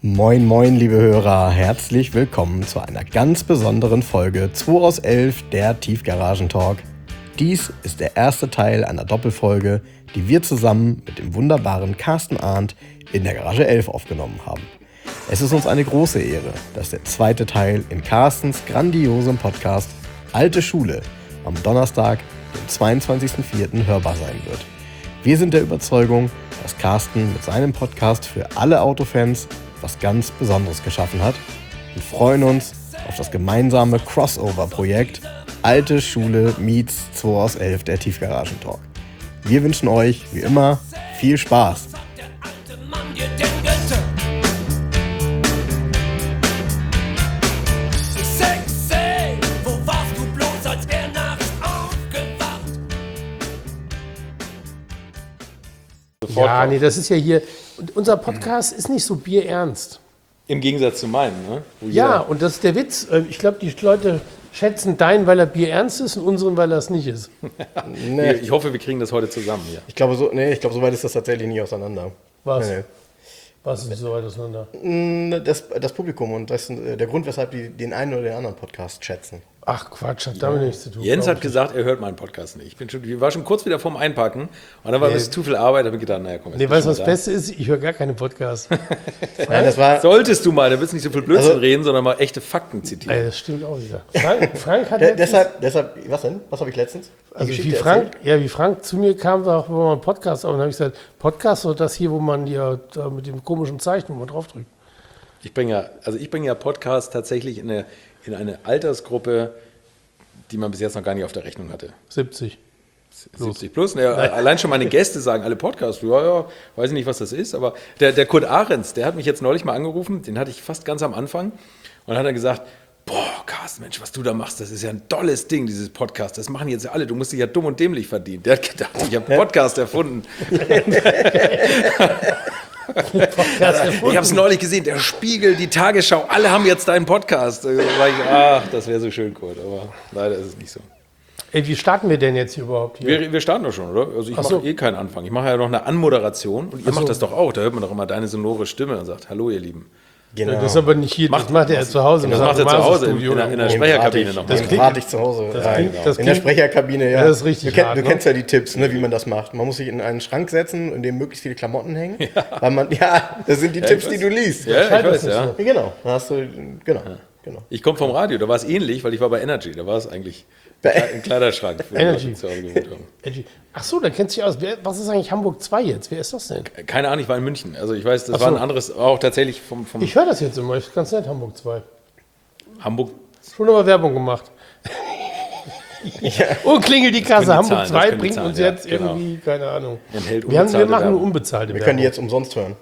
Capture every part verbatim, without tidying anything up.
Moin moin liebe Hörer, herzlich willkommen zu einer ganz besonderen Folge zwei aus elf, der Tiefgaragen-Talk. Dies ist der erste Teil einer Doppelfolge, die wir zusammen mit dem wunderbaren Carsten Arndt in der Garage elf aufgenommen haben. Es ist uns eine große Ehre, dass der zweite Teil in Carstens grandiosem Podcast Alte Schule am Donnerstag, dem zweiundzwanzigsten vierten hörbar sein wird. Wir sind der Überzeugung, dass Carsten mit seinem Podcast für alle Autofans was ganz Besonderes geschaffen hat und freuen uns auf das gemeinsame Crossover-Projekt Alte Schule meets zwei aus elf, der Tiefgaragen-Talk. Wir wünschen euch, wie immer, viel Spaß. Ja, nee, das ist ja hier, und unser Podcast ist nicht so bierernst. Im Gegensatz zu meinem, ne? Wo Ja, und das ist der Witz. Ich glaube, die Leute schätzen deinen, weil er bierernst ist und unseren, weil er es nicht ist. Nee. Ich hoffe, wir kriegen das heute zusammen hier. Ich glaube, so, nee, ich glaube, so weit ist das tatsächlich nie auseinander. Was? Nee, nee. Was ist so weit auseinander? Das, das Publikum und das ist der Grund, weshalb die den einen oder den anderen Podcast schätzen. Ach Quatsch, hat damit nichts zu tun. Jens hat gesagt, er hört meinen Podcast nicht. Ich bin schon, ich war schon kurz wieder vorm Einpacken und dann war Nee. das zu viel Arbeit, da habe ich gedacht, naja, komm, jetzt Nee, bist weißt du, du was schon das Beste ist? Ich höre gar keine Podcasts. Nein, das war, Solltest du mal, da willst du nicht so viel Blödsinn Also- reden, sondern mal echte Fakten zitieren. Ey, das stimmt auch wieder. Frank, Frank hat de- letztens, deshalb, deshalb, was denn? Was habe ich letztens? Die also wie Geschichte Frank, erzählt? ja, wie Frank zu mir kam, war auch, wo man einen Podcast auf, und dann habe ich gesagt, Podcast oder das hier, wo man ja da mit dem komischen Zeichen, wo man draufdrückt. Ich bringe ja, also ich bringe ja Podcast tatsächlich in eine, in eine Altersgruppe, die man bis jetzt noch gar nicht auf der Rechnung hatte. siebzig. siebzig plus. Ja, allein schon meine Gäste sagen alle Podcasts. Ja, ja, weiß ich nicht, was das ist. Aber der, der Kurt Ahrens, der hat mich jetzt neulich mal angerufen. Den hatte ich fast ganz am Anfang. Und hat dann gesagt, boah, Carsten, Mensch, was du da machst, das ist ja ein tolles Ding, dieses Podcast. Das machen jetzt ja alle. Du musst dich ja dumm und dämlich verdienen. Der hat gedacht, ich habe einen Podcast erfunden. Ich habe es neulich gesehen, der Spiegel, die Tagesschau, alle haben jetzt deinen Podcast. Da war ich, ach, das wäre so schön, Kurt. Aber leider ist es nicht so. Ey, wie starten wir denn jetzt hier überhaupt hier? Wir, wir starten doch schon, oder? Also ich Ach so. mache eh keinen Anfang. Ich mache ja noch eine Anmoderation und ihr Ach so. macht das doch auch. Da hört man doch immer deine sonore Stimme und sagt, hallo ihr Lieben. Genau. Das ist aber nicht hier, das Macht- macht er ja zu Hause. Das im macht er zu Hause in, Studio. in, der- in der Den Sprecherkabine brate noch. ich- Das Den klingt- brate ich zu Hause. das rein. klingt- das in der klingt- Sprecherkabine, ja. Ja, das ist richtig Du, kenn, hart, du ne? kennst ja die Tipps, ne, wie man das macht. Man muss sich in einen Schrank setzen, in dem möglichst viele Klamotten hängen. Weil man, ja, das sind die Ja, Tipps, ich die weiß. du liest. Ja, ich Scheint das weiß, nicht ja. so. Ja, genau. Da hast du, genau, genau. Ich komme vom Radio, da war es ähnlich, weil ich war bei Energy. Da war es eigentlich ein Kleiderschrank. Für Energy. Leute, die zu Hause gewohnt haben. Edgy. Ach so, da kennst du dich aus. Wer, was ist eigentlich Hamburg zwei jetzt? Wer ist das denn? Keine Ahnung, ich war in München. Also ich weiß, das Ach war so. ein anderes, auch tatsächlich vom, vom Ich höre das jetzt immer. Ist ganz nett, Hamburg zwei. Hamburg. Schon aber Werbung gemacht. Und klingelt die Kasse. können die Hamburg zahlen, das zwei können die bringt zahlen, uns ja, jetzt genau. irgendwie, keine Ahnung. Enthält Wir, haben, wir unbezahlte machen nur Werbung. unbezahlte Wir Werbung. können die jetzt umsonst hören.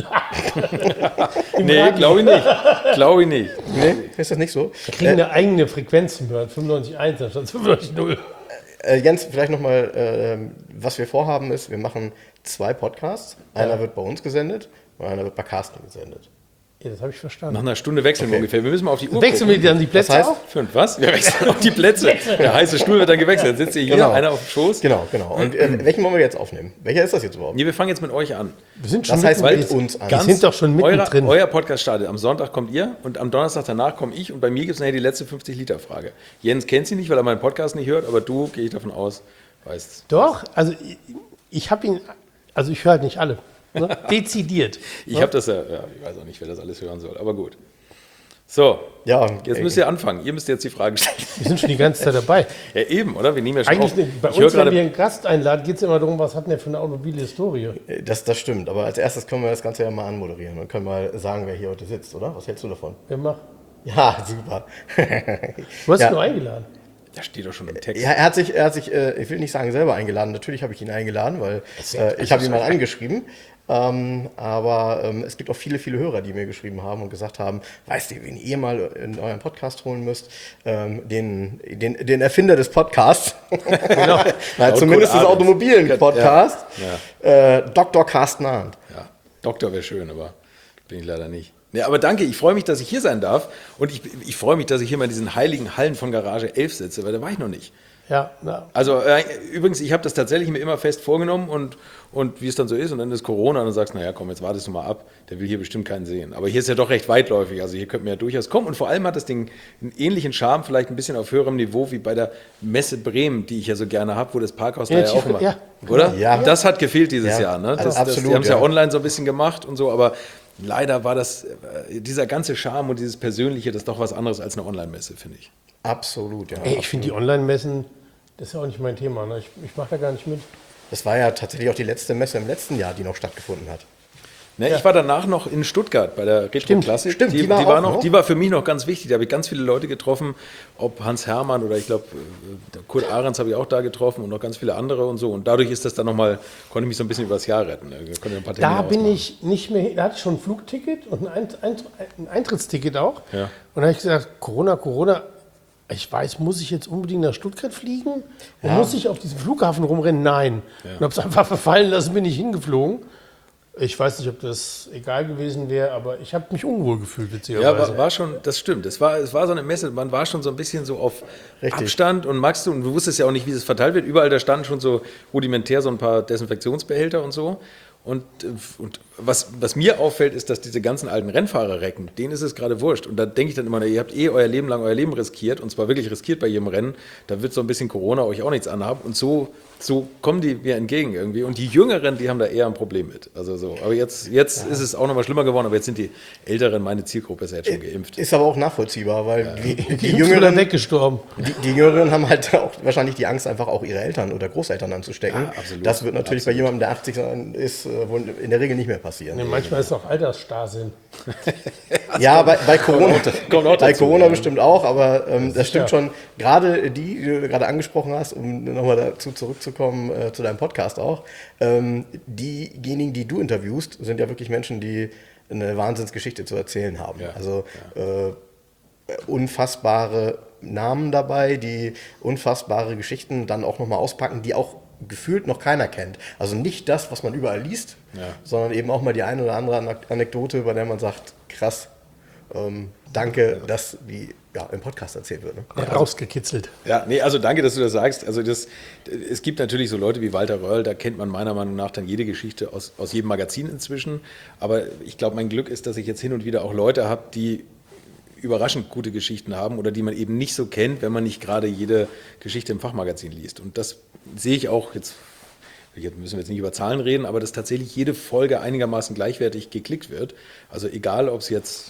Nee, glaube ich nicht. Glaube ich nicht. Nee, ist das nicht so? Wir kriegen eine eigene Frequenz zum Hören. fünfundneunzig Komma eins anstatt fünfundneunzig Komma null. Äh, Jens, vielleicht nochmal, äh, was wir vorhaben ist, wir machen zwei Podcasts. Einer Ja. wird bei uns gesendet und einer wird bei Carsten gesendet. Ja, das habe ich verstanden. Nach einer Stunde wechseln wir ungefähr. Wir müssen mal auf die Uhr Wechseln wir dann die Plätze Das heißt- auf? Fünf, was? Wir wechseln auf die Plätze. Der heiße Stuhl wird dann gewechselt. Dann sitzt ihr hier, Genau. einer auf dem Schoß. Genau, genau. Und äh, welchen wollen wir jetzt aufnehmen? Welcher ist das jetzt überhaupt? Nee, wir fangen jetzt mit euch an. Wir sind schon Das heißt, mitten- mit uns an. Wir sind doch schon Euer, mittendrin. euer Podcast startet. Am Sonntag kommt ihr und am Donnerstag danach komme ich. Und bei mir gibt es nachher die letzte fünfzig-Liter-Frage. Jens kennt sie nicht, weil er meinen Podcast nicht hört, aber du, gehe ich davon aus, weißt. Doch, also ich, ich habe ihn, also ich höre halt nicht alle. Ne? Dezidiert. Ich habe das ja, ja, ich weiß auch nicht, wer das alles hören soll, aber gut. So, Ja, jetzt ey, müsst ihr anfangen. Ihr müsst jetzt die Frage stellen. Wir sind schon die ganze Zeit dabei. Ja, eben, oder? Wir nehmen ja schon Eigentlich, auf. nicht. Bei Ich höre uns, wenn wir gerade, einen Gast einladen, geht es immer darum, was hat denn der für eine automobile Historie? Das, das stimmt, aber als erstes können wir das Ganze ja mal anmoderieren und können mal sagen, wer hier heute sitzt, oder? Was hältst du davon? Wer macht? Ja, super. Du hast Ja. ihn nur eingeladen. da steht doch schon im Text. Ja, er hat sich, er hat sich äh, ich will nicht sagen selber eingeladen, natürlich habe ich ihn eingeladen, weil äh, ich habe ihn mal angeschrieben. Ähm, aber ähm, es gibt auch viele, viele Hörer, die mir geschrieben haben und gesagt haben, weißt du, wen ihr mal in euren Podcast holen müsst? Ähm, den, den, den Erfinder des Podcasts, genau. Na, Laut zumindest des Kurt Ahrens. automobilen Podcasts, Ja. Äh, Doktor Carsten Arndt. Ja, Doktor wäre schön, aber bin ich leider nicht. Ja, aber danke, ich freue mich, dass ich hier sein darf. Und ich, ich freue mich, dass ich hier mal in diesen heiligen Hallen von Garage elf sitze, weil da war ich noch nicht. Ja, na. Also äh, übrigens, ich habe das tatsächlich mir immer fest vorgenommen und, und wie es dann so ist und dann ist Corona und dann sagst du, naja komm, jetzt wartest du mal ab, der will hier bestimmt keinen sehen. Aber hier ist ja doch recht weitläufig, also hier könnte man ja durchaus kommen und vor allem hat das Ding einen ähnlichen Charme, vielleicht ein bisschen auf höherem Niveau wie bei der Messe Bremen, die ich ja so gerne habe, wo das Parkhaus Ja, da ja auch immer, ja. oder? Ja. Das hat gefehlt dieses Ja, Jahr, ne? Das, also das, absolut, die haben es ja. ja. online so ein bisschen gemacht und so, aber leider war das, äh, dieser ganze Charme und dieses Persönliche, das ist doch was anderes als eine Online-Messe, finde ich. Absolut, ja. Ey, ich finde die Online-Messen, das ist ja auch nicht mein Thema. Ne? Ich, ich mache da gar nicht mit. Das war ja tatsächlich auch die letzte Messe im letzten Jahr, die noch stattgefunden hat. Ne, Ich war danach noch in Stuttgart bei der Retro Stimmt, Classic. stimmt, die, die war die, war auch noch, noch. die war für mich noch ganz wichtig. Da habe ich ganz viele Leute getroffen, ob Hans Hermann oder ich glaube Kurt Ahrens habe ich auch da getroffen und noch ganz viele andere und so. Und dadurch ist das dann nochmal, konnte ich mich so ein bisschen übers Jahr retten. Da konnte ein paar Termine Da bin ausmachen. ich nicht mehr, da hatte ich schon ein Flugticket und ein, Eint- Eint- ein Eintrittsticket auch. Ja. Und da habe ich gesagt, Corona, Corona, ich weiß, muss ich jetzt unbedingt nach Stuttgart fliegen? Und Ja. muss ich auf diesem Flughafen rumrennen? Nein. Und habe es einfach verfallen lassen, bin ich hingeflogen. Ich weiß nicht, ob das egal gewesen wäre, aber ich habe mich unwohl gefühlt, Ja, beziehungsweise. war, war schon, das stimmt. Es war, es war so eine Messe, man war schon so ein bisschen so auf Richtig. Abstand und magst du, und du wusstest ja auch nicht, wie es verteilt wird. Überall da standen schon so rudimentär so ein paar Desinfektionsbehälter und so. Und, äh, und was, was mir auffällt, ist, dass diese ganzen alten Rennfahrerrecken, denen ist es gerade wurscht. Und da denke ich dann immer, ihr habt eh euer Leben lang euer Leben riskiert, und zwar wirklich riskiert bei jedem Rennen. Da wird so ein bisschen Corona euch auch nichts anhaben. Und so, so kommen die mir entgegen irgendwie. Und die Jüngeren, die haben da eher ein Problem mit. Also so. Aber jetzt, jetzt ist es auch nochmal schlimmer geworden, aber jetzt sind die Älteren, meine Zielgruppe ist ja jetzt schon geimpft. Ist aber auch nachvollziehbar, weil die, die, Die Jüngeren Jüngeren, weggestorben. die, die Jüngeren haben halt auch wahrscheinlich die Angst, einfach auch ihre Eltern oder Großeltern anzustecken. Ja, absolut. Das wird natürlich bei Absolut. jemandem, der achtzig ist, äh, wohl in der Regel nicht mehr passieren. Nee, manchmal ist es auch Altersstarrsinn. Ja, bei, bei Corona, kommt auch bei dazu, Corona ja. bestimmt auch, aber ähm, das stimmt sicher. schon. Gerade die, die du gerade angesprochen hast, um nochmal dazu zurückzukommen, äh, zu deinem Podcast auch, ähm, diejenigen, die du interviewst, sind ja wirklich Menschen, die eine Wahnsinnsgeschichte zu erzählen haben. Ja. Also äh, unfassbare Namen dabei, die unfassbare Geschichten dann auch nochmal auspacken, die auch gefühlt noch keiner kennt. Also nicht das, was man überall liest, Ja. sondern eben auch mal die eine oder andere Anek- Anekdote, bei der man sagt, krass, ähm, danke, dass die ja, im Podcast erzählt wird. Ne? Rausgekitzelt. Ja, nee, also danke, dass du das sagst. Also das, es gibt natürlich so Leute wie Walter Röhrl, da kennt man meiner Meinung nach dann jede Geschichte aus, aus jedem Magazin inzwischen. Aber ich glaube, mein Glück ist, dass ich jetzt hin und wieder auch Leute habe, die überraschend gute Geschichten haben oder die man eben nicht so kennt, wenn man nicht gerade jede Geschichte im Fachmagazin liest. Und das sehe ich auch jetzt, jetzt müssen wir jetzt nicht über Zahlen reden, aber dass tatsächlich jede Folge einigermaßen gleichwertig geklickt wird. Also egal, ob es jetzt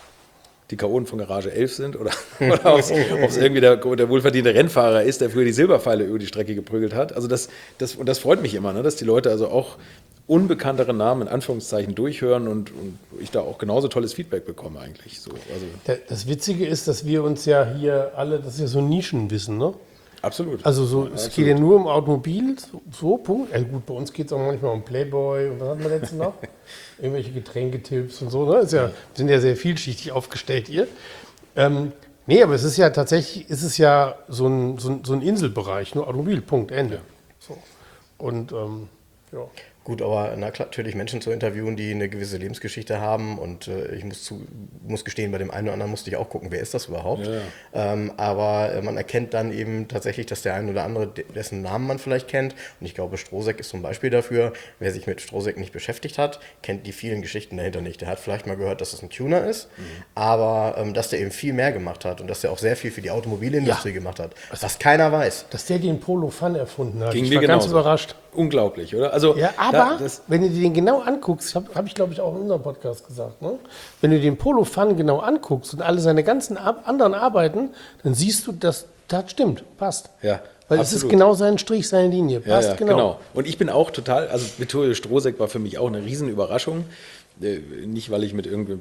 die Chaoten von Garage elf sind oder, oder ob es irgendwie der, der wohlverdiente Rennfahrer ist, der früher die Silberpfeile über die Strecke geprügelt hat. Also das, das, und das freut mich immer, ne, dass die Leute also auch unbekanntere Namen in Anführungszeichen durchhören und, und ich da auch genauso tolles Feedback bekomme eigentlich. So, also Der- Das Witzige ist, dass wir uns ja hier alle, das ist ja so ein Nischenwissen, ne? absolut. Also so, es Absolut. geht ja nur um Automobil, so, so Punkt. Ja, gut, bei uns geht es auch manchmal um Playboy und was hatten wir letztens noch? Irgendwelche Getränketipps und so, ne? Ist ja, wir sind ja sehr vielschichtig aufgestellt hier. Ähm, nee, aber es ist ja tatsächlich, ist es ja so ein, so ein, so ein Inselbereich, nur Automobil, Punkt, Ende. So. Und ähm, ja. Gut, aber na klar, natürlich Menschen zu interviewen, die eine gewisse Lebensgeschichte haben und äh, ich muss, zu, muss gestehen, bei dem einen oder anderen musste ich auch gucken, wer ist das überhaupt. Ja. Ähm, aber äh, man erkennt dann eben tatsächlich, dass der ein oder andere, de- dessen Namen man vielleicht kennt, und ich glaube, Strohseck ist zum Beispiel dafür, wer sich mit Strohseck nicht beschäftigt hat, kennt die vielen Geschichten dahinter nicht. Der hat vielleicht mal gehört, dass es ein Tuner ist, Mhm. aber ähm, dass der eben viel mehr gemacht hat und dass er auch sehr viel für die Automobilindustrie Ja. gemacht hat, was keiner weiß. Dass der den Polo Fun erfunden hat. Ging ich mir war ganz genauso. überrascht. Unglaublich, oder? Also, Ja, aber da, das, wenn du dir den genau anguckst, habe hab ich glaube ich auch in unserem Podcast gesagt, ne? Wenn du den Polo Fun genau anguckst und alle seine ganzen Ar anderen Arbeiten, dann siehst du, dass das stimmt, passt. Ja, Weil es ist absolut. genau sein Strich, seine Linie, Ja, passt ja, genau. genau. Und ich bin auch total, also Vittorio Strohseck war für mich auch eine Riesenüberraschung. Äh, nicht, weil ich mit irgendeinem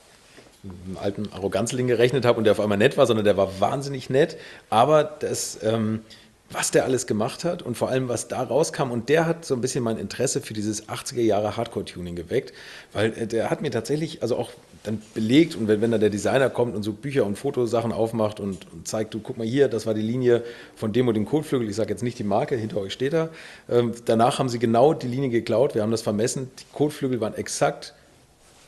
einem alten Arroganzling gerechnet habe und der auf einmal nett war, sondern der war wahnsinnig nett. Aber das, ähm, was der alles gemacht hat und vor allem, was da rauskam, und der hat so ein bisschen mein Interesse für dieses achtziger Jahre Hardcore-Tuning geweckt, weil äh, der hat mir tatsächlich, also auch dann belegt, und wenn, wenn da der Designer kommt und so Bücher und Fotosachen aufmacht und, und zeigt, du guck mal hier, das war die Linie von dem und dem Kotflügel, ich sage jetzt nicht die Marke, hinter euch steht er. Ähm, danach haben sie genau die Linie geklaut, wir haben das vermessen, die Kotflügel waren exakt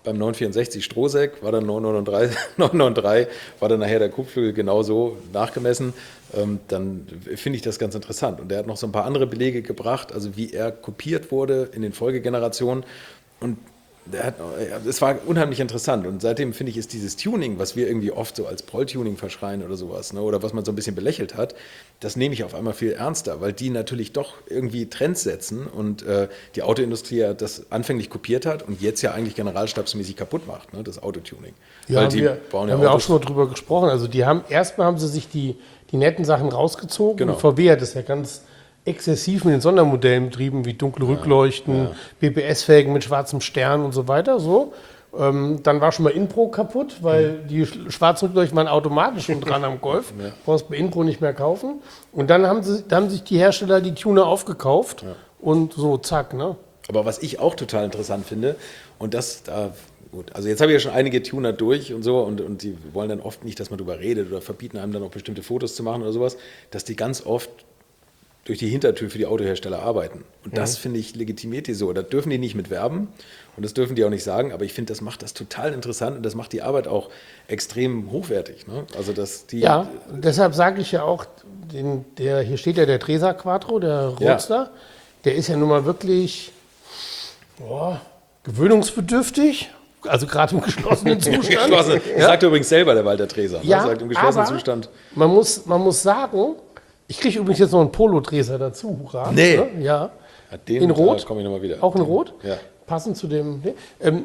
beim neun vierundsechzig Strohsäck war dann neun neunundneunzig, war dann nachher der Kotflügel genauso nachgemessen. Ähm, dann finde ich das ganz interessant. Und er hat noch so ein paar andere Belege gebracht, also wie er kopiert wurde in den Folgegenerationen. Und der hat, es war unheimlich interessant. Und seitdem finde ich, ist dieses Tuning, was wir irgendwie oft so als Proll-Tuning verschreien oder sowas, ne, oder was man so ein bisschen belächelt hat, das nehme ich auf einmal viel ernster, weil die natürlich doch irgendwie Trends setzen und äh, die Autoindustrie ja das anfänglich kopiert hat und jetzt ja eigentlich generalstabsmäßig kaputt macht, ne, das Autotuning. Ja, weil haben die wir, bauen ja haben wir auch Autos- schon mal drüber gesprochen. Also die haben, erstmal haben sie sich die, die netten Sachen rausgezogen. Genau. Und V W hat das ja ganz exzessiv mit den Sondermodellen betrieben, wie dunkle Rückleuchten, ja. B P S-Felgen mit schwarzem Stern und so weiter. So. Ähm, dann war schon mal Inpro kaputt, weil Mhm. die sch- schwarzen Rückleuchten waren automatisch schon dran am Golf. Ja. Brauchst bei Inpro nicht mehr kaufen. Und dann haben, sie, dann haben sich die Hersteller die Tuner aufgekauft und so zack. Ne? Aber was ich auch total interessant finde, und das da, gut, also jetzt habe ich ja schon einige Tuner durch und so, und, und die wollen dann oft nicht, dass man darüber redet oder verbieten einem dann auch bestimmte Fotos zu machen oder sowas, dass die ganz oft durch die Hintertür für die Autohersteller arbeiten. Und das, finde ich, legitimiert die so. Da dürfen die nicht mit werben und das dürfen die auch nicht sagen, aber ich finde, das macht das total interessant und das macht die Arbeit auch extrem hochwertig. Ne? Also, dass die. Ja, deshalb sage ich ja auch, den, der, hier steht ja der Tresa Quattro, der Ja. Roadster, der ist ja nun mal wirklich boah, gewöhnungsbedürftig, also gerade im geschlossenen Zustand. Geschlossen. Das sagt übrigens selber der Walter Treser. Ne? Ja, Sagt im geschlossenen aber Zustand. Man muss, man muss sagen, ich kriege übrigens jetzt noch einen Polo-Treser dazu, hurra. Nee. Ne? Ja. Ja, den, In Rot? Da komme ich nochmal wieder. Auch in Rot? Ja. Passend zu dem. Ne? Ähm,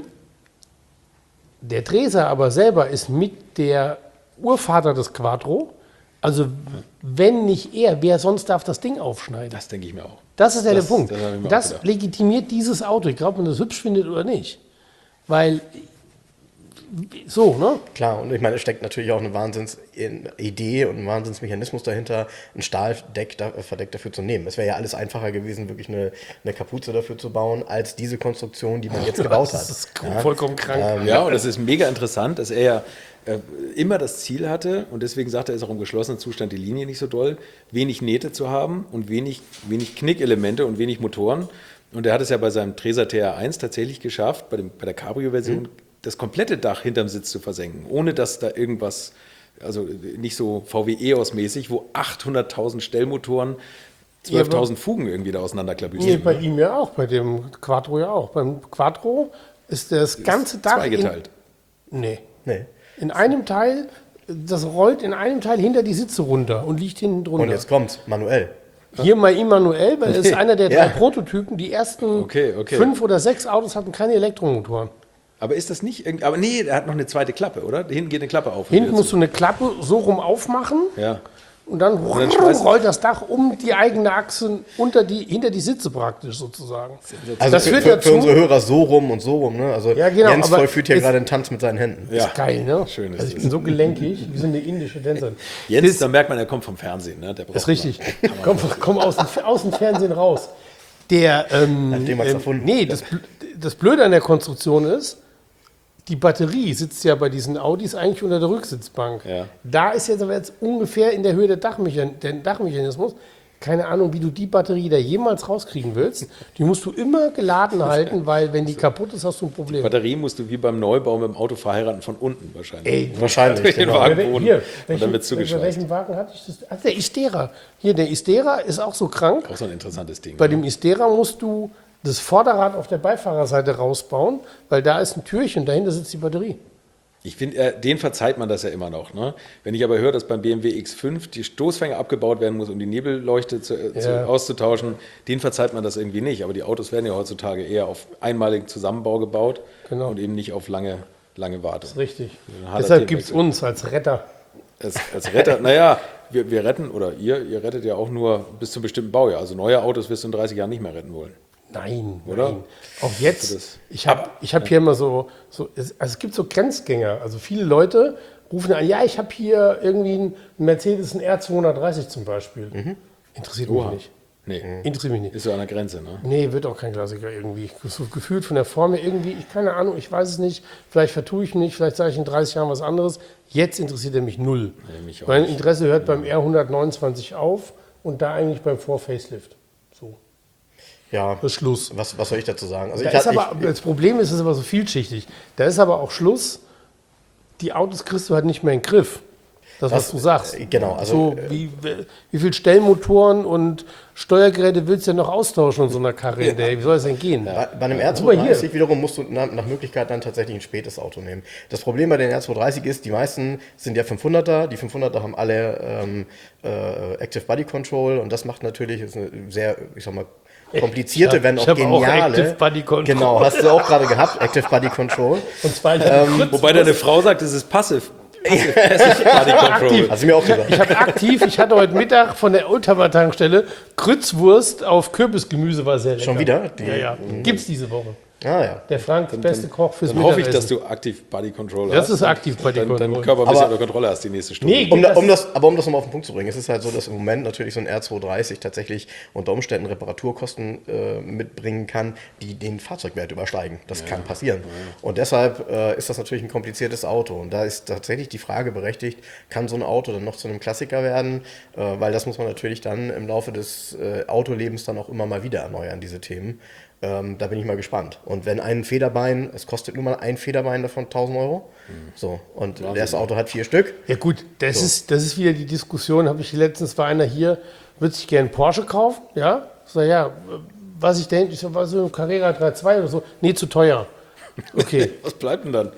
der Treser aber selber ist mit der Urvater des Quattro. Also, wenn nicht er, wer sonst darf das Ding aufschneiden? Das denke ich mir auch. Das ist ja Das- der Punkt. das habe ich mir auch Das gedacht. legitimiert dieses Auto. Ich glaube, ob man das hübsch findet oder nicht. Weil, so, ne? Klar, und ich meine, es steckt natürlich auch eine Wahnsinnsidee und ein Wahnsinnsmechanismus dahinter, ein Stahldeck da, Verdeck dafür zu nehmen. Es wäre ja alles einfacher gewesen, wirklich eine, eine Kapuze dafür zu bauen, als diese Konstruktion, die man jetzt gebaut hat. Das ist vollkommen krank. Ja, und das ist mega interessant, dass er ja äh, immer das Ziel hatte, und deswegen sagt er, ist auch im geschlossenen Zustand die Linie nicht so doll, wenig Nähte zu haben und wenig, wenig Knickelemente und wenig Motoren. Und er hat es ja bei seinem Treser T R eins tatsächlich geschafft, bei, dem, bei der Cabrio-Version, mhm. das komplette Dach hinterm Sitz zu versenken, ohne dass da irgendwas, also nicht so V W E-Os-mäßig, wo achthunderttausend Stellmotoren, zwölftausend Fugen irgendwie da auseinanderklabüstern. Nee, bei ihm ja auch, bei dem Quattro ja auch. Beim Quattro ist das ganze Dach. Zweigeteilt. In, nee. Nee. In einem Teil, das rollt in einem Teil hinter die Sitze runter und liegt hinten drunter. Und jetzt kommt's, manuell. Hier mal immanuell, weil es ist einer der drei Ja. Prototypen. Die ersten Okay, okay. fünf oder sechs Autos hatten keine Elektromotoren. Aber ist das nicht irgendwie, aber nee, der hat noch eine zweite Klappe, oder? Hinten geht eine Klappe auf. und Hinten wieder musst zu. du eine Klappe so rum aufmachen Ja. und dann, dann schmeißt- rollt das Dach um die eigene Achse unter die, hinter die Sitze praktisch sozusagen. Also Das für, führt für, dazu- für unsere Hörer so rum und so rum. Ne? Also Ja, genau, Jens aber vollführt hier jetzt- gerade einen Tanz mit seinen Händen. Ja. Geil, ne? Schön ist also ich das. bin so gelenkig, wie so eine indische Tänzerin. Jens, da merkt man, er kommt vom Fernsehen. Ne? Der braucht Das ist richtig. Komm, komm aus, dem, aus dem Fernsehen raus. Der, ähm, Nachdem man's ähm, erfunden. nee, das, Bl- das Blöde an der Konstruktion ist, die Batterie sitzt ja bei diesen Audis eigentlich unter der Rücksitzbank. Ja. Da ist jetzt aber jetzt ungefähr in der Höhe der, Dachmechan der Dachmechanismus. Keine Ahnung, wie du die Batterie da jemals rauskriegen willst. Die musst du immer geladen halten, weil wenn die kaputt ist, hast du ein Problem. Batterie musst du wie beim Neubau mit dem Auto verheiraten von unten wahrscheinlich. Ey, Wahrscheinlich. Durch den Genau. Wagenboden. hier, Und welchen, dann wird bei zugeschweißt. welchem Wagen hatte ich das? Ach, der Istera. Hier, der Istera ist auch so krank. Auch so ein interessantes Ding. Bei dem Istera musst du das Vorderrad auf der Beifahrerseite rausbauen, weil da ist ein Türchen, dahinter sitzt die Batterie. Ich finde, äh, den verzeiht man das ja immer noch. Ne? Wenn ich aber höre, dass beim B M W X fünf die Stoßfänger abgebaut werden muss, um die Nebelleuchte zu, äh, zu, Ja. auszutauschen, den verzeiht man das irgendwie nicht. Aber die Autos werden ja heutzutage eher auf einmaligen Zusammenbau gebaut Genau. und eben nicht auf lange, lange Wartung. Richtig. Ein harter Deshalb gibt es Themenwechsel. uns als Retter. Als, als Retter, naja, wir, wir retten, oder ihr, ihr rettet ja auch nur bis zum bestimmten Baujahr. Also neue Autos wirst du in dreißig Jahren nicht mehr retten wollen. Nein, Oder? nein. Auch jetzt, Das- ich habe ich hab hier immer so, so es, also es gibt so Grenzgänger. Also viele Leute rufen an, ja, ich habe hier irgendwie einen Mercedes, einen R zweihundertdreißig zum Beispiel. Interessiert mich Oha. nicht. Nee, Interessiert mich nicht. ist so an der Grenze. Ne? Nee, wird auch kein Klassiker irgendwie. So gefühlt von der Form her irgendwie, ich keine Ahnung, ich weiß es nicht. Vielleicht vertue ich mich, vielleicht sage ich in dreißig Jahren was anderes. Jetzt interessiert er mich null. Nee, mich auch mein nicht. Interesse hört beim R hundertneunundzwanzig auf und da eigentlich beim Vor-Facelift. So. Ja, Das ist Schluss. was, was soll ich dazu sagen? Also Da ich, ist hab- aber, das Problem ist, es ist aber so vielschichtig. Da ist aber auch Schluss, die Autos kriegst du halt nicht mehr in den Griff. Das, was, Was- du sagst. äh, genau, also, so, wie, wie viel Stellmotoren und Steuergeräte willst du denn noch austauschen in so einer Karre? Ja. Wie soll das denn gehen? Bei, bei einem R Guck mal hier. zweihundertdreißig wiederum musst du nach, nach Möglichkeit dann tatsächlich ein spätes Auto nehmen. Das Problem bei den R zweihundertdreißig ist, die meisten sind ja fünfhunderter. Die fünfhunderter haben alle ähm, äh, Active Body Control und das macht natürlich, ist eine sehr, ich sag mal, komplizierte, Ich hab- wenn ich auch hab auch geniale. Active Body Control. Genau, hast du auch gerade gehabt, Active Body Control. Und zwar Ähm, Wobei deine Frau sagt, es ist passiv. Passive, passive Body Control. Hast du mir auch gesagt. ich habe aktiv, ich hatte heute Mittag von der Ultimate-Tankstelle Grützwurst auf Kürbisgemüse, war sehr lecker. Schon wieder? Die- ja, ja. Gibt's diese Woche. Ah ja. Der Frank, der beste Koch fürs Dann hoffe ich, Mittagessen. dass du aktiv Body Control Das hast. ist aktiv Body Dein, dein Control. Körper ein bisschen Aber- unter Kontrolle hast die nächste Stunde. Nee, Um, da, das- um das, aber um das nochmal auf den Punkt zu bringen, es ist halt so, dass im Moment natürlich so ein R zweihundertdreißig tatsächlich unter Umständen Reparaturkosten äh, mitbringen kann, die den Fahrzeugwert übersteigen. Das kann passieren. Und deshalb äh, ist das natürlich ein kompliziertes Auto. Und da ist tatsächlich die Frage berechtigt, kann so ein Auto dann noch zu einem Klassiker werden? Äh, weil das muss man natürlich dann im Laufe des äh, Autolebens dann auch immer mal wieder erneuern, diese Themen. Ähm, da bin ich mal gespannt. Und wenn ein Federbein, es kostet nur mal ein Federbein davon tausend Euro. So, und das Auto hat vier Stück. Ja gut, das, ist, das ist wieder die Diskussion, habe ich letztens, war einer hier, würde sich gerne einen Porsche kaufen, ja? Ich sag, ja, was ich denke, ich sag, was so ein Carrera drei Komma zwei oder so, nee, zu teuer. Okay. Was bleibt denn dann?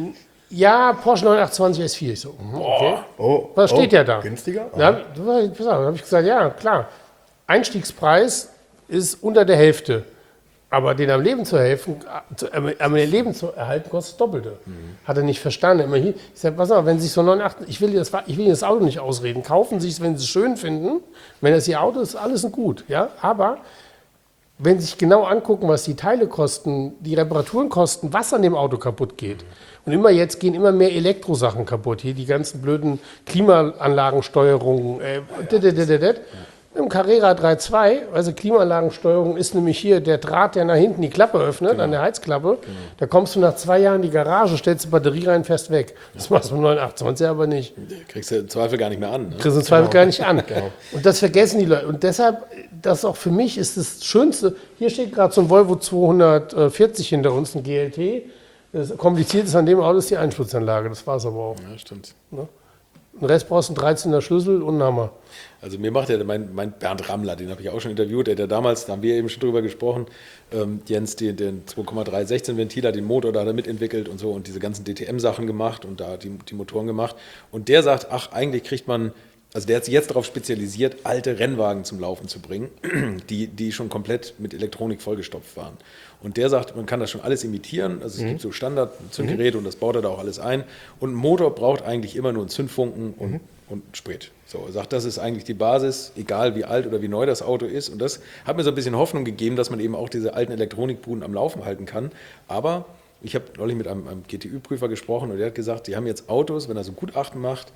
Ja, Porsche neun acht zwanzig S vier. Ich so, mhm, okay. Oh, Was steht oh, ja da? Günstiger? Da habe ich, da hab ich gesagt, ja, klar. Einstiegspreis ist unter der Hälfte. Aber den am Leben zu helfen, zu, am am Leben zu erhalten, kostet das Doppelte. Hat er nicht verstanden. Immer hier, ich sage, pass auf, wenn sich so neun acht, ich will das, ich will Ihnen das Auto nicht ausreden. Kaufen Sie es, wenn Sie es schön finden. Wenn das Ihr Auto ist, alles gut. Ja? Aber wenn Sie sich genau angucken, was die Teile kosten, die Reparaturen kosten, was an dem Auto kaputt geht. Und immer jetzt gehen immer mehr Elektrosachen kaputt. Hier die ganzen blöden Klimaanlagensteuerungen. Äh, dit, dit, dit, dit, dit. Im Carrera drei Komma zwei, also Klimaanlagensteuerung ist nämlich hier der Draht, der nach hinten die Klappe öffnet, genau. An der Heizklappe. Genau. Da kommst du nach zwei Jahren in die Garage, stellst die Batterie rein, fährst weg. Das machst du mit neun acht zwanzig aber nicht. Kriegst du im Zweifel gar nicht mehr an. Ne? Kriegst du im Zweifel genau. gar nicht an. Genau. Und das vergessen die Leute. Und deshalb, das auch für mich ist das Schönste, hier steht gerade so ein Volvo zweihundertvierzig hinter uns, ein G L T. Das Komplizierteste an dem Auto ist die Einspritzanlage, das war es aber auch. Ja, stimmt. Ne? Den Rest brauchst du einen dreizehner Schlüssel und einen Hammer. Also mir macht ja mein, mein Bernd Rammler, den habe ich auch schon interviewt, der hat ja damals, da haben wir eben schon drüber gesprochen, ähm, Jens, die, den zwei Komma drei sechzehn Ventiler, den Motor da mitentwickelt und so und diese ganzen D T M-Sachen gemacht und da die, die Motoren gemacht. Und der sagt, ach, eigentlich kriegt man, also der hat sich jetzt darauf spezialisiert, alte Rennwagen zum Laufen zu bringen, die, die schon komplett mit Elektronik vollgestopft waren. Und der sagt, man kann das schon alles imitieren, also es mhm. gibt so Standard-Zündgeräte mhm. und das baut er da auch alles ein. Und ein Motor braucht eigentlich immer nur einen Zündfunken und, mhm. und Sprit. So, er sagt, das ist eigentlich die Basis, egal wie alt oder wie neu das Auto ist. Und das hat mir so ein bisschen Hoffnung gegeben, dass man eben auch diese alten Elektronikbuden am Laufen halten kann. Aber ich habe neulich mit einem, einem G T Ü-Prüfer gesprochen und der hat gesagt, die haben jetzt Autos, wenn er so ein Gutachten macht,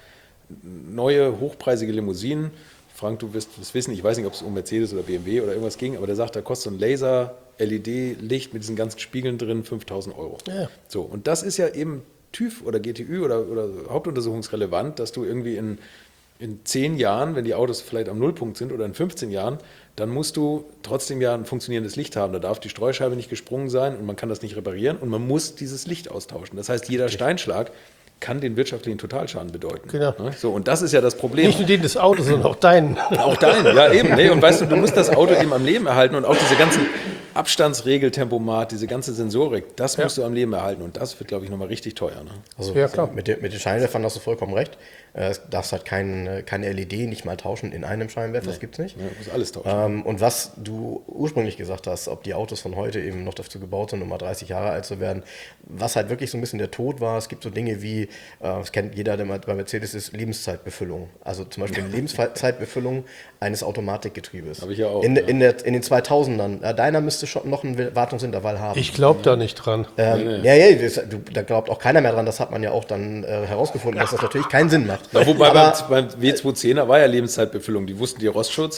neue, hochpreisige Limousinen. Frank, du wirst es wissen, ich weiß nicht, ob es um Mercedes oder B M W oder irgendwas ging, aber der sagt, da kostet so ein Laser-L E D-Licht mit diesen ganzen Spiegeln drin fünftausend Euro. Ja. So, und das ist ja eben TÜV oder G T Ü oder, oder hauptuntersuchungsrelevant, dass du irgendwie in, in zehn Jahren, wenn die Autos vielleicht am Nullpunkt sind oder in fünfzehn Jahren, dann musst du trotzdem ja ein funktionierendes Licht haben. Da darf die Streuscheibe nicht gesprungen sein und man kann das nicht reparieren und man muss dieses Licht austauschen. Das heißt, jeder Steinschlag kann den wirtschaftlichen Totalschaden bedeuten. Genau. So, und das ist ja das Problem. Nicht nur den des Autos, sondern auch deinen. Auch deinen, ja eben. Nee, und weißt du, du musst das Auto eben am Leben erhalten und auch diese ganzen Abstandsregeltempomat, diese ganze Sensorik, das musst ja. du am Leben erhalten und das wird, glaube ich, nochmal richtig teuer. Ne? Also ja, klar. Mit, der, mit den Scheinwerfern hast du vollkommen recht. Es darfst halt kein, keine L E D nicht mal tauschen in einem Scheinwerfer, nee. Das gibt es nicht. Ja, du musst alles tauschen. Ähm, und was du ursprünglich gesagt hast, ob die Autos von heute eben noch dazu gebaut sind, um mal dreißig Jahre alt zu werden, was halt wirklich so ein bisschen der Tod war, es gibt so Dinge wie, äh, das kennt jeder, der bei Mercedes ist, Lebenszeitbefüllung. Also zum Beispiel eine Lebenszeitbefüllung eines Automatikgetriebes. Habe ich ja auch. In, ja. in, der, in den zweitausendern, äh, deiner müsste schon noch ein Wartungsintervall haben. Ich glaube da nicht dran. Ähm, nee, nee. Ja, ja, das, du, da glaubt auch keiner mehr dran, das hat man ja auch dann äh, herausgefunden, dass das natürlich keinen Sinn macht. Ja, wobei aber beim W zweihundertzehner war ja Lebenszeitbefüllung, die wussten die Rostschutz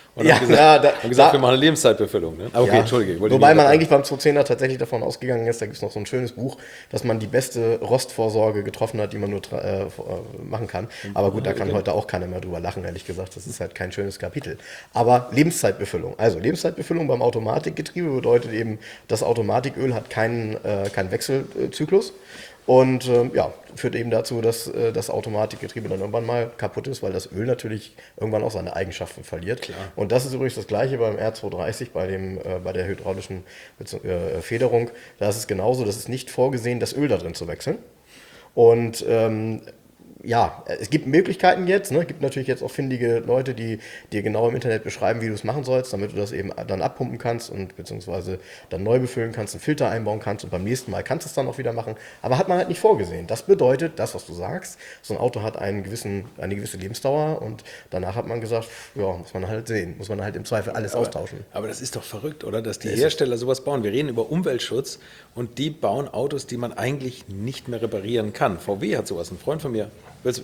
Und Ja, haben gesagt, ja, da- haben gesagt da- wir machen eine Lebenszeitbefüllung. Ne? Aber okay, Ja, Entschuldige. Ich wollte wobei nicht man unterbrechen. eigentlich beim zweihundertzehner tatsächlich davon ausgegangen ist, da gibt es noch so ein schönes Buch, dass man die beste Rostvorsorge getroffen hat, die man nur tra- äh, äh, machen kann. Aber gut, da kann okay. heute auch keiner mehr drüber lachen, ehrlich gesagt. Das ist halt kein schönes Kapitel. Aber Lebenszeitbefüllung. Also Lebenszeitbefüllung beim Automatikgetriebe bedeutet eben, das Automatiköl hat keinen, äh, keinen Wechselzyklus. Und ähm, ja, führt eben dazu, dass äh, das Automatikgetriebe dann irgendwann mal kaputt ist, weil das Öl natürlich irgendwann auch seine Eigenschaften verliert. Klar. Und das ist übrigens das gleiche beim R zweihundertdreißig, bei, dem, äh, bei der hydraulischen Bezu- äh, Federung. Da ist es genauso, das ist nicht vorgesehen, das Öl da drin zu wechseln. Und ähm, ja, es gibt Möglichkeiten jetzt. Ne? Es gibt natürlich jetzt auch findige Leute, die dir genau im Internet beschreiben, wie du es machen sollst, damit du das eben dann abpumpen kannst und beziehungsweise dann neu befüllen kannst, einen Filter einbauen kannst und beim nächsten Mal kannst du es dann auch wieder machen. Aber hat man halt nicht vorgesehen. Das bedeutet, das, was du sagst, so ein Auto hat einen gewissen, eine gewisse Lebensdauer und danach hat man gesagt, ja, muss man halt sehen, muss man halt im Zweifel alles austauschen. Aber das ist doch verrückt, oder? Dass die Hersteller sowas bauen. Wir reden über Umweltschutz und die bauen Autos, die man eigentlich nicht mehr reparieren kann. V W hat sowas. Ein Freund von mir, willst du-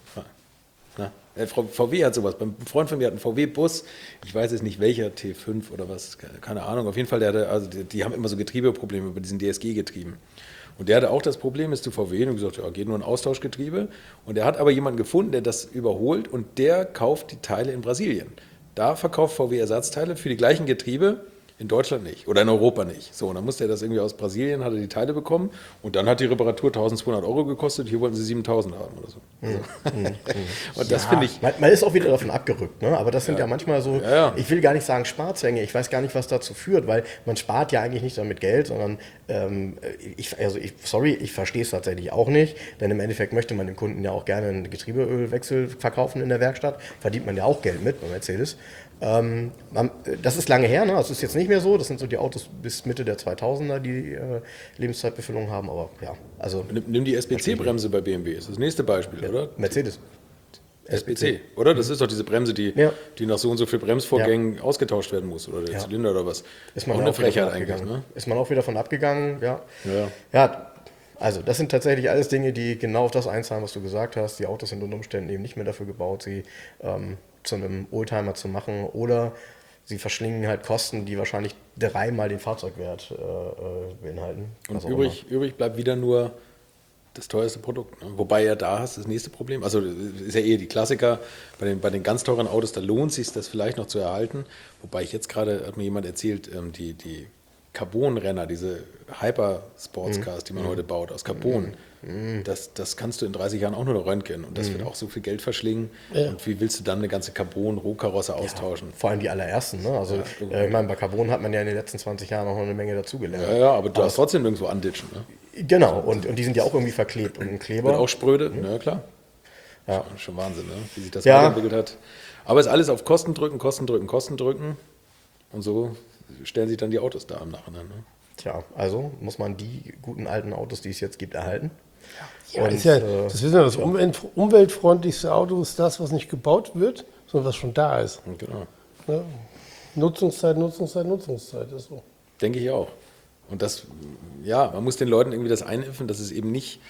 na, äh, V W hat sowas. Ein Freund von mir hat einen V W-Bus. Ich weiß jetzt nicht welcher, T fünf oder was, keine Ahnung. Auf jeden Fall, der hatte, also die, die haben immer so Getriebeprobleme bei diesen D S G-Getrieben. Und der hatte auch das Problem, ist zu V W und gesagt, ja, geht nur ein Austauschgetriebe. Und der hat aber jemanden gefunden, der das überholt und der kauft die Teile in Brasilien. Da verkauft V W Ersatzteile für die gleichen Getriebe, in Deutschland nicht oder in Europa nicht. So, und dann musste er das irgendwie aus Brasilien, hat er die Teile bekommen und dann hat die Reparatur eintausendzweihundert Euro gekostet, hier wollten sie siebentausend haben oder so. Also. Und das Ja, finde ich, Man, man ist auch wieder davon abgerückt, ne? Aber das sind ja, manchmal so, Ja, ja. ich will gar nicht sagen Sparzwänge, ich weiß gar nicht, was dazu führt, weil man spart ja eigentlich nicht damit Geld, sondern ähm, ich, also ich, sorry, ich verstehe es tatsächlich auch nicht, denn im Endeffekt möchte man dem Kunden ja auch gerne einen Getriebeölwechsel verkaufen in der Werkstatt, verdient man ja auch Geld mit bei Mercedes. Ähm, man, das ist lange her, ne? Das ist jetzt nicht mehr so, das sind so die Autos bis Mitte der zweitausender, die äh, Lebenszeitbefüllung haben, aber ja, also nimm, nimm die S B C-Bremse bei B M W, ist das nächste Beispiel, oder? Mercedes. S B C, oder? Das ist doch diese Bremse, die, Ja. die nach so und so viel Bremsvorgängen ausgetauscht werden muss, oder der Ja. Zylinder oder was. Ist man auch ja eine auch wieder Frechheit von eigentlich, abgegangen. ne? Ist man auch wieder von abgegangen, ja. Ja. Ja, also das sind tatsächlich alles Dinge, die genau auf das einzahlen, was du gesagt hast. Die Autos sind unter Umständen eben nicht mehr dafür gebaut, sie ähm, zu einem Oldtimer zu machen oder sie verschlingen halt Kosten, die wahrscheinlich dreimal den Fahrzeugwert äh, äh, beinhalten. Und Was auch übrig, übrig bleibt wieder nur das teuerste Produkt. Ne? Wobei ja da hast du das nächste Problem. Also das ist ja eher die Klassiker. Bei den, bei den ganz teuren Autos, da lohnt es sich, das vielleicht noch zu erhalten. Wobei ich jetzt gerade, hat mir jemand erzählt, ähm, die, die Carbon-Renner, diese Hyper-Sportscars, die man heute baut, aus Carbon, das, das kannst du in dreißig Jahren auch nur noch röntgen. Und das wird auch so viel Geld verschlingen. Und wie willst du dann eine ganze Carbon-Rohkarosse austauschen? Vor allem die allerersten. Ne? Also äh, ich meine, bei Carbon hat man ja in den letzten zwanzig Jahren auch noch eine Menge dazugelernt. Ja, ja, aber du darfst trotzdem nirgendwo anditschen. Ne? Genau, und, und die sind ja auch irgendwie verklebt und ein Kleber. Wird auch spröde, ja klar. Ja. Schon, schon Wahnsinn, ne? Wie sich das Ja. weiterentwickelt hat. Aber es ist alles auf Kosten drücken, Kosten drücken, Kosten drücken. Und so stellen sich dann die Autos da im Nachhinein. Ne? Tja, also muss man die guten alten Autos, die es jetzt gibt, erhalten. Ja, Und, ist ja, äh, das wissen wir, das umwelt, umweltfreundlichste Auto ist das, was nicht gebaut wird, sondern was schon da ist. Und genau. Ja. Nutzungszeit, Nutzungszeit, Nutzungszeit ist so. Denke ich auch. Und das, ja, man muss den Leuten irgendwie das einimpfen, dass es eben nicht,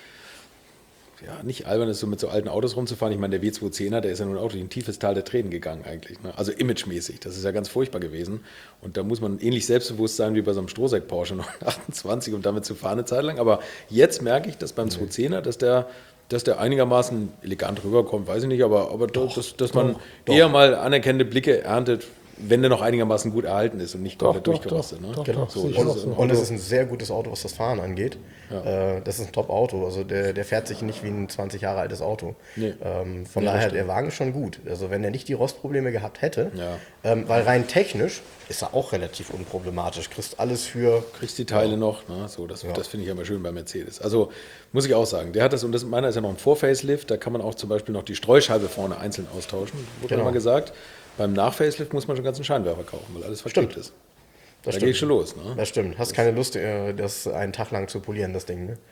ja, nicht albern ist, so mit so alten Autos rumzufahren. Ich meine, der W zweihundertzehner, der ist ja nun auch durch ein tiefes Tal der Tränen gegangen eigentlich. Ne? Also imagemäßig, das ist ja ganz furchtbar gewesen. Und da muss man ähnlich selbstbewusst sein wie bei so einem Strohsack Porsche neunhundertachtundzwanzig und damit zu fahren eine Zeit lang. Aber jetzt merke ich, dass beim zweihundertzehner, dass der, dass der einigermaßen elegant rüberkommt, weiß ich nicht, aber, aber doch, dass, dass man doch. eher mal anerkennende Blicke erntet, wenn der noch einigermaßen gut erhalten ist und nicht komplett Doch, doch, durchgerostet. doch, Ne? doch, Genau. doch, sehe ich Und, auch so. und es ist ein sehr gutes Auto, was das Fahren angeht. Äh, das ist ein Top-Auto. Also der, der fährt sich nicht wie ein zwanzig Jahre altes Auto. Nee. Ähm, von Ja, das daher, stimmt. der Wagen ist schon gut. Also wenn er nicht die Rostprobleme gehabt hätte, Ja. ähm, weil rein technisch ist er auch relativ unproblematisch. Kriegst alles für... Kriegst die Teile noch, ne? So, das, das finde ich immer schön bei Mercedes. Also muss ich auch sagen, der hat das, und das meiner ist ja noch ein Vor-Facelift, da kann man auch zum Beispiel noch die Streuscheibe vorne einzeln austauschen, wurde Genau. immer gesagt. Beim Nach-Facelift muss man schon einen ganzen Scheinwerfer kaufen, weil alles versteckt ist. Das Da stimmt. geht schon los. Ne? Das stimmt. Hast keine Lust, äh, das einen Tag lang zu polieren, das Ding. Ne?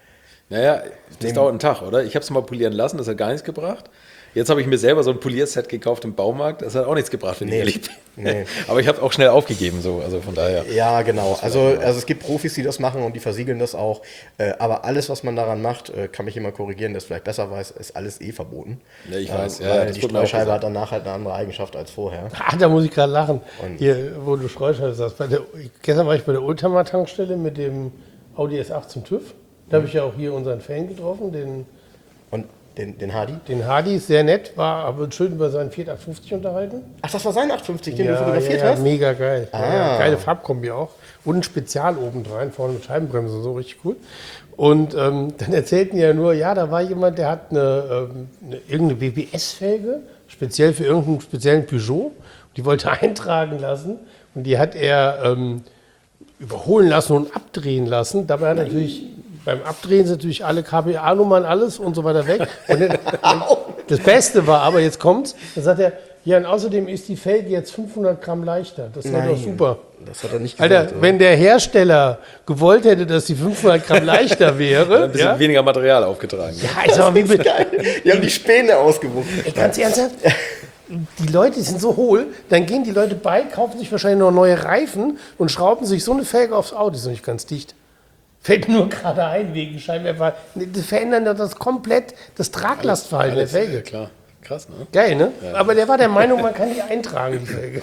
Naja, das dauert einen Tag, oder? Ich habe es mal polieren lassen, das hat gar nichts gebracht. Jetzt habe ich mir selber so ein Polierset gekauft im Baumarkt. Das hat auch nichts gebracht, wenn Nee. ich ehrlich bin. Nee. Aber ich habe auch schnell aufgegeben, so, also von daher. Ja, genau. Also, also es gibt Profis, die das machen und die versiegeln das auch. Äh, aber alles, was man daran macht, äh, kann mich jemand korrigieren, der es vielleicht besser weiß, ist alles eh verboten. Ja, ich weiß. Ähm, Ja, weil das die wurde mir auch Streuscheibe gesagt. hat danach halt eine andere Eigenschaft als vorher. Ah, da muss ich gerade lachen. Und- Hier, wo du Streuscheibe sagst. Bei der, gestern war ich bei der Oldtimer-Tankstelle mit dem Audi S acht zum TÜV. Da habe ich ja auch hier unseren Fan getroffen, den, Und den, den Hardy? den Hardy, ist sehr nett, war aber schön über seinen Fiat achthundertfünfzig unterhalten. Ach, das war sein achthundertfünfzig, den du Ja, fotografiert ja, ja, hast? mega geil. Ah. Ja, ja, geile Farbkombi auch. Und ein Spezial obendrein, vorne mit Scheibenbremse und so, richtig cool. Und ähm, dann erzählten die ja nur, ja, da war jemand, der hat eine, ähm, eine irgendeine B B S-Felge, speziell für irgendeinen speziellen Peugeot. Die wollte eintragen lassen und die hat er ähm, überholen lassen und abdrehen lassen. Dabei hat er natürlich beim Abdrehen sind natürlich alle K B A-Nummern, alles und so weiter weg. Und dann, das Beste war aber, jetzt kommt's, da sagt er, ja, und außerdem ist die Felge jetzt fünfhundert Gramm leichter. Das ist ja doch super. Das hat er nicht gesagt. Alter, oder? wenn der Hersteller gewollt hätte, dass die fünfhundert Gramm leichter wäre, Ein bisschen ja, weniger Material aufgetragen. ja, ist aber wie be- Die haben die Späne ausgewuchst. Ey, ganz ernsthaft, die Leute sind so hohl, dann gehen die Leute bei, kaufen sich wahrscheinlich noch neue Reifen und schrauben sich so eine Felge aufs Auto, die ist noch nicht ganz dicht. Fällt nur gerade ein wegen Scheinwerfer. Das verändern das komplett das Traglastverhalten der Felge. Ja, klar. Krass, ne? Geil, ne? Aber der war der Meinung, man kann die eintragen, die Felge.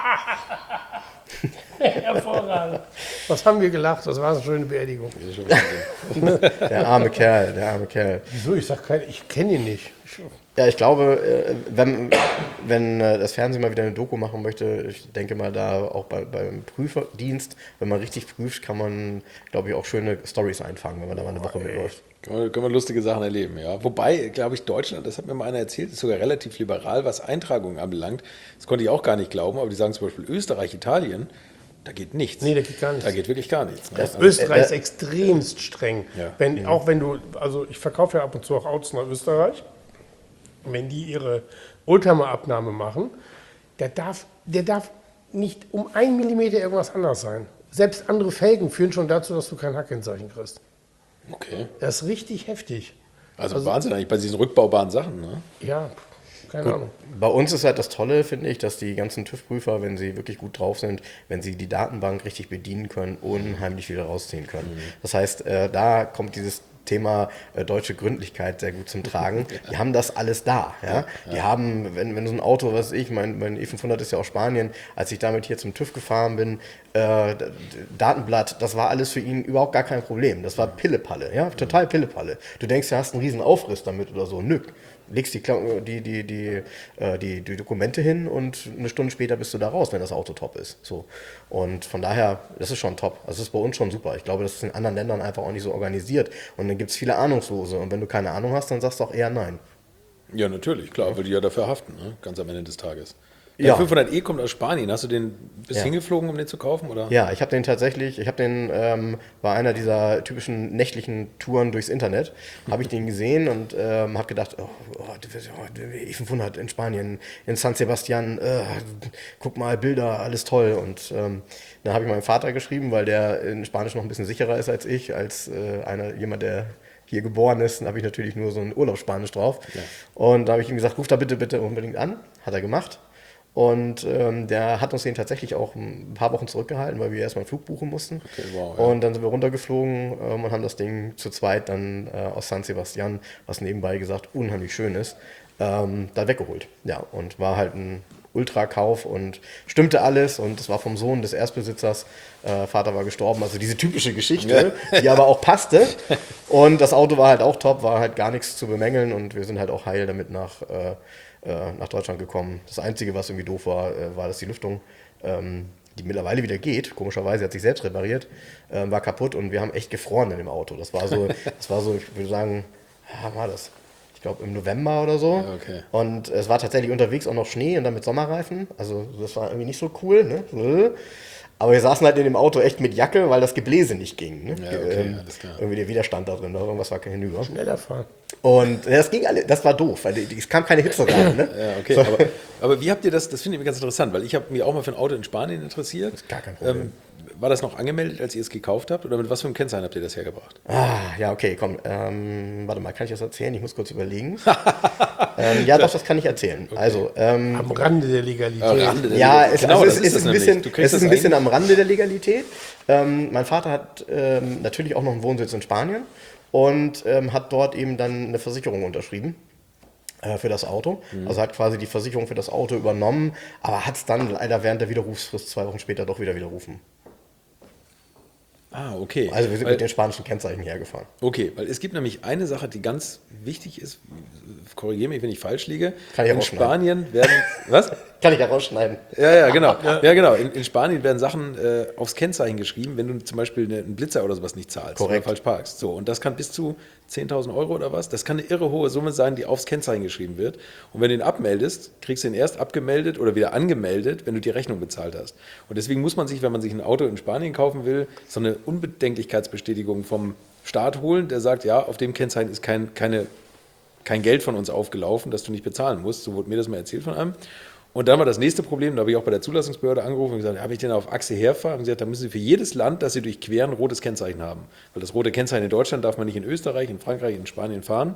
Hervorragend. Was haben wir gelacht? Das war eine schöne Beerdigung. Das ist schon Wahnsinn. Der arme Kerl, der arme Kerl. Wieso? Ich sag kein, ich kenne ihn nicht. Ich, Ja, ich glaube, äh, wenn, wenn äh, das Fernsehen mal wieder eine Doku machen möchte, ich denke mal da auch bei, beim Prüferdienst, wenn man richtig prüft, kann man, glaube ich, auch schöne Storys einfangen, wenn man da mal eine Woche mitläuft. Kann man, kann man lustige Sachen erleben, ja. Wobei, glaube ich, Deutschland, das hat mir mal einer erzählt, ist sogar relativ liberal, was Eintragungen anbelangt. Das konnte ich auch gar nicht glauben, aber die sagen zum Beispiel Österreich, Italien, da geht nichts. Nee, da geht gar nichts. Da geht wirklich gar nichts. Ne? Das Also, Österreich ist extremst streng. Ja. Wenn, auch wenn du, also ich verkaufe ja ab und zu auch Autos nach Österreich. Wenn die ihre Oldtimer-Abnahme machen, der darf, der darf nicht um einen Millimeter irgendwas anders sein. Selbst andere Felgen führen schon dazu, dass du kein Hackkennzeichen kriegst. okay. Das ist richtig heftig. Also, Wahnsinn eigentlich bei diesen rückbaubaren Sachen, ne? Ja, keine Ahnung. Bei uns ist halt das Tolle, finde ich, dass die ganzen TÜV-Prüfer, wenn sie wirklich gut drauf sind, wenn sie die Datenbank richtig bedienen können, unheimlich viel rausziehen können. Das heißt, äh, da kommt dieses Thema äh, deutsche Gründlichkeit sehr gut zum Tragen. Die haben das alles da. Ja? Die haben, wenn, wenn so ein Auto, was weiß ich, mein, mein E fünfhundert ist ja aus Spanien, als ich damit hier zum TÜV gefahren bin, äh, D- Datenblatt, das war alles für ihn überhaupt gar kein Problem. Das war Pillepalle, ja, total Pillepalle. Du denkst, du hast einen riesen Aufriss damit oder so. Nö. Legst die, Kla- die, die, die, äh, die, die Dokumente hin und eine Stunde später bist du da raus, wenn das Auto top ist. So. Und von daher, das ist schon top. Also das ist bei uns schon super. Ich glaube, das ist in anderen Ländern einfach auch nicht so organisiert. Und dann gibt es viele Ahnungslose. Und wenn du keine Ahnung hast, dann sagst du auch eher nein. Ja, natürlich, klar, weil die ja dafür haften, ne? Ganz am Ende des Tages. Ja. Der fünfhundert e kommt aus Spanien. Hast du den bis Ja. hingeflogen, um den zu kaufen? Oder? Ja, ich habe den tatsächlich, ich habe den ähm, bei einer dieser typischen nächtlichen Touren durchs Internet, habe ich den gesehen und ähm, habe gedacht, oh, oh, E fünfhundert in Spanien, in San Sebastian, äh, guck mal, Bilder, alles toll. Und ähm, dann habe ich meinem Vater geschrieben, weil der in Spanisch noch ein bisschen sicherer ist als ich, als äh, einer, jemand, der hier geboren ist, dann habe ich natürlich nur so ein Urlaubsspanisch drauf. Ja. Und da habe ich ihm gesagt, ruf da bitte, bitte unbedingt an. Hat er gemacht. Und ähm, der hat uns den tatsächlich auch ein paar Wochen zurückgehalten, weil wir erstmal einen Flug buchen mussten. Okay, wow, ja. Und dann sind wir runtergeflogen ähm, und haben das Ding zu zweit dann äh, aus San Sebastian, was nebenbei gesagt unheimlich schön ist, ähm, da weggeholt. Ja, und war halt ein Ultrakauf und stimmte alles und es war vom Sohn des Erstbesitzers, äh, Vater war gestorben, also diese typische Geschichte, die aber auch passte. Und das Auto war halt auch top, war halt gar nichts zu bemängeln und wir sind halt auch heil damit nach, äh, äh, nach Deutschland gekommen. Das Einzige, was irgendwie doof war, äh, war, dass die Lüftung, ähm, die mittlerweile wieder geht, komischerweise, hat sich selbst repariert, äh, war kaputt und wir haben echt gefroren in dem Auto. Das war so, das war so, ich würde sagen, ja, war das? Ich glaube im November oder so. Ja, okay. Und es war tatsächlich unterwegs auch noch Schnee und dann mit Sommerreifen. Also das war irgendwie nicht so cool. Ne? Aber wir saßen halt in dem Auto echt mit Jacke, weil das Gebläse nicht ging. Ne? Ja, okay, ähm, alles klar. irgendwie der Widerstand da drin, irgendwas war hinüber. Schneller fahren. Und das ging alle, das war doof, weil die- es kam keine Hitze rein. Ne? Ja, okay. Aber, aber wie habt ihr das, das finde ich mir ganz interessant, weil ich habe mich auch mal für ein Auto in Spanien interessiert. Gar kein Problem. Ähm, war das noch angemeldet, als ihr es gekauft habt? Oder mit was für einem Kennzeichen habt ihr das hergebracht? Ah, ja, okay, komm. Ähm, warte mal, kann ich das erzählen? Ich muss kurz überlegen. ähm, ja, doch, das kann ich erzählen. Okay. Also, ähm, am Rande der Legalität. Am Rande der ja, Legalität. es, Genau, also das es, ist es das ist ein nämlich. bisschen, es ist ein bisschen am Rande der Legalität. Ähm, mein Vater hat ähm, natürlich auch noch einen Wohnsitz in Spanien und ähm, hat dort eben dann eine Versicherung unterschrieben äh, für das Auto. Mhm. Also hat quasi die Versicherung für das Auto übernommen, aber hat es dann leider während der Widerrufsfrist zwei Wochen später doch wieder widerrufen. Ah, okay. Also wir sind weil, mit den spanischen Kennzeichen hergefahren. Okay, weil es gibt nämlich eine Sache, die ganz wichtig ist, korrigiere mich, wenn ich falsch liege. Kann ich in Spanien werden, was? Kann ich ja rausschneiden. Ja, ja, genau. Ja, ja genau. In, in Spanien werden Sachen äh, aufs Kennzeichen geschrieben, wenn du zum Beispiel eine, einen Blitzer oder sowas nicht zahlst. Korrekt. Oder falsch parkst. So, und das kann bis zu zehntausend Euro oder was. Das kann eine irre hohe Summe sein, die aufs Kennzeichen geschrieben wird. Und wenn du ihn abmeldest, kriegst du ihn erst abgemeldet oder wieder angemeldet, wenn du die Rechnung bezahlt hast. Und deswegen muss man sich, wenn man sich ein Auto in Spanien kaufen will, so eine Unbedenklichkeitsbestätigung vom Staat holen, der sagt, ja, auf dem Kennzeichen ist kein, keine, kein Geld von uns aufgelaufen, das du nicht bezahlen musst. So wurde mir das mal erzählt von einem. Und dann war das nächste Problem, da habe ich auch bei der Zulassungsbehörde angerufen und gesagt, habe ich den auf Achse herfahren? Und gesagt, da müssen Sie für jedes Land, das Sie durchqueren, ein rotes Kennzeichen haben. Weil das rote Kennzeichen in Deutschland darf man nicht in Österreich, in Frankreich, in Spanien fahren.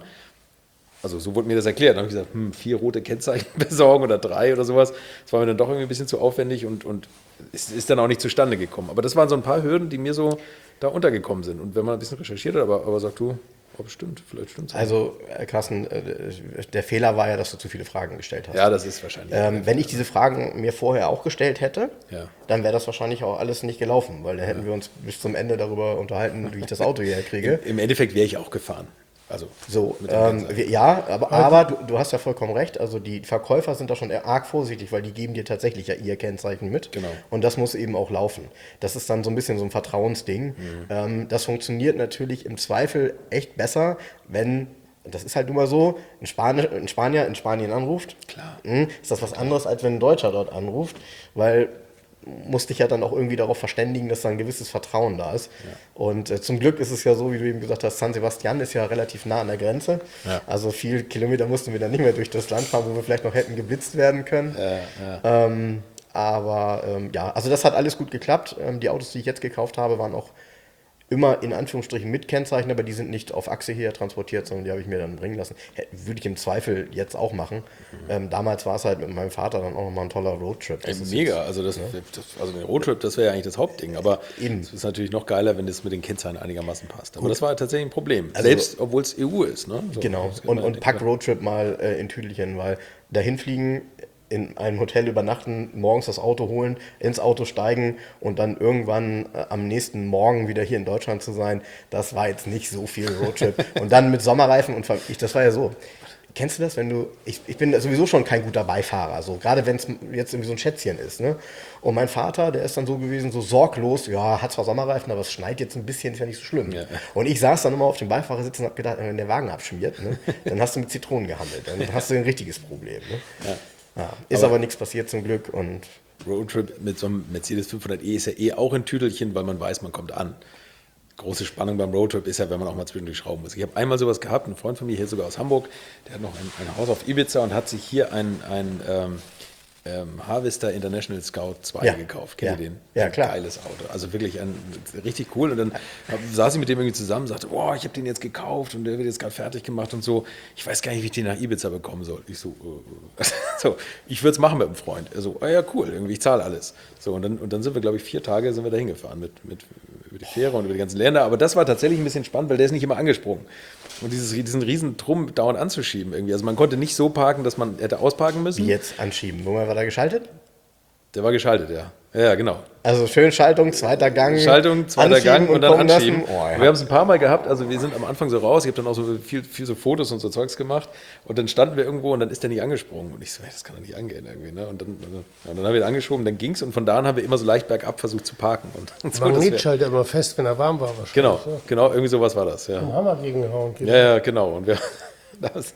Also so wurde mir das erklärt. Dann habe ich gesagt, hm, vier rote Kennzeichen besorgen oder drei oder sowas. Das war mir dann doch irgendwie ein bisschen zu aufwendig und, und ist, ist dann auch nicht zustande gekommen. Aber das waren so ein paar Hürden, die mir so da untergekommen sind. Und wenn man ein bisschen recherchiert hat, aber, aber sagt du, oh, bestimmt, vielleicht stimmt es. Also, Carsten, der Fehler war ja, dass du zu viele Fragen gestellt hast. Ja, das ist wahrscheinlich. Ähm, wenn ich diese Fragen mir vorher auch gestellt hätte, ja. dann wäre das wahrscheinlich auch alles nicht gelaufen, weil dann hätten ja. wir uns bis zum Ende darüber unterhalten, wie ich das Auto hierher kriege. Im, im Endeffekt wäre ich auch gefahren. Also so, ähm, wir, ja, aber, aber du, du hast ja vollkommen recht. Also die Verkäufer sind da schon arg vorsichtig, weil die geben dir tatsächlich ja ihr Kennzeichen mit. Genau. Und das muss eben auch laufen. Das ist dann so ein bisschen so ein Vertrauensding. Mhm. Ähm, das funktioniert natürlich im Zweifel echt besser, wenn, das ist halt nun mal so, ein, Spanier, ein Spanier in Spanien anruft. Klar. Mh, ist das was anderes, als wenn ein Deutscher dort anruft, weil musste ich ja dann auch irgendwie darauf verständigen, dass da ein gewisses Vertrauen da ist. Ja. Und äh, zum Glück ist es ja so, wie du eben gesagt hast, San Sebastian ist ja relativ nah an der Grenze. Ja. Also viel Kilometer mussten wir dann nicht mehr durch das Land fahren, wo wir vielleicht noch hätten geblitzt werden können. Ja, ja. Ähm, aber ähm, ja, also das hat alles gut geklappt. Ähm, die Autos, die ich jetzt gekauft habe, waren auch immer in Anführungsstrichen mit Kennzeichen, aber die sind nicht auf Achse hier transportiert, sondern die habe ich mir dann bringen lassen. Würde ich im Zweifel jetzt auch machen. Mhm. Ähm, damals war es halt mit meinem Vater dann auch nochmal ein toller Roadtrip. Ey, mega, jetzt, also, das, ne? das, also der Roadtrip, das wäre ja eigentlich das Hauptding, aber es ist natürlich noch geiler, wenn das mit den Kennzeichen einigermaßen passt. Aber Gut. das war tatsächlich ein Problem, also, selbst obwohl es E U ist. Ne? So, genau, und, und pack Roadtrip mal äh, in Tüdelchen, weil dahin fliegen, in einem Hotel übernachten, morgens das Auto holen, ins Auto steigen und dann irgendwann äh, am nächsten Morgen wieder hier in Deutschland zu sein, das war jetzt nicht so viel Roadtrip. Und dann mit Sommerreifen und ich, das war ja so. Kennst du das, wenn du, ich, ich bin sowieso schon kein guter Beifahrer, so gerade wenn es jetzt irgendwie so ein Schätzchen ist, ne? Und mein Vater, der ist dann so gewesen, so sorglos, ja, hat zwar Sommerreifen, aber es schneit jetzt ein bisschen, ist ja nicht so schlimm. Ja. Und ich saß dann immer auf dem Beifahrersitz und hab gedacht, wenn der Wagen abschmiert, ne, dann hast du mit Zitronen gehandelt, dann hast du ein richtiges Problem. Ne? Ja. Ja, ist aber, aber nichts passiert zum Glück. Und Roadtrip mit so einem Mercedes fünfhundert e ist ja eh auch ein Tüdelchen, weil man weiß, man kommt an. Große Spannung beim Roadtrip ist ja, wenn man auch mal zwischendurch schrauben muss. Ich habe einmal sowas gehabt, ein Freund von mir hier sogar aus Hamburg, der hat noch ein, ein Haus auf Ibiza und hat sich hier ein, ein ähm, ähm, Harvester International Scout zwei ja. gekauft. Kennt ja. ihr den? Ja, ein klar. Geiles Auto. Also wirklich ein richtig cool. Und dann hab, saß ich mit dem irgendwie zusammen und sagte, boah, ich habe den jetzt gekauft und der wird jetzt gerade fertig gemacht und so. Ich weiß gar nicht, wie ich den nach Ibiza bekommen soll. Ich so, äh, so ich würde es machen mit einem Freund. Er so, ah ja, cool, irgendwie, ich zahle alles. So, und dann, und dann sind wir, glaube ich, vier Tage sind wir da hingefahren mit, mit über die Fähre und über die ganzen Länder. Aber das war tatsächlich ein bisschen spannend, weil der ist nicht immer angesprungen. Und dieses, diesen riesen Trumm dauernd anzuschieben irgendwie. Also man konnte nicht so parken, dass man hätte ausparken müssen. Wie jetzt anschieben? Wo war da geschaltet? Der war geschaltet, ja. Ja, genau. Also schön Schaltung, zweiter Gang. Schaltung, zweiter Gang und, und dann anschieben. Oh, ja. Wir haben es ein paar Mal gehabt, also wir sind am Anfang so raus, ich habe dann auch so viel, viel so Fotos und so Zeugs gemacht und dann standen wir irgendwo und dann ist der nicht angesprungen und ich so, hey, das kann doch nicht angehen irgendwie. Ne? Und, dann, und dann haben wir ihn angeschoben, dann ging es und von da an haben wir immer so leicht bergab versucht zu parken. Und, und so, Magnetschalter immer fest, wenn er warm war wahrscheinlich. Genau, ja. genau, irgendwie sowas war das. Ja. Ein Hammer gegengehauen. Ja, ja, genau. Und wir, das, das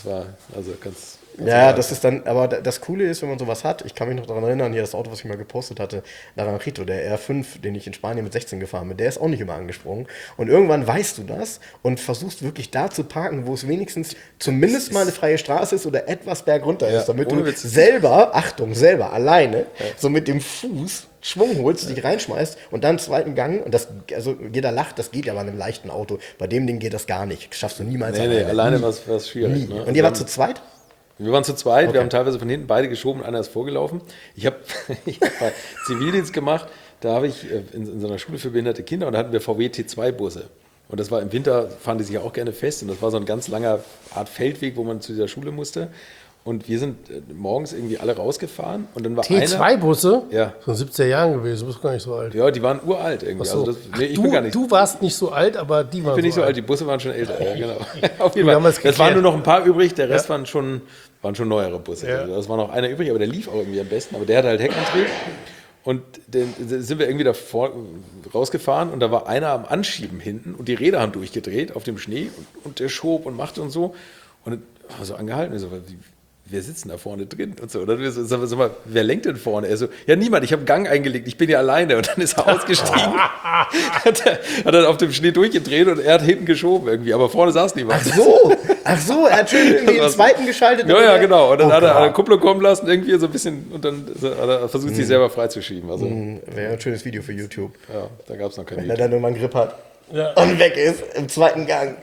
Das war also ganz... Ja, das ist dann, aber das Coole ist, wenn man sowas hat, ich kann mich noch daran erinnern, hier das Auto, was ich mal gepostet hatte, Naranjito, der R fünf, den ich in Spanien mit sechzehn gefahren bin, der ist auch nicht immer angesprungen. Und irgendwann weißt du das und versuchst wirklich da zu parken, wo es wenigstens zumindest mal eine freie Straße ist oder etwas bergunter Ja, ist, damit ohne du Witz. selber, Achtung, selber, alleine, ja. so mit dem Fuß Schwung holst, dich reinschmeißt und dann einen zweiten Gang, und das, also jeder lacht, das geht ja bei einem leichten Auto, bei dem Ding geht das gar nicht, das schaffst du niemals Nee, nee, alleine war es schwierig. Ne? Und ihr wart zu zweit? Wir waren zu zweit, Okay. wir haben teilweise von hinten beide geschoben und einer ist vorgelaufen. Ich habe ich hab Zivildienst gemacht, da habe ich in, in so einer Schule für behinderte Kinder und da hatten wir V W T zwei Busse. Und das war im Winter, fahren die sich auch gerne fest und das war so ein ganz langer Art Feldweg, wo man zu dieser Schule musste. Und wir sind morgens irgendwie alle rausgefahren und dann war T zwei einer... Busse? Ja. So in siebziger Jahren gewesen, du bist gar nicht so alt. Ja, die waren uralt irgendwie. Ach so. Also das, nee, ich du, bin gar nicht... du warst nicht so alt, aber die waren Ich bin nicht so alt. alt, die Busse waren schon älter, ja, genau. Auf jeden Wir Fall. haben das Es geklärt. waren nur noch ein paar übrig, der Rest Ja. waren, schon, waren schon neuere Busse. Ja. Also, das war noch einer übrig, aber der lief auch irgendwie am besten. Aber der hatte halt Heckantrieb. Und dann sind wir irgendwie da vor, rausgefahren und da war einer am Anschieben hinten und die Räder haben durchgedreht auf dem Schnee und, und der schob und machte und so. Und dann war so angehalten. Ich so, wie, wer sitzt denn da vorne drin? Und so. Und dann wir so, sag mal, wer lenkt denn vorne? Er so, ja niemand, ich habe einen Gang eingelegt, ich bin ja alleine. Und dann ist er ausgestiegen, hat, er, hat er auf dem Schnee durchgedreht und er hat hinten geschoben irgendwie. Aber vorne saß niemand. Ach so, ach so, er hat schön irgendwie den zweiten geschaltet. Ja, ja, genau. Und dann Oh hat er Gott. eine Kupplung kommen lassen, irgendwie so ein bisschen, und dann hat er versucht, sich selber freizuschieben. Also, Wäre ein schönes Video für YouTube. ja, da gab es noch kein Wenn er Video. dann irgendwann einen Grip hat Ja. und weg ist im zweiten Gang.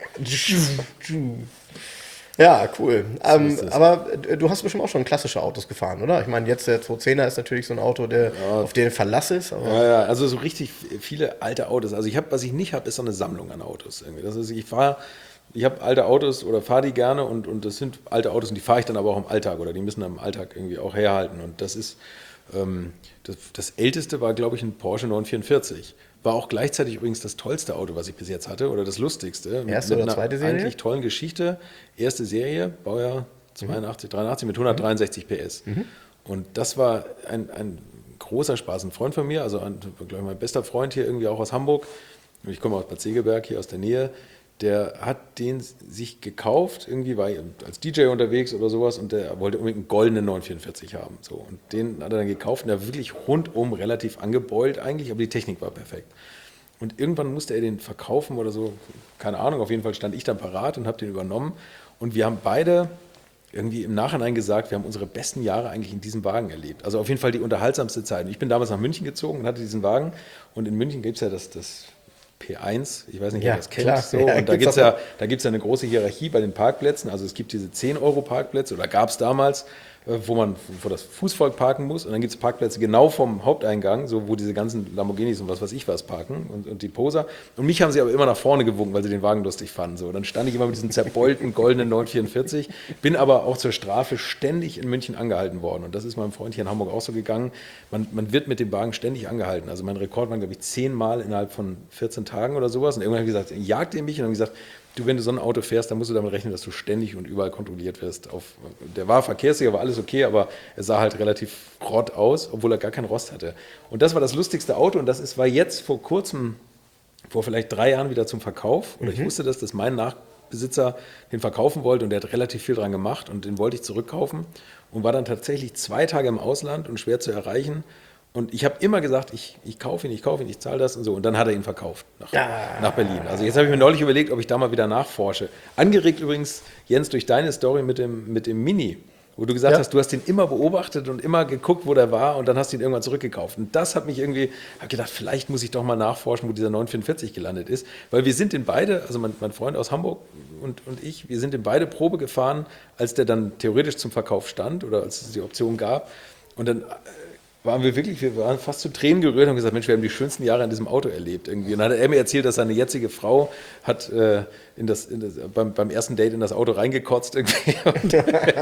Ja, cool. Ähm, ist es. aber äh, du hast bestimmt auch schon klassische Autos gefahren, oder? Ich meine, jetzt der zweihundertzehner ist natürlich so ein Auto, der, auf den Verlass ist. Aber Ja, ja, also so richtig viele alte Autos. Also ich habe, was ich nicht habe, ist so eine Sammlung an Autos. Irgendwie. Das ist, ich fahre, ich habe alte Autos oder fahre die gerne und, und das sind alte Autos und die fahre ich dann aber auch im Alltag oder die müssen im Alltag irgendwie auch herhalten. Und das ist, ähm, das, das älteste war, glaube ich, ein Porsche neunhundertvierundvierzig. War auch gleichzeitig übrigens das tollste Auto, was ich bis jetzt hatte, oder das lustigste. Erste oder zweite Serie? Eigentlich tollen Geschichte. Erste Serie, Baujahr zweiundachtzig, dreiundachtzig mit hundertdreiundsechzig P S. Mhm. Und das war ein, ein großer Spaß. Ein Freund von mir, also ein, glaube ich, mein bester Freund hier irgendwie auch aus Hamburg, ich komme aus Bad Segeberg, hier aus der Nähe, der hat den sich gekauft, irgendwie war er als D J unterwegs oder sowas und der wollte unbedingt einen goldenen neunhundertvierundvierzig haben. So. Und den hat er dann gekauft und der war wirklich rundum relativ angebeult eigentlich, aber die Technik war perfekt. Und irgendwann musste er den verkaufen oder so, keine Ahnung, auf jeden Fall stand ich dann parat und habe den übernommen. Und wir haben beide irgendwie im Nachhinein gesagt, wir haben unsere besten Jahre eigentlich in diesem Wagen erlebt. Also auf jeden Fall die unterhaltsamste Zeit. Und ich bin damals nach München gezogen und hatte diesen Wagen. Und in München gibt es ja das, das P eins, ich weiß nicht, Ja, wer das kennt. klar. So. Ja, Und da gibt's gibt es auch ja, da gibt's ja eine große Hierarchie bei den Parkplätzen. Also es gibt diese zehn Euro Parkplätze oder gab es damals, äh, wo man wo das Fußvolk parken muss. Und dann gibt es Parkplätze genau vom Haupteingang, so wo diese ganzen Lamborghinis und was weiß ich was parken und, und die Poser. Und mich haben sie aber immer nach vorne gewunken, weil sie den Wagen lustig fanden. So. Dann stand ich immer mit diesem zerbeulten goldenen neunhundertvierundvierzig, bin aber auch zur Strafe ständig in München angehalten worden. Und das ist meinem Freund hier in Hamburg auch so gegangen. Man, man wird mit dem Wagen ständig angehalten. Also mein Rekord waren, glaube ich, zehnmal innerhalb von vierzehn Tagen oder sowas. Und irgendwann habe ich gesagt, jagt ihr mich? Und dann habe ich gesagt, du, wenn du so ein Auto fährst, dann musst du damit rechnen, dass du ständig und überall kontrolliert wirst. Auf, der war verkehrssicher, war alles okay, aber er sah halt relativ rott aus, obwohl er gar keinen Rost hatte. Und das war das lustigste Auto und das ist, war jetzt vor kurzem, vor vielleicht drei Jahren wieder zum Verkauf. Oder ich wusste das, dass mein Nachbesitzer den verkaufen wollte und der hat relativ viel dran gemacht und den wollte ich zurückkaufen und war dann tatsächlich zwei Tage im Ausland und schwer zu erreichen. Und ich habe immer gesagt, ich, ich kaufe ihn, ich kaufe ihn, ich zahle das und so. Und dann hat er ihn verkauft nach, nach Berlin. Also jetzt habe ich mir neulich überlegt, ob ich da mal wieder nachforsche. Angeregt übrigens, Jens, durch deine Story mit dem, mit dem Mini, wo du gesagt Ja. hast, du hast ihn immer beobachtet und immer geguckt, wo der war und dann hast du ihn irgendwann zurückgekauft. Und das hat mich irgendwie, habe gedacht, vielleicht muss ich doch mal nachforschen, wo dieser neunhundertvierundvierzig gelandet ist. Weil wir sind in beide, also mein, mein Freund aus Hamburg und, und ich, wir sind in beide Probe gefahren, als der dann theoretisch zum Verkauf stand oder als es die Option gab. Und dann waren wir wirklich, wir waren fast zu Tränen gerührt und haben gesagt, Mensch, wir haben die schönsten Jahre in diesem Auto erlebt irgendwie. Und dann hat er mir erzählt, dass seine jetzige Frau hat äh, in das, in das, beim, beim ersten Date in das Auto reingekotzt irgendwie. Und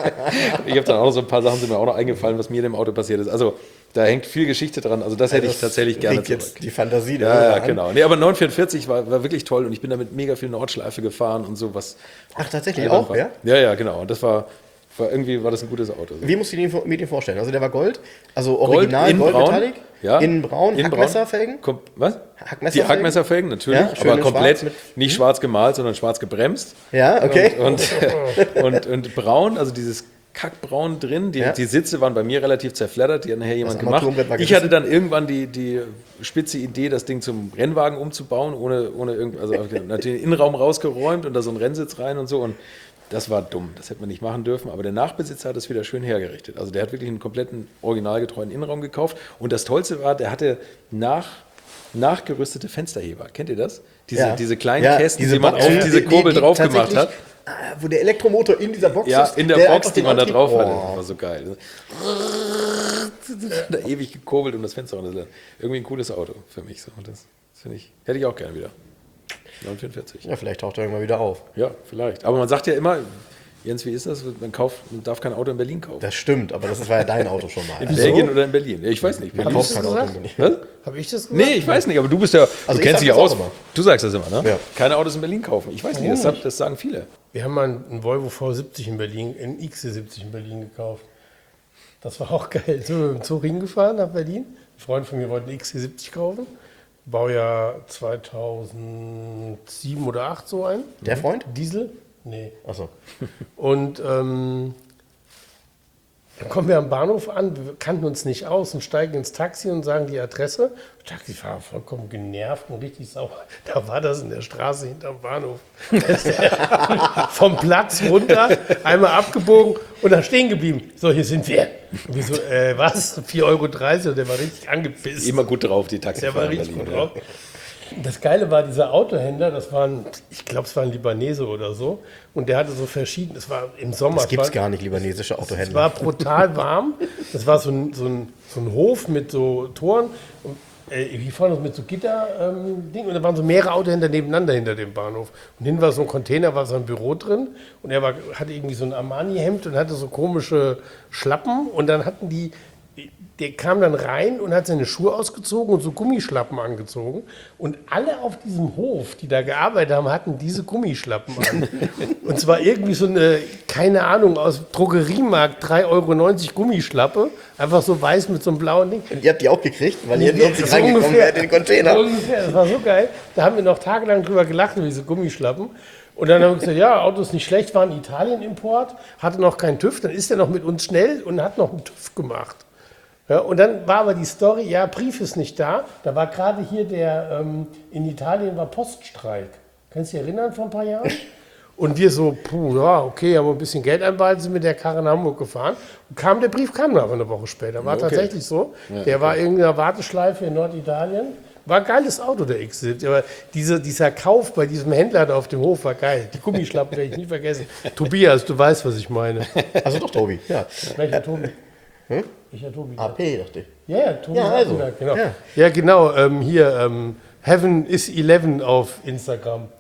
ich habe dann auch noch so ein paar Sachen, sind mir auch noch eingefallen, was mir in dem Auto passiert ist. Also da hängt viel Geschichte dran. Also das hätte ich tatsächlich gerne liegt jetzt zurück. die Fantasie Ja, ja, an. genau. Nee, aber neunhundertvierundvierzig war, war wirklich toll und ich bin damit mega viel Nordschleife gefahren und so was. Ach, tatsächlich albern auch, war. ja? Ja, ja, genau. Und das war war irgendwie war das ein gutes Auto. Wie musst du den mir den vorstellen? Also der war Gold, also Gold, original innen Gold braun, Metallic, ja, innen braun, innen braun. Hackmesserfelgen. Kom was? Hackmesserfelgen? Die Hackmesserfelgen, natürlich, Ja, schön aber in komplett schwarz mit- nicht schwarz gemalt, sondern schwarz gebremst. Ja, okay. Und, und, und, und braun, also dieses Kackbraun drin. Die, Ja. die Sitze waren bei mir relativ zerfleddert, die hat nachher jemand gemacht. Armaturenbrett war Ich hatte dann irgendwann die, die spitze Idee, das Ding zum Rennwagen umzubauen, ohne, ohne irgend, also hab ich natürlich den Innenraum rausgeräumt und da so einen Rennsitz rein und so. Und das war dumm, das hätte man nicht machen dürfen. Aber der Nachbesitzer hat das wieder schön hergerichtet. Also der hat wirklich einen kompletten originalgetreuen Innenraum gekauft. Und das Tollste war, der hatte nach nachgerüstete Fensterheber. Kennt ihr das? Diese, Ja. diese kleinen Ja, Kästen, diese die man Box- auf die- diese die- Kurbel die drauf gemacht tatsächlich- hat. Ah, wo der Elektromotor in dieser Box Ja, ist. in der, der Box, einfach die den man da Antrieb- drauf hatte. Oh. Das war so geil. Da ewig gekurbelt um das Fenster runter. Irgendwie ein cooles Auto für mich. So. Das, das finde ich, hätte ich auch gerne wieder. neunundvierzig. Ja, vielleicht taucht er irgendwann wieder auf. Ja, vielleicht. Aber man sagt ja immer, Jens, wie ist das? Man, kauft, man darf kein Auto in Berlin kaufen. Das stimmt, aber das war ja dein Auto schon mal. In Also, Belgien oder in Berlin? Ja, ich weiß nicht. man Berlin kauft ist, kein das Auto in gesagt? Berlin. was? Habe ich das gesagt? Nee, ich weiß nicht, aber du bist ja, Also du ich kennst sag dich ja das aus. auch immer. Du sagst das immer, ne? Ja. Keine Autos in Berlin kaufen. Ich weiß nicht, das, das sagen viele. Wir haben mal einen Volvo V siebzig in Berlin, einen X C siebzig in Berlin gekauft. Das war auch geil. Sind wir mit dem Zug hingefahren nach Berlin. Ein Freund von mir wollte einen X C siebzig kaufen. Baujahr zweitausendsieben oder zweitausendacht so ein. Der Freund? Diesel? Nee. Achso. Und ähm, dann kommen wir am Bahnhof an, wir kannten uns nicht aus und steigen ins Taxi und sagen die Adresse. Der Taxifahrer vollkommen genervt und richtig sauer. Da war das in der Straße hinterm Bahnhof. Vom Platz runter, einmal abgebogen und dann stehen geblieben. So, hier sind wir. Und wir so, äh, was? vier Euro dreißig und der war richtig angepisst. Immer gut drauf, die Der Taxifahrer war in richtig Berlin. gut drauf. Das Geile war, dieser Autohändler, das waren, ich glaube, es war ein Libanese oder so. Und der hatte so verschiedene, es war im Sommer. Das gibt es war, gar nicht, libanesische Es Autohändler. war brutal warm. Das war so ein, so ein, so ein Hof mit so Toren. Und, äh, hier vorne mit so Gitter-Ding. Ähm, und da waren so mehrere Autohändler nebeneinander hinter dem Bahnhof. Und hinten war so ein Container, war so ein Büro drin. Und er war, hatte irgendwie so ein Armani-Hemd und hatte so komische Schlappen. Und dann hatten die. Der kam dann rein und hat seine Schuhe ausgezogen und so Gummischlappen angezogen. Und alle auf diesem Hof, die da gearbeitet haben, hatten diese Gummischlappen an. Und zwar irgendwie so eine, keine Ahnung, aus Drogeriemarkt, drei Euro neunzig Gummischlappe. Einfach so weiß mit so einem blauen Ding. Und ihr habt die auch gekriegt, weil ihr Ja, sonst nicht so reingekommen ungefähr. wärt in den Container. So ungefähr, das war so geil. Da haben wir noch tagelang drüber gelacht, über diese Gummischlappen. Und dann haben wir gesagt, ja, Auto ist nicht schlecht, war ein Italien-Import, hatte noch keinen TÜV. Dann ist er noch mit uns schnell und hat noch einen TÜV gemacht. Ja, und dann war aber die Story, ja, Brief ist nicht da. Da war gerade hier der, ähm, in Italien war Poststreik. Kannst du dich erinnern, vor ein paar Jahren? Und wir so, puh, ja, okay, haben wir ein bisschen Geld einbehalten, sind mit der Karre nach Hamburg gefahren. Und kam, der Brief kam dann aber eine Woche später. War Okay. tatsächlich so. Der war in irgendeiner Warteschleife in Norditalien. War ein geiles Auto, der X siebzig. Aber diese, dieser Kauf bei diesem Händler da auf dem Hof war geil. Die Gummischlappen werde ich nie vergessen. Tobias, du weißt, was ich meine. Also doch, Tobi. Ja. Welcher Tobi? Hm? Welcher Tobi? A P, dachte ich. Ja, ja, Tobi Ja, also, Hartenberg, genau. ja. Ja, genau. Ähm, hier, ähm, Heaven is eleven auf Instagram.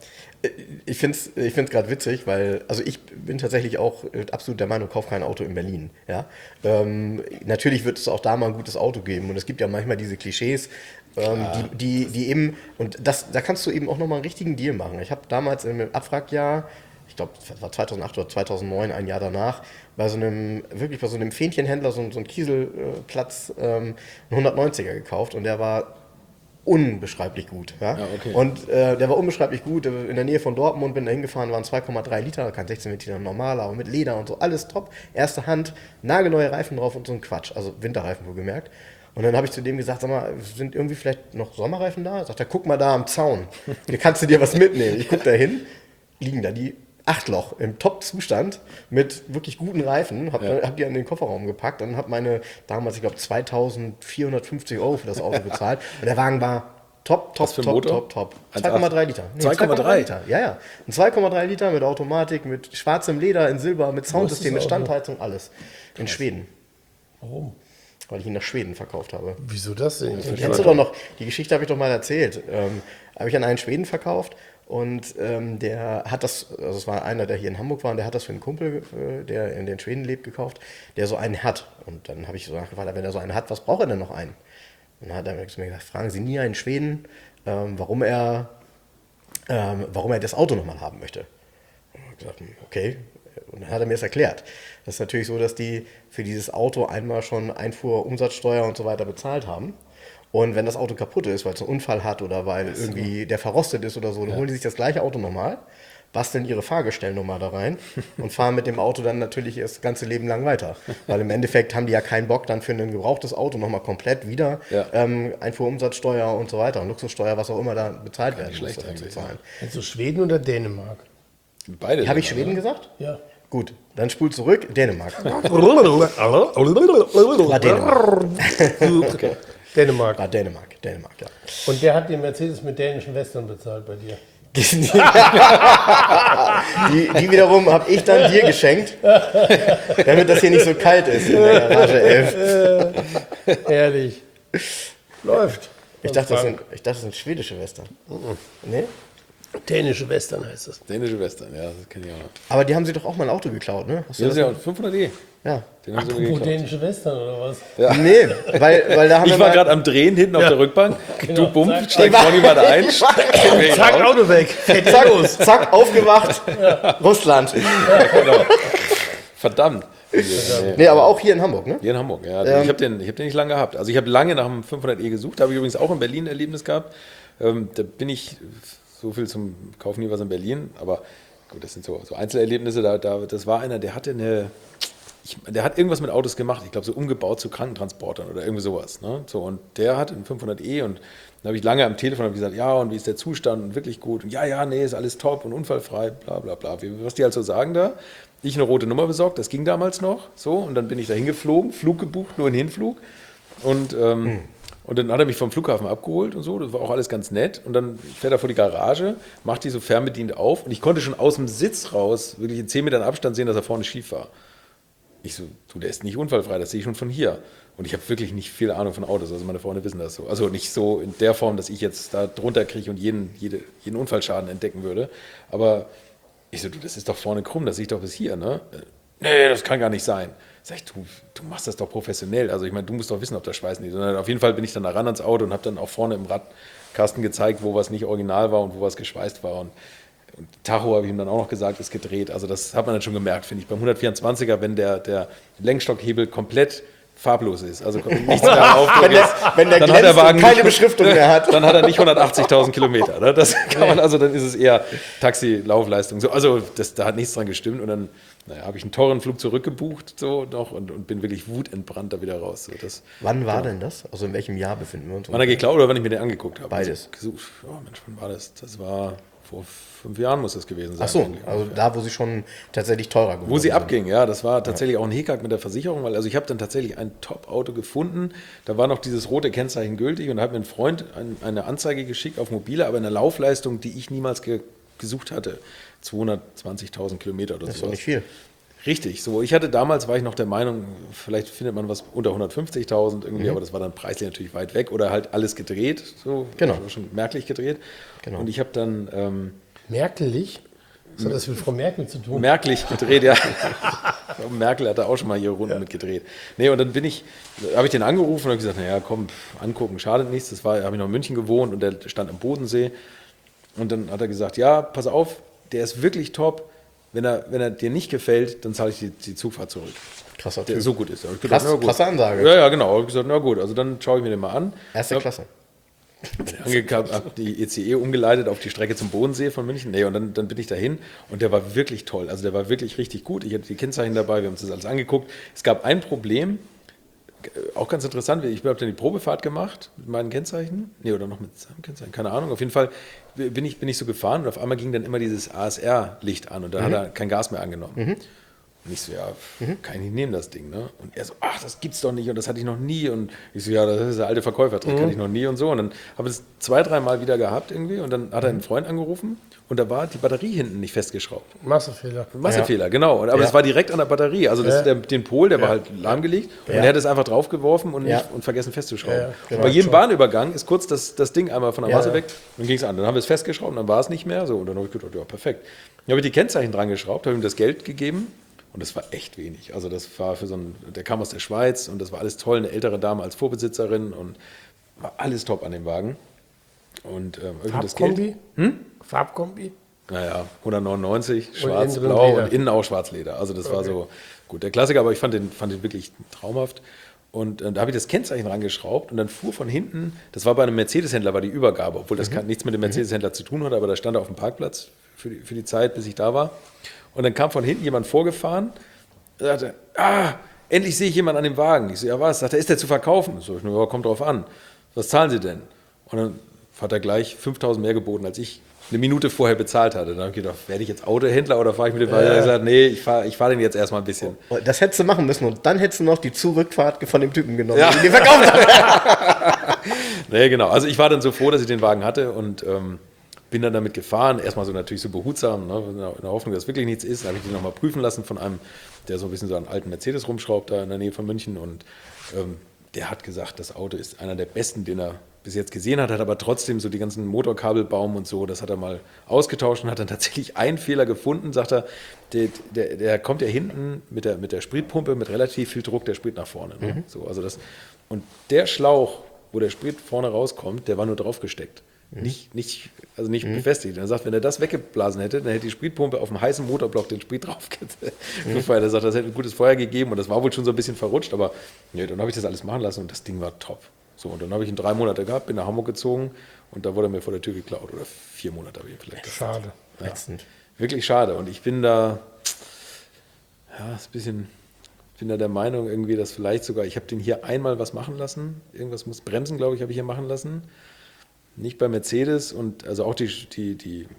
Ich finde es ich find's gerade witzig, weil, also ich bin tatsächlich auch äh, absolut der Meinung, kauf kein Auto in Berlin. Ja? Ähm, natürlich wird es auch da mal ein gutes Auto geben und es gibt ja manchmal diese Klischees, ähm, die, die, die eben, und das, da kannst du eben auch nochmal einen richtigen Deal machen. Ich habe damals im Abwrackjahr, ich glaube, das war zweitausendacht oder zweitausendneun, ein Jahr danach, bei so einem, wirklich bei so einem Fähnchenhändler, so, so einem Kieselplatz, ähm, einen hundertneunziger gekauft und der war unbeschreiblich gut. Ja? Ja, okay. Und äh, der war unbeschreiblich gut, in der Nähe von Dortmund, bin da hingefahren, waren zwei Komma drei Liter, kein sechzehn Liter normaler, aber mit Leder und so, alles top. Erste Hand, nagelneue Reifen drauf und so ein Quatsch, also Winterreifen wohlgemerkt. Und dann habe ich zu dem gesagt, sag mal, sind irgendwie vielleicht noch Sommerreifen da? Sagt er, guck mal da am Zaun, hier kannst du dir was mitnehmen. Ich gucke da hin, liegen da die Achtloch im Top-Zustand mit wirklich guten Reifen, hab, Ja. hab die in den Kofferraum gepackt und hab meine, damals, ich glaube, zweitausendvierhundertfünfzig Euro für das Auto bezahlt. Und der Wagen war top, top, Was für ein top, Motor? top, top. eins zwei Komma acht. drei Liter. Nee, zwei Komma drei? Liter, ja, ja. Ein zwei Komma drei Liter mit Automatik, mit schwarzem Leder in Silber, mit Soundsystem, mit das Auto? Standheizung, alles. In Schweden, Warum? weil ich ihn nach Schweden verkauft habe. Wieso das denn? Kennst du doch noch, die Geschichte habe ich doch mal erzählt. Ähm, habe ich an einen Schweden verkauft und ähm, der hat das, also es war einer, der hier in Hamburg war und der hat das für einen Kumpel, äh, der in den Schweden lebt, gekauft, der so einen hat. Und dann habe ich so nachgefragt, wenn er so einen hat, was braucht er denn noch einen? Und dann hat er mir gesagt, fragen Sie nie einen Schweden, ähm, warum er ähm, warum er das Auto nochmal haben möchte. Und ich gesagt, okay. Und Und dann hat er mir das erklärt. Das ist natürlich so, dass die für dieses Auto einmal schon Einfuhr, Umsatzsteuer und so weiter bezahlt haben. Und wenn das Auto kaputt ist, weil es einen Unfall hat oder weil irgendwie der verrostet ist oder so, dann Ja. holen die sich das gleiche Auto nochmal, basteln ihre Fahrgestellnummer da rein und fahren mit dem Auto dann natürlich das ganze Leben lang weiter. Weil im Endeffekt haben die ja keinen Bock, dann für ein gebrauchtes Auto nochmal komplett wieder Ja. ähm, Einfuhrumsatzsteuer und so weiter und Luxussteuer, was auch immer da bezahlt werden muss, schlecht dafür zu eigentlich, zahlen. Also Schweden oder Dänemark? Beide. Habe ich Länder, Schweden ne? gesagt? Ja. Gut, dann spul zurück, Dänemark. War War Dänemark. okay. Dänemark. War Dänemark, Dänemark, ja. Und der hat den Mercedes mit dänischen Western bezahlt bei dir. Die, die wiederum habe ich dann dir geschenkt, damit das hier nicht so kalt ist in der Garage elf. Ehrlich. Läuft. Ich dachte, das sind, ich dachte, das sind schwedische Western. Nee? Dänische Western heißt das. Dänische Western, ja, das kenne ich auch noch. Aber die haben sie doch auch mal ein Auto geklaut, ne? Hast du Das ist das ja fünfhundert E. ja. Den haben sie mir Apropos geklaut. dänische Western oder was? Nee, weil, weil da haben wir Ich war mal- gerade am Drehen hinten auf der Rückbank. Genau, Du bumm, zack. steigst vorne jemand ein. Zack, Auto weg. Fährt zack, los. zack, aufgewacht, Russland. Genau. Verdammt. Nee, aber auch hier in Hamburg, ne? Hier in Hamburg, ja. Ähm. Ich habe den, ich hab den nicht lange gehabt. Also ich habe lange nach dem fünfhundert E gesucht. Da habe ich übrigens auch in Berlin ein Erlebnis gehabt. Ähm, da bin ich so viel zum Kaufen nie was in Berlin. Aber gut, das sind so, so Einzelerlebnisse. Da, da, das war einer, der hatte eine... Ich, der hat irgendwas mit Autos gemacht, ich glaube so umgebaut zu Krankentransportern oder irgendwie sowas. Ne? So, und der hat einen fünfhundert E und dann habe ich lange am Telefon hab ich gesagt, ja, und wie ist der Zustand und wirklich gut und ja, ja, nee, ist alles top und unfallfrei, bla bla bla. Wie, was die halt so sagen da. Ich eine rote Nummer besorgt, das ging damals noch so und dann bin ich da hingeflogen, Flug gebucht, nur einen Hinflug und, ähm, hm. und dann hat er mich vom Flughafen abgeholt und so, das war auch alles ganz nett und dann fährt er vor die Garage, macht die so fernbedient auf und ich konnte schon aus dem Sitz raus, wirklich in zehn Metern Abstand sehen, dass er vorne schief war. Ich so, du, der ist nicht unfallfrei, das sehe ich schon von hier. Und ich habe wirklich nicht viel Ahnung von Autos, also meine Freunde wissen das so. Also nicht so in der Form, dass ich jetzt da drunter kriege und jeden, jede, jeden Unfallschaden entdecken würde. Aber ich so, du, das ist doch vorne krumm, das sehe ich doch bis hier, ne? Nee, das kann gar nicht sein. Sag ich, du, du machst das doch professionell. Also ich meine, du musst doch wissen, ob das Schweiß nicht ist. Und auf jeden Fall bin ich dann da ran ans Auto und habe dann auch vorne im Radkasten gezeigt, wo was nicht original war und wo was geschweißt war. Und Und Tacho habe ich ihm dann auch noch gesagt, ist gedreht. Also das hat man dann schon gemerkt, finde ich. Beim hundertvierundzwanziger, wenn der, der Lenkstockhebel komplett farblos ist, also nichts mehr auf Wenn der, wenn der dann glänzt hat der Wagen und keine nicht, Beschriftung mehr hat. dann hat er nicht hundertachtzigtausend Kilometer. Ne? Das kann man, also dann ist es eher Taxi-Laufleistung. So, also das, da hat nichts dran gestimmt. Und dann naja, habe ich einen teuren Flug zurückgebucht so noch und, und bin wirklich wutentbrannt da wieder raus. So, das, Wann war denn das? Also in welchem Jahr befinden wir uns? wann er geklaut oder wann ich mir den angeguckt habe? Beides. Also, gesucht. Oh Mensch, wann war das? Das war vor fünf Jahren muss das gewesen sein. Ach so, eigentlich. also da, wo sie schon tatsächlich teurer geworden Wo sie sind. abging, ja, das war tatsächlich auch ein Hickhack mit der Versicherung, weil also ich habe dann tatsächlich ein Top-Auto gefunden, da war noch dieses rote Kennzeichen gültig und da hat mir ein Freund ein, eine Anzeige geschickt auf Mobile, aber in einer Laufleistung, die ich niemals ge, gesucht hatte, zweihundertzwanzigtausend Kilometer oder so. Das ist doch nicht viel. Richtig, so ich hatte damals, war ich noch der Meinung, vielleicht findet man was unter hundertfünfzigtausend irgendwie, mhm. aber das war dann preislich natürlich weit weg oder halt alles gedreht, so Genau. schon merklich gedreht. Genau. Und ich habe dann... Ähm, Merkelig? Was hat das mit Frau Merkel zu tun? Merklich gedreht, ja. Merkel hat da auch schon mal ihre Runden ja. mit gedreht. Nee, und dann bin ich, habe ich den angerufen und habe gesagt, naja, komm, angucken, schadet nichts. Das war, habe ich noch in München gewohnt und der stand am Bodensee. Und dann hat er gesagt, ja, pass auf, der ist wirklich top. Wenn er, wenn er dir nicht gefällt, dann zahle ich die, die Zugfahrt zurück. Krasser Der Typ. so gut ist. Da hab ich Krass, gedacht, na gut. krasse Ansage. Ja, ja, genau. Ich habe gesagt, na gut, also dann schaue ich mir den mal an. Erste ja, Klasse. Angekappt, habe die E C E umgeleitet auf die Strecke zum Bodensee von München. Nee, und dann, dann bin ich dahin und der war wirklich toll. Also der war wirklich richtig gut. Ich hatte die Kennzeichen dabei, wir haben uns das alles angeguckt. Es gab ein Problem, auch ganz interessant, ich habe dann die Probefahrt gemacht mit meinen Kennzeichen. Nee, oder noch mit seinem Kennzeichen, keine Ahnung. Auf jeden Fall bin ich, bin ich so gefahren und auf einmal ging dann immer dieses A S R-Licht an und dann mhm. hat er kein Gas mehr angenommen. Mhm. Und ich so, ja, mhm. kann ich nicht nehmen, das Ding, ne? Und er so, ach, das gibt's doch nicht und das hatte ich noch nie. Und ich so, ja, das ist der alte Verkäufertrick, mhm. kann ich noch nie und so. Und dann habe ich es zwei, dreimal wieder gehabt irgendwie und dann hat er einen Freund angerufen und da war die Batterie hinten nicht festgeschraubt. Massefehler. Massefehler, ja. genau. Und, aber es ja. war direkt an der Batterie. Also das, ja. der, den Pol, der ja. war halt lahmgelegt ja. und er hat es einfach draufgeworfen und, ja. nicht, und vergessen festzuschrauben. Ja, genau. Bei jedem Bahnübergang ist kurz das, das Ding einmal von der Masse ja. weg und dann ging es an. Dann haben wir es festgeschraubt und dann war es nicht mehr. So, und dann habe ich gedacht, ja, perfekt. Dann habe ich die Kennzeichen dran geschraubt, habe ihm das Geld gegeben. Und das war echt wenig. Also das war für so einen, der kam aus der Schweiz und das war alles toll, eine ältere Dame als Vorbesitzerin und war alles top an dem Wagen. Und ähm, das Geld. Farbkombi? Hm? Farbkombi? naja, hundertneunundneunzig, Und schwarz, innen drin blau Leder. und innen auch Schwarzleder. Also das war Okay. so gut. Der Klassiker, aber ich fand den, fand den wirklich traumhaft. Und äh, da habe ich das Kennzeichen rangeschraubt und dann fuhr von hinten, das war bei einem Mercedes-Händler, war die Übergabe, obwohl das kann, nichts mit dem Mercedes-Händler zu tun hatte, aber da stand er auf dem Parkplatz für die, für die Zeit, bis ich da war. Und dann kam von hinten jemand vorgefahren, sagte, ah, endlich sehe ich jemanden an dem Wagen. Ich so, ja was? Sagt er, ist der zu verkaufen? Ich so, ja, kommt drauf an. Was zahlen Sie denn? Und dann hat er gleich fünftausend mehr geboten, als ich eine Minute vorher bezahlt hatte. Dann habe ich gedacht, werde ich jetzt Autohändler oder fahre ich mit dem? Weil er gesagt, nee, ich fahre ich fahr den jetzt erstmal ein bisschen. Das hättest du machen müssen und dann hättest du noch die Zurückfahrt von dem Typen genommen, Ja. den die verkauft hat. Nee, genau. Also ich war dann so froh, dass ich den Wagen hatte und ähm, bin dann damit gefahren. Erstmal so natürlich so behutsam, ne, in der Hoffnung, dass wirklich nichts ist. Dann habe ich den nochmal prüfen lassen von einem, der so ein bisschen so einen alten Mercedes rumschraubt, da in der Nähe von München. Und ähm, der hat gesagt, das Auto ist einer der besten, den er bis jetzt gesehen hat, hat aber trotzdem so die ganzen Motorkabelbaum und so, das hat er mal ausgetauscht und hat dann tatsächlich einen Fehler gefunden, sagt er, der, der, der kommt ja hinten mit der, mit der Spritpumpe mit relativ viel Druck der Sprit nach vorne. Ne? Mhm. So, also das, und der Schlauch, wo der Sprit vorne rauskommt, der war nur draufgesteckt. Mhm. Nicht, nicht, also nicht mhm. befestigt. Und er sagt, wenn er das weggeblasen hätte, dann hätte die Spritpumpe auf dem heißen Motorblock den Sprit drauf gefeuert. Er sagt, das hätte ein gutes Feuer gegeben und das war wohl schon so ein bisschen verrutscht, aber nee, dann habe ich das alles machen lassen und das Ding war top. So, und dann habe ich ihn drei Monate gehabt, bin nach Hamburg gezogen und da wurde er mir vor der Tür geklaut. Oder vier Monate habe ich ihn vielleicht gehabt. Schade. Ja, wirklich schade. Und ich bin da, ja, ist ein bisschen, bin da der Meinung irgendwie, dass vielleicht sogar, ich habe den hier einmal was machen lassen. Irgendwas muss bremsen, glaube ich, habe ich hier machen lassen. Nicht bei Mercedes und also auch die, die, die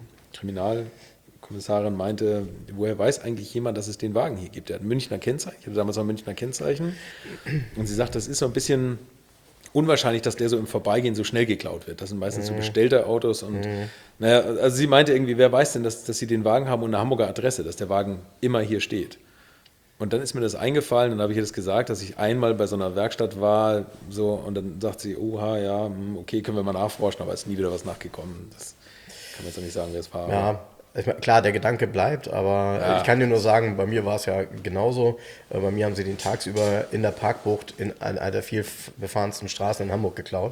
Kriminalkommissarin meinte, woher weiß eigentlich jemand, dass es den Wagen hier gibt? Der hat ein Münchner Kennzeichen, ich hatte damals noch ein Münchner Kennzeichen. Und sie sagt, das ist so ein bisschen unwahrscheinlich, dass der so im Vorbeigehen so schnell geklaut wird. Das sind meistens so bestellte Autos und mhm. naja, also sie meinte irgendwie, wer weiß denn, dass, dass sie den Wagen haben und eine Hamburger Adresse, dass der Wagen immer hier steht. Und dann ist mir das eingefallen und dann habe ich ihr das gesagt, dass ich einmal bei so einer Werkstatt war so und dann sagt sie, oha, ja, okay, können wir mal nachforschen, aber es ist nie wieder was nachgekommen. Das kann man jetzt auch nicht sagen, wer es war. Ja. Ich meine, klar, der Gedanke bleibt, aber Ja. ich kann dir nur sagen, bei mir war es ja genauso. Äh, Bei mir haben sie den tagsüber in der Parkbucht in einer der viel befahrensten Straßen in Hamburg geklaut.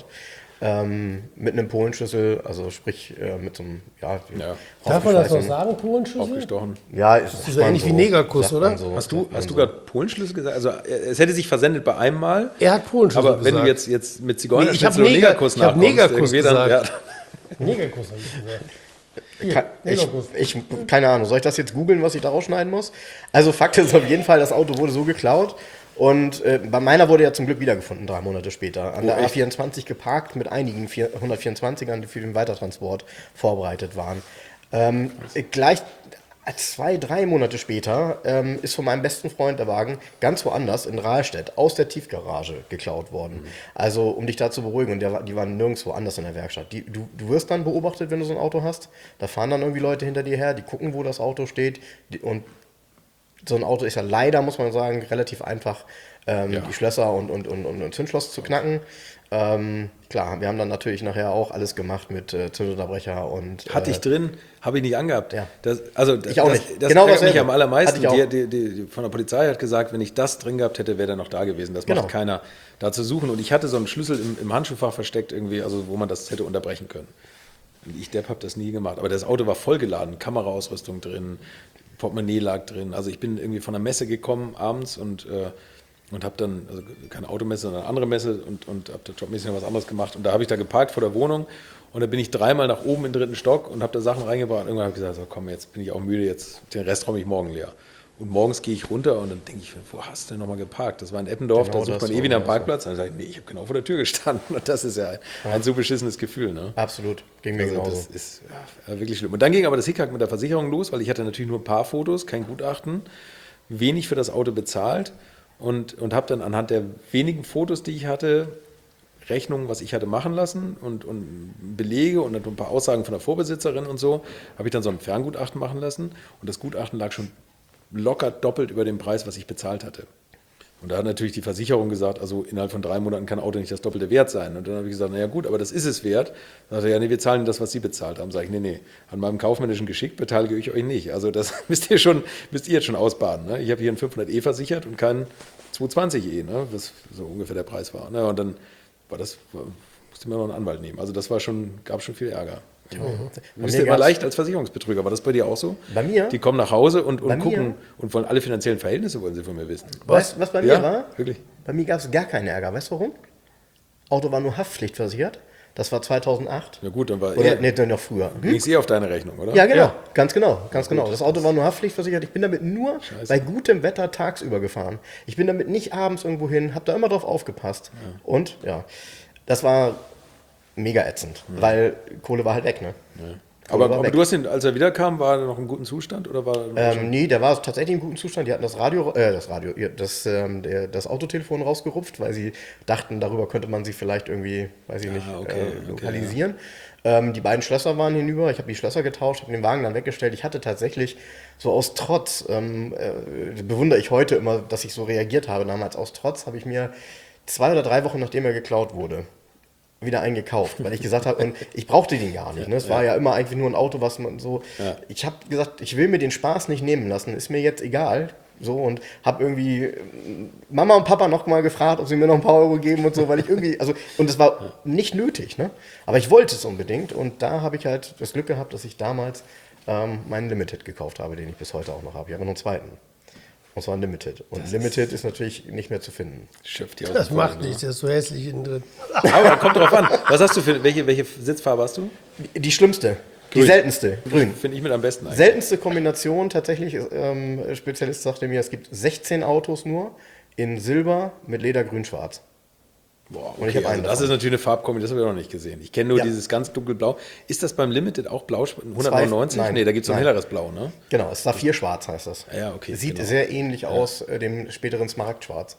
Ähm, mit einem Polenschlüssel, also sprich äh, mit so einem, ja, Ja. Darf man das noch aufgeschweißten- sagen, Polenschlüssel? Aufgestochen. Ja, ist, ist so ähnlich wie Negerkuss, sagt man oder? so, Hast du, sagt man hast du so. gerade Polenschlüssel gesagt? Also äh, es hätte sich versendet bei einem Mal. Er hat Polenschlüssel Aber wenn gesagt. du jetzt, jetzt mit Zigeuner Nee, ich hab oder Neger- Negerkuss ich hab nachkommst, Negerkuss irgendwie dann, ja. gesagt. Negerkuss habe ich gesagt. Hier, Kann, ich, Negerkuss. ich, keine Ahnung, soll ich das jetzt googeln, was ich da rausschneiden muss? Also Fakt ist auf jeden Fall, das Auto wurde so geklaut und äh, bei meiner wurde ja zum Glück wiedergefunden, drei Monate später. An Oh, der echt? A vierundzwanzig geparkt mit einigen vier- hundertvierundzwanzigern, die für den Weitertransport vorbereitet waren. Ähm, gleich zwei, drei Monate später ähm, ist von meinem besten Freund der Wagen ganz woanders in Rahlstedt aus der Tiefgarage geklaut worden. Mhm. Also um dich da zu beruhigen, und der, war- die waren nirgendwo anders in der Werkstatt. Die, du, du wirst dann beobachtet, wenn du so ein Auto hast. Da fahren dann irgendwie Leute hinter dir her, die gucken, wo das Auto steht. Die, und so ein Auto ist ja leider, muss man sagen, relativ einfach, ähm, Ja. die Schlösser und, und, und, und Zündschloss zu knacken. Ähm, klar, wir haben dann natürlich nachher auch alles gemacht mit äh, Zündunterbrecher und... Hatte äh, ich drin, habe ich nicht angehabt. Ja. Das, also das, Ich auch das, nicht. das Genau ärgert mich dasselbe. am allermeisten. Hatte ich auch. Die, die, die von der Polizei hat gesagt, wenn ich das drin gehabt hätte, wäre der noch da gewesen. Das Genau. macht keiner da zu suchen. Und ich hatte so einen Schlüssel im, im Handschuhfach versteckt irgendwie, also wo man das hätte unterbrechen können. Und ich, Depp, habe das nie gemacht. Aber das Auto war vollgeladen, Kameraausrüstung drin, Portemonnaie lag drin. Also ich bin irgendwie von der Messe gekommen abends und äh, und habe dann, also keine Automesse, sondern eine andere Messe und, und habe da jobmäßig noch was anderes gemacht. Und da habe ich da geparkt vor der Wohnung und da bin ich dreimal nach oben in den dritten Stock und habe da Sachen reingebracht. Und irgendwann habe ich gesagt, so, komm, jetzt bin ich auch müde, jetzt den Rest räume ich morgen leer. Und morgens gehe ich runter und dann denke ich, wo hast du denn nochmal geparkt? Das war in Eppendorf, Genau da sucht das, man ewig so, am Parkplatz. Und dann sage ich, nee, ich habe genau vor der Tür gestanden. Und das ist ja ein, ein so beschissenes Gefühl. Ne? Absolut, ging mir Also genauso. das ist ja, wirklich schlimm. Und dann ging aber das Hickhack mit der Versicherung los, weil ich hatte natürlich nur ein paar Fotos, kein Gutachten, wenig für das Auto bezahlt und, und habe dann anhand der wenigen Fotos, die ich hatte, Rechnungen, was ich hatte machen lassen und, und Belege und ein paar Aussagen von der Vorbesitzerin und so, habe ich dann so ein Ferngutachten machen lassen und das Gutachten lag schon locker doppelt über dem Preis, was ich bezahlt hatte. Und da hat natürlich die Versicherung gesagt, also innerhalb von drei Monaten kann ein Auto nicht das doppelte Wert sein. Und dann habe ich gesagt, naja gut, aber das ist es wert. Dann sagt er, ja, nee, wir zahlen das, was Sie bezahlt haben. Sage ich, nee, nee, an meinem kaufmännischen Geschick beteilige ich euch nicht. Also das müsst ihr schon, müsst ihr jetzt schon ausbaden. Ne? Ich habe hier einen fünfhundert E versichert und keinen zweihundertzwanzig E, ne? Was so ungefähr der Preis war. Ne? Und dann war das, war, musste mir noch einen Anwalt nehmen. Also das war schon, gab schon viel Ärger. Du bist ja immer leicht als Versicherungsbetrüger. War das bei dir auch so? Bei mir? Die kommen nach Hause und, und Bei gucken mir? und wollen alle finanziellen Verhältnisse wollen sie von mir wissen. Weißt du, was bei mir Ja, war? wirklich? Bei mir gab es gar keinen Ärger. Weißt du warum? Auto war nur Haftpflichtversichert. Das war zweitausendacht. Na gut, dann war Oder eh, nee, noch früher. Hm? ging es eh auf deine Rechnung, oder? Ja, genau. Ganz genau. Ganz genau. Das Auto war nur haftpflichtversichert. Ich bin damit nur Scheiße. bei gutem Wetter tagsüber gefahren. Ich bin damit nicht abends irgendwo hin, habe da immer drauf aufgepasst. Und ja, das war mega ätzend, weil Kohle war halt weg, ne? Kohle Aber, war aber weg. du hast ihn, als er wiederkam, war er noch im guten Zustand? Oder war er Ähm, nee, der war tatsächlich im guten Zustand. Die hatten das Radio, äh, das Radio, ja, das, ähm, der, das Autotelefon rausgerupft, weil sie dachten, darüber könnte man sie vielleicht irgendwie, weiß ich nicht, okay, äh, okay, lokalisieren. Ähm, die beiden Schlösser waren hinüber. Ich habe die Schlösser getauscht, habe den Wagen dann weggestellt. Ich hatte tatsächlich so aus Trotz, ähm, äh, bewundere ich heute immer, dass ich so reagiert habe. Damals aus Trotz habe ich mir zwei oder drei Wochen, nachdem er geklaut wurde, wieder einen gekauft, weil ich gesagt habe, und ich brauchte den gar nicht. Ne? Es war ja immer eigentlich nur ein Auto, was man so. Ja. Ich habe gesagt, ich will mir den Spaß nicht nehmen lassen, ist mir jetzt egal. So, und habe irgendwie äh, Mama und Papa noch mal gefragt, ob sie mir noch ein paar Euro geben und so, weil ich irgendwie, also, und es war nicht nötig, ne? Aber ich wollte es unbedingt und da habe ich halt das Glück gehabt, dass ich damals ähm, meinen Limited gekauft habe, den ich bis heute auch noch habe. Ich habe noch einen zweiten. Und zwar ein Limited. Und das Limited ist, ist natürlich nicht mehr zu finden. Schöpft die aus Das dem macht Vollen, nichts, der ist so hässlich innen drin. Aber kommt drauf an. Was hast du für, welche, welche Sitzfarbe hast du? Die, die schlimmste, die Grün. seltenste, grün. Finde ich mit am besten eigentlich. Seltenste Kombination tatsächlich, ähm, Spezialist sagte mir, es gibt sechzehn Autos nur in Silber mit Leder grün-schwarz. Boah, Und ich okay, hab einen also das davon. ist natürlich eine Farbkombi, das habe ich noch nicht gesehen. Ich kenne nur Ja. dieses ganz dunkelblau. Ist das beim Limited auch blau? hundertneunundneunzig? Nein. Nee, da gibt es so ein Nein. helleres Blau, ne? Genau, Saphir-schwarz heißt das. Ja, okay, Sieht genau. sehr ähnlich aus äh, dem späteren Smaragdschwarz.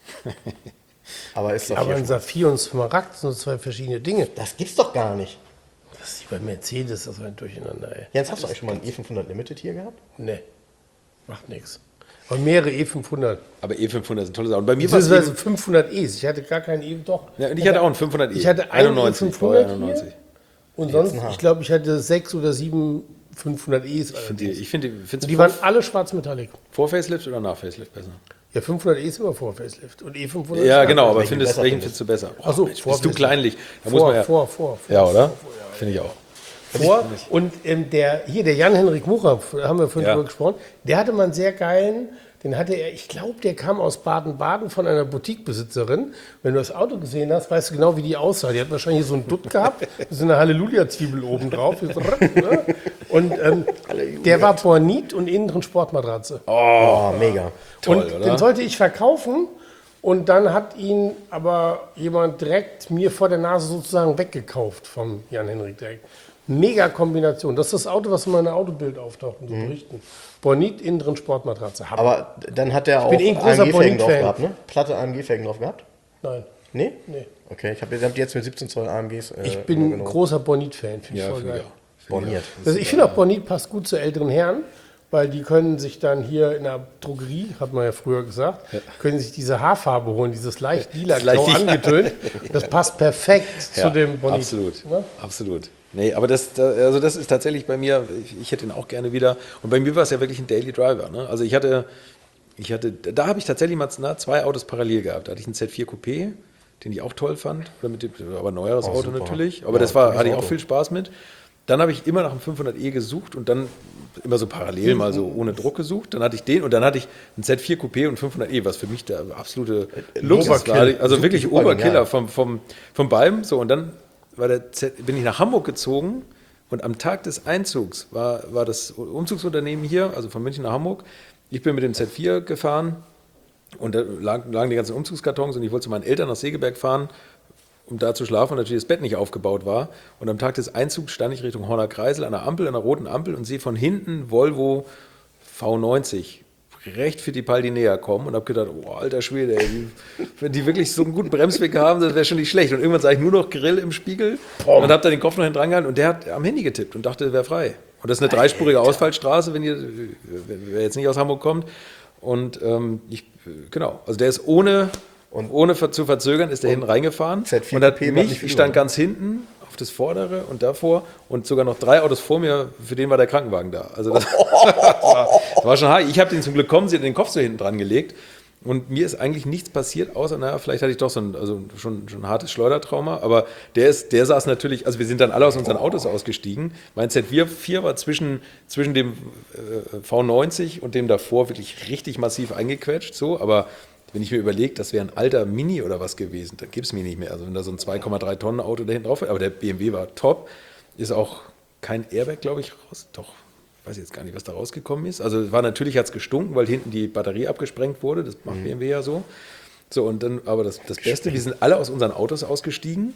Aber ist Aber ein Saphir-schwarz. Saphir und Smaragd sind zwei verschiedene Dinge. Das gibt's doch gar nicht. Das ist wie bei Mercedes, das war ein Durcheinander, ey. Jens, hast du eigentlich schon mal einen E fünfhundert Limited hier gehabt? Nee, macht nichts. Aber mehrere E fünfhundert. Aber E fünfhundert sind tolle Sachen. Und bei mir war es Beziehungsweise eben, fünfhundert E's. Ich hatte gar keinen E, doch. ja, und ich hatte auch einen fünfhundert E. Ich hatte einen einundneunzig, E fünfhundert einundneunzig. Und sonst, ein Haar. ich glaube, ich hatte sechs oder sieben fünfhundert E's. Ich finde die, ich finde, die, find's Und die waren alle schwarz-metallic. vor Facelift oder nach Facelift besser? Ja, fünfhundert E ist immer vor Facelift. Und E fünfhundert Ja, ist genau, nach. aber welchen findest, besser welchen findest findest du besser? Oh, Ach so, Mensch, vor bist du Facelift. kleinlich. Da muss Vor, man ja, vor, vor, vor. ja, oder? Finde ich auch. vor. Und ähm, der, hier, der Jan-Henrik Mucher, da haben wir vorhin Ja. drüber gesprochen, der hatte mal einen sehr geilen, den hatte er, ich glaube, der kam aus Baden-Baden von einer Boutiquebesitzerin. Wenn du das Auto gesehen hast, weißt du genau, wie die aussah. Die hat wahrscheinlich so einen Dutt gehabt, so eine Halleluja-Zwiebel oben drauf. Und ähm, der war Bornit und innen drin Sportmatratze. Oh, mega. Toll, und oder? den sollte ich verkaufen. Und dann hat ihn aber jemand direkt mir vor der Nase sozusagen weggekauft vom Jan-Henrik direkt. Mega Kombination. Das ist das Auto, was in meinem Autobild auftaucht in so Berichten. Bornit, innen drin Sportmatratze. Hab Aber dann hat der auch bin eh ein großer A M G-Felgen drauf Bonit-Fan. gehabt, ne? Platte A M G-Felgen drauf gehabt? Nein, Nee? nee. Okay, ich habe hab die jetzt mit siebzehn Zoll A M Gs. Äh, Ich bin ein übernommen. großer Bonit-Fan. Finde ich Ja, voll finde geil. ich auch. Borniert. Also ich finde auch, Bonit passt gut zu älteren Herren, weil die können sich dann hier in der Drogerie, hat man ja früher gesagt, können sich diese Haarfarbe holen, dieses leicht lila leicht grau lila. angetönt. Das passt perfekt zu Ja, dem Bonit. absolut, Ne? absolut. Nee, aber das, da- also das ist tatsächlich bei mir, ich, ich hätte ihn auch gerne wieder. Und bei mir war es ja wirklich ein Daily Driver. Ne? Also ich hatte, ich hatte, da habe ich tatsächlich mal na, zwei Autos parallel gehabt. Da hatte ich einen Z vier Coupé, den ich auch toll fand, oder mit dem, aber ein neueres Oh, Auto super. natürlich. Aber Ja, das war, tolles hatte ich auch Auto. viel Spaß mit. Dann habe ich immer nach einem fünfhundert E gesucht und dann immer so parallel mal so ohne Druck gesucht. Dann hatte ich den und dann hatte ich einen Z vier Coupé und fünfhundert E, was für mich der absolute Luxus war. Overkill. Also Super, wirklich super Oberkiller genial. vom, vom, vom beiden. So, und dann war der Z, bin ich nach Hamburg gezogen und am Tag des Einzugs war, war das Umzugsunternehmen hier, also von München nach Hamburg. Ich bin mit dem Z vier gefahren und da lagen, lagen die ganzen Umzugskartons und ich wollte zu meinen Eltern nach Segeberg fahren, um da zu schlafen, und natürlich das Bett nicht aufgebaut war. Und am Tag des Einzugs stand ich Richtung Horner Kreisel an der Ampel, an der roten Ampel und sehe von hinten Volvo V neunzig recht für die Paldi näher kommen und habe gedacht, oh, alter Schwede, ey, die, wenn die wirklich so einen guten Bremsweg haben, das wäre schon nicht schlecht. Und irgendwann sah ich nur noch Grill im Spiegel und habe da den Kopf noch hinten dran gehalten und der hat am Handy getippt und dachte, der wäre frei. Und das ist eine dreispurige Ausfallstraße, wenn ihr wer jetzt nicht aus Hamburg kommt. Und ähm, ich, genau, also der ist ohne, und ohne ver- zu verzögern, ist der hinten reingefahren Z vier und hat Coupé macht mich, nicht viel ich stand Uhr, ne? ganz hinten auf das Vordere und davor und sogar noch drei Autos vor mir, für den war der Krankenwagen da. Also das, das, war, das war schon hart. Ich habe den zum Glück kommen, sie hat den Kopf so hinten dran gelegt Und mir ist eigentlich nichts passiert, außer, naja, vielleicht hatte ich doch so ein, also schon, schon ein hartes Schleudertrauma, aber der ist, der saß natürlich, also wir sind dann alle aus unseren Autos ausgestiegen. Mein Z vier war zwischen, zwischen dem äh, V neunzig und dem davor wirklich richtig massiv eingequetscht, so, aber wenn ich mir überlege, das wäre ein alter Mini oder was gewesen, dann gibt es mich nicht mehr. Also wenn da so ein zwei Komma drei Tonnen Auto da hinten drauf wäre, aber der B M W war top, ist auch kein Airbag, glaube ich, raus, doch. Ich weiß jetzt gar nicht, was da rausgekommen ist. Also war natürlich, hat es gestunken, weil hinten die Batterie abgesprengt wurde. Das macht mhm. B M W ja so. So, und dann, aber das, das Beste, wir sind alle aus unseren Autos ausgestiegen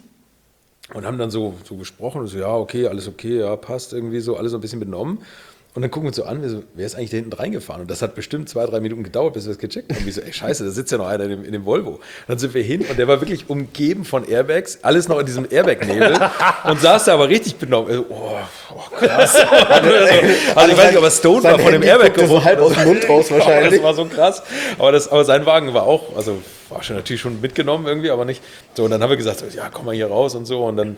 und haben dann so, so gesprochen. Und so, ja, okay, alles okay, ja, passt irgendwie so, alles so ein bisschen benommen. Und dann gucken wir uns so an, wir so, wer ist eigentlich da hinten reingefahren? Und das hat bestimmt zwei, drei Minuten gedauert, bis wir das gecheckt haben. Und wir so, ey, scheiße, da sitzt ja noch einer in dem, in dem Volvo. Und dann sind wir hin und der war wirklich umgeben von Airbags, alles noch in diesem Airbag-Nebel und saß da aber richtig benommen. Also, oh, oh, krass. Also, also ich weiß nicht, ob er Stone war von dem Airbag gerochen. So halb aus dem Mund raus wahrscheinlich. Das war so krass. Aber, das, aber sein Wagen war auch, also war schon natürlich schon mitgenommen irgendwie, aber nicht. So, und dann haben wir gesagt, ja, komm mal hier raus und so. Und dann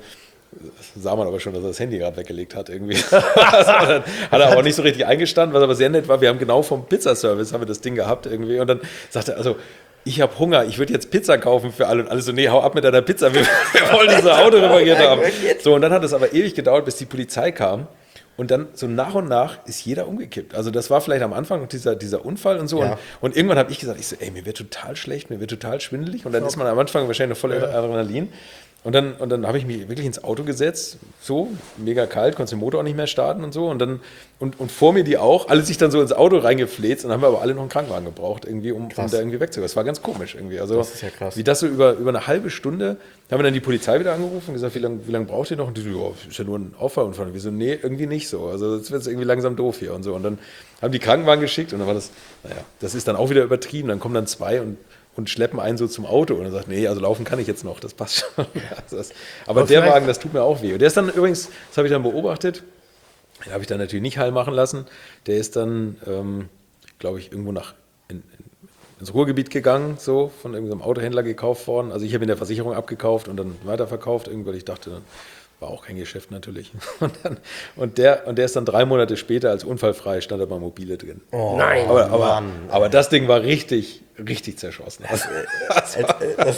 sah man aber schon, dass er das Handy gerade weggelegt hat irgendwie. Also dann hat er aber nicht so richtig eingestanden, was aber sehr nett war. Wir haben genau vom Pizzaservice haben wir das Ding gehabt irgendwie und dann sagte er, also ich habe Hunger, ich würde jetzt Pizza kaufen für alle und alle so, nee, hau ab mit deiner Pizza, wir, wir wollen diese Auto repariert haben. So, und dann hat es aber ewig gedauert, bis die Polizei kam. Und dann so nach und nach ist jeder umgekippt. Also das war vielleicht am Anfang noch dieser, dieser Unfall und so. Ja. Und, und irgendwann habe ich gesagt, ich so, ey, mir wird total schlecht, mir wird total schwindelig. Und dann ist man am Anfang wahrscheinlich noch voll Adrenalin. Und dann, und dann habe ich mich wirklich ins Auto gesetzt, so, mega kalt, konnte den Motor auch nicht mehr starten und so. Und dann, und, und vor mir die auch, alle sich dann so ins Auto reingefläzt und dann haben wir aber alle noch einen Krankenwagen gebraucht, irgendwie, um, um da irgendwie wegzugehen. Das war ganz komisch irgendwie. Also, das ist ja krass. Wie das so über, über eine halbe Stunde, haben wir dann die Polizei wieder angerufen und gesagt, wie lange wie lang braucht ihr noch? Und die so, ja, ist ja nur ein Auffahrunfall. Und wir so, nee, irgendwie nicht so. Also jetzt wird es irgendwie langsam doof hier und so. Und dann haben die Krankenwagen geschickt und dann war das, naja, das ist dann auch wieder übertrieben. Dann kommen dann zwei und und schleppen einen so zum Auto und er sagt, nee, also laufen kann ich jetzt noch, das passt schon. Also das, aber, aber der Wagen, das tut mir auch weh. Und der ist dann übrigens, das habe ich dann beobachtet, den habe ich dann natürlich nicht heil machen lassen, der ist dann, ähm, glaube ich, irgendwo nach in, in, ins Ruhrgebiet gegangen, so von irgendeinem Autohändler gekauft worden. Also ich habe ihn der Versicherung abgekauft und dann weiterverkauft, irgendwie, weil ich dachte, dann war auch kein Geschäft natürlich. Und, dann, und, der, und der ist dann drei Monate später als unfallfrei, stand er bei Mobile drin. Oh, nein, aber, aber, aber das Ding war richtig, richtig zerschossen. Das, das war, das,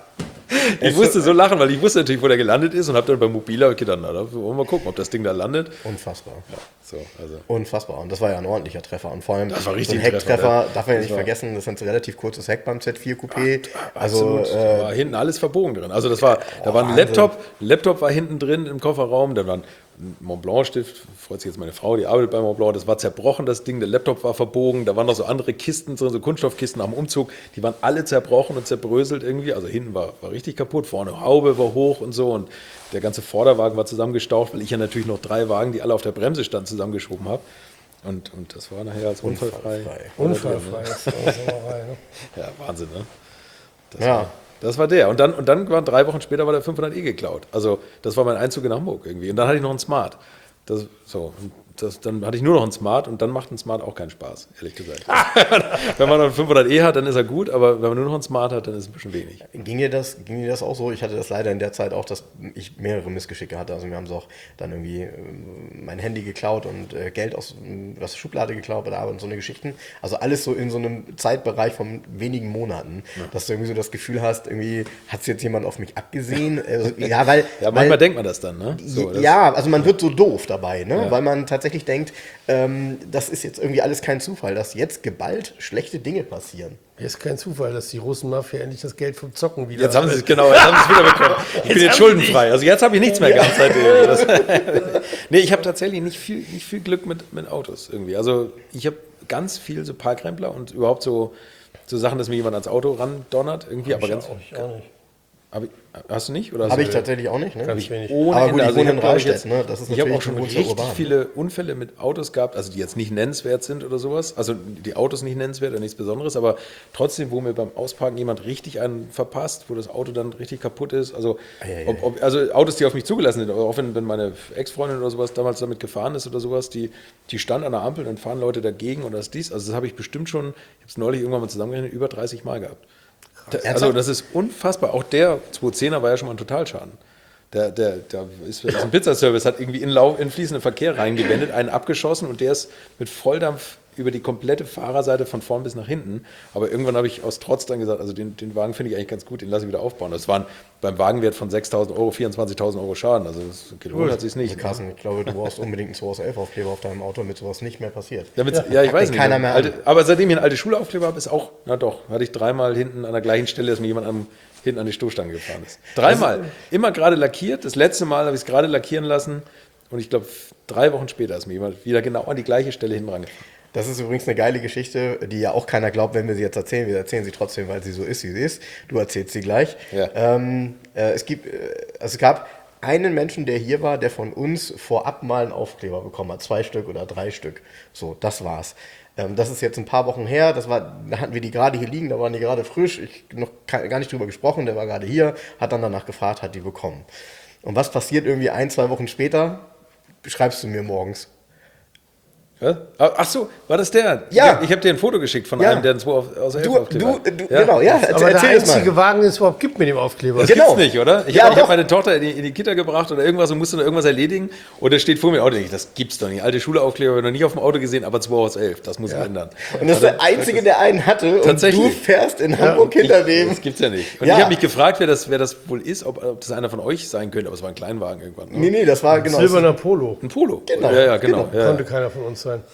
ich musste so lachen, weil ich wusste natürlich, wo der gelandet ist und habe dann bei Mobile gedacht, na, da wollen wir mal gucken, ob das Ding da landet. Unfassbar. Ja, so, also. Unfassbar. Und das war ja ein ordentlicher Treffer. Und vor allem das war so richtig ein Hecktreffer, Treffer, darf man ja nicht vergessen, das ist ein relativ kurzes Heck beim Z vier Coupé. Ja, also absolut. äh, da war hinten alles verbogen drin. Also das war, oh, da war ein Wahnsinn. Laptop, ein Laptop war hinten drin im Kofferraum, da war ein Montblanc-Stift, freut sich jetzt meine Frau, die arbeitet bei Montblanc, das war zerbrochen, das Ding, der Laptop war verbogen, da waren noch so andere Kisten drin, so Kunststoffkisten am Umzug, die waren alle zerbrochen und zerbröselt irgendwie, also hinten war, war richtig kaputt, vorne Haube war hoch und so und der ganze Vorderwagen war zusammengestaucht, weil ich ja natürlich noch drei Wagen, die alle auf der Bremse standen, zusammengeschoben habe. Und, und das war nachher als unfallfrei. Unfallfrei. Unfallfrei. Ne? Ja, Wahnsinn, ne? Das ja. War, das war der. Und dann, und dann waren drei Wochen später war der fünfhundert e geklaut. Also das war mein Einzug in Hamburg irgendwie. Und dann hatte ich noch einen Smart. Das, so, das, dann hatte ich nur noch einen Smart und dann macht ein Smart auch keinen Spaß, ehrlich gesagt. Wenn man noch einen fünfhundert e hat, dann ist er gut, aber wenn man nur noch einen Smart hat, dann ist es ein bisschen wenig. Ging dir das, ging dir das auch so? Ich hatte das leider in der Zeit auch, dass ich mehrere Missgeschicke hatte. Also wir haben so auch dann irgendwie äh, mein Handy geklaut und äh, Geld aus, äh, aus der Schublade geklaut bei der Arbeit und so eine Geschichten. Also alles so in so einem Zeitbereich von wenigen Monaten, ja. Dass du irgendwie so das Gefühl hast, irgendwie hat es jetzt jemand auf mich abgesehen. Also, ja, weil, ja, manchmal weil, denkt man das dann, ne? So, das ja, also man wird so doof dabei, ne? Ja. Weil man tatsächlich denkt, ähm, das ist jetzt irgendwie alles kein Zufall, dass jetzt geballt schlechte Dinge passieren. Es ist kein Zufall, dass die Russenmafia endlich das Geld vom Zocken wieder... Jetzt haben sie es, genau, jetzt haben sie es wieder bekommen. Ich jetzt bin jetzt schuldenfrei, also jetzt habe ich nichts mehr gehabt seitdem. Nee, ich habe tatsächlich nicht viel, nicht viel Glück mit, mit Autos irgendwie. Also ich habe ganz viel so Parkrempler und überhaupt so, so Sachen, dass mir jemand ans Auto randonnert irgendwie, hab aber ich ganz... Auch, ich auch nicht. Hab ich, hast du nicht? Habe ich tatsächlich auch nicht. Ne? Ganz wenig. Ohne aber gut, Ende. ich Also wohne ich in habe Rahlstedt. Ne? Das ist ich habe auch schon richtig urban. viele Unfälle mit Autos gehabt, also die jetzt nicht nennenswert sind oder sowas. Also die Autos nicht nennenswert oder nichts Besonderes, aber trotzdem, wo mir beim Ausparken jemand richtig einen verpasst, wo das Auto dann richtig kaputt ist. Also, ob, ob, also Autos, die auf mich zugelassen sind, auch wenn, wenn meine Ex-Freundin oder sowas damals damit gefahren ist oder sowas, die, die stand an der Ampel, dann fahren Leute dagegen und das dies. Also das habe ich bestimmt schon, ich habe es neulich irgendwann mal zusammengerechnet, über dreißig Mal gehabt. Also das ist unfassbar. Auch der zweihundertzehner war ja schon mal ein Totalschaden. Der, der, der ist, ist ein Pizzaservice, hat irgendwie in, Lauf, in fließenden Verkehr reingewendet, einen abgeschossen und der ist mit Volldampf über die komplette Fahrerseite von vorn bis nach hinten. Aber irgendwann habe ich aus Trotz dann gesagt, also den, den Wagen finde ich eigentlich ganz gut, den lasse ich wieder aufbauen. Das waren beim Wagenwert von sechstausend Euro, vierundzwanzigtausend Euro Schaden. Also das gelohnt hat sich nicht. Also Carsten, ich glaube, du brauchst unbedingt einen zwei aus elf Aufkleber auf deinem Auto, damit sowas nicht mehr passiert. Damit's, ja, ich weiß nicht. Keiner mehr alte, aber seitdem ich einen alte Schulaufkleber habe, ist auch, na doch, hatte ich dreimal hinten an der gleichen Stelle, dass mir jemand am, hinten an die Stoßstange gefahren ist. Dreimal. Immer gerade lackiert. Das letzte Mal habe ich es gerade lackieren lassen. Und ich glaube, drei Wochen später ist mir jemand wieder genau an die gleiche Stelle hinten rangefahren. Das ist übrigens eine geile Geschichte, die ja auch keiner glaubt, wenn wir sie jetzt erzählen. Wir erzählen sie trotzdem, weil sie so ist, wie sie ist. Du erzählst sie gleich. Ja. Ähm, äh, es, gibt, äh, also es gab einen Menschen, der hier war, der von uns vorab mal einen Aufkleber bekommen hat. Zwei Stück oder drei Stück. So, das war's. Ähm, das ist jetzt ein paar Wochen her. Das war, da hatten wir die gerade hier liegen, da waren die gerade frisch. Ich noch gar nicht drüber gesprochen. Der war gerade hier, hat dann danach gefragt, hat die bekommen. Und was passiert irgendwie ein, zwei Wochen später? Schreibst du mir morgens. Ja? Ach so, war das der? Ja. Ich habe dir ein Foto geschickt von Ja. einem, der einen zwei aus der Du, Aufkleber. du, du Ja. genau, ja, erzähl, Aber der erzähl das mal. einzige Wagen, den es überhaupt gibt mit dem Aufkleber. Das Genau. gibt's nicht, oder? Ich Ja, habe doch. hab meine Tochter in die, in die Kita gebracht oder irgendwas und musste da irgendwas erledigen. Und da steht vor mir, oh, denke ich, das gibt's doch nicht. Alte Schulaufkleber habe ich noch nicht auf dem Auto gesehen, aber zwei aus elf. Das muss man ändern. Und das ist der Einzige, der einen hatte und Tatsächlich. du fährst in Hamburg hinter dem. Das gibt's ja nicht. Und Ja. ich habe mich gefragt, wer das, wer das wohl ist, ob, ob das einer von euch sein könnte. Aber es war ein Kleinwagen irgendwann. Ne? Nee, nee, das war genau. Silberner Polo. Ein Polo. Genau. Ja, ja, genau. Genau. Ja. Konnte keiner von uns sein.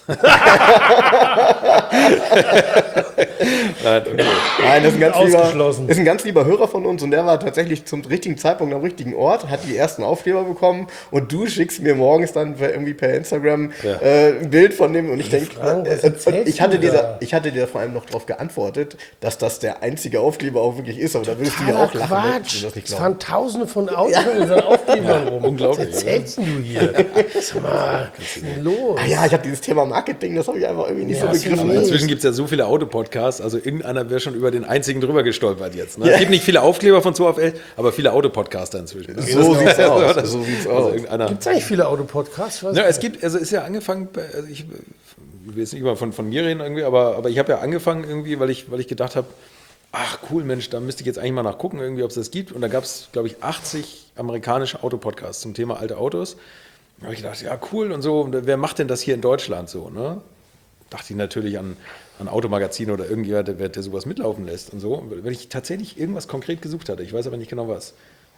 Nein, okay. Nein, das ist ein, ganz lieber, Ausgeschlossen. ist ein ganz lieber Hörer von uns und der war tatsächlich zum richtigen Zeitpunkt am richtigen Ort, hat die ersten Aufkleber bekommen und du schickst mir morgens dann irgendwie per Instagram Ja. äh, ein Bild von dem und ich denke, Frank, was äh, erzählst ich, hatte du dir da? da, ich hatte dir vor allem noch darauf geantwortet, dass das der einzige Aufkleber auch wirklich ist, aber da würdest du ja Totaler auch lachen, wenn Quatsch. du das nicht Es glaubst. fahren tausende von Autos mit unseren Aufklebern rum. unglaublich, Was erzählst denn du hier? Sag mal, was ist denn los? Ah ja, ich habe dieses Thema Marketing, das habe ich einfach irgendwie nicht Ja, so hast du begriffen. nicht. Inzwischen gibt es ja so viele Autopodcasts, also irgendeiner wäre schon über den einzigen drüber gestolpert jetzt. Ne? Es gibt nicht viele Aufkleber von zwei auf elf, aber viele Autopodcaster inzwischen. So sieht's Also aus. das- So sieht's also aus. irgendeiner- Gibt es eigentlich viele Autopodcasts? Ich weiß Ja, nicht. es gibt, also ist ja angefangen, bei- also ich, ich will jetzt nicht immer von, von mir reden irgendwie, aber, aber ich habe ja angefangen irgendwie, weil ich, weil ich gedacht habe, ach cool, Mensch, da müsste ich jetzt eigentlich mal nachgucken, irgendwie, ob es das gibt. Und da gab es, glaube ich, achtzig amerikanische Autopodcasts zum Thema alte Autos. Da habe ich gedacht, ja cool und so, und wer macht denn das hier in Deutschland so, ne? Dachte ich natürlich an, an Automagazin oder irgendjemand, der, der sowas mitlaufen lässt und so. Wenn ich tatsächlich irgendwas konkret gesucht hatte, ich weiß aber nicht genau was.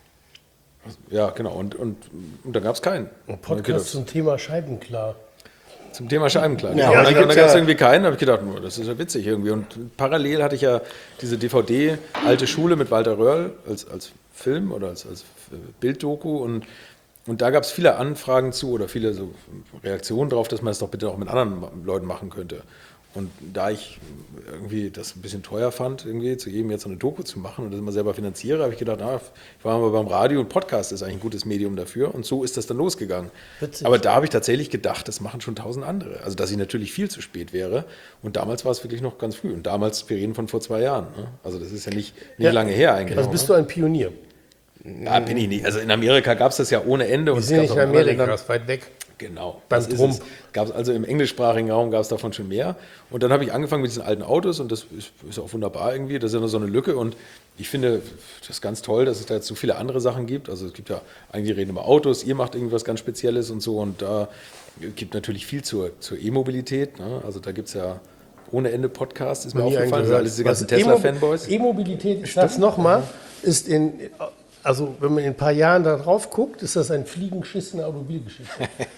Ja, genau, und, und, und da gab es keinen. Ein Podcast zum Thema Scheibenklar. Zum Thema Scheibenklar. Ja, Ja, und und die dann, gibt's dann gab es ja- irgendwie keinen, da habe ich gedacht, oh, das ist ja witzig irgendwie. Und parallel hatte ich ja diese D V D, Alte Schule mit Walter Röhrl als, als Film oder als, als Bilddoku. Und, und da gab es viele Anfragen zu oder viele so Reaktionen drauf, dass man das doch bitte auch mit anderen Leuten machen könnte. Und da ich irgendwie das ein bisschen teuer fand, irgendwie zu jedem jetzt so eine Doku zu machen und das immer selber finanziere, habe ich gedacht, na, ich war mal beim Radio und Podcast ist eigentlich ein gutes Medium dafür. Und so ist das dann losgegangen. Witzig. Aber da habe ich tatsächlich gedacht, das machen schon tausend andere. Also, dass ich natürlich viel zu spät wäre. Und damals war es wirklich noch ganz früh. Und damals, wir reden von vor zwei Jahren. Ne? Also, das ist ja nicht, nicht Ja. lange her eigentlich. Also bist du ein Pionier. Ja, bin ich nicht. Also, in Amerika gab es das ja ohne Ende. Wir und es sind gab's nicht auch in anderen Amerika, Ländern. das ist weit weg. Genau. Beim das ist Trump. es. Gab's also im englischsprachigen Raum gab es davon schon mehr. Und dann habe ich angefangen mit diesen alten Autos und das ist, ist auch wunderbar irgendwie. Das ist ja nur so eine Lücke und ich finde das ganz toll, dass es da jetzt so viele andere Sachen gibt. Also es gibt ja eigentlich reden über Autos, ihr macht irgendwas ganz Spezielles und so und da gibt natürlich viel zur, zur E-Mobilität. Ne? Also da gibt es ja ohne Ende Podcasts, ist mir Nie aufgefallen. Also alle diese ganzen Was E-Mo- Tesla-Fanboys. E-Mobilität, ich sag's nochmal, ist in, also wenn man in ein paar Jahren da drauf guckt, ist das ein Fliegenschiss in der Automobilgeschichte.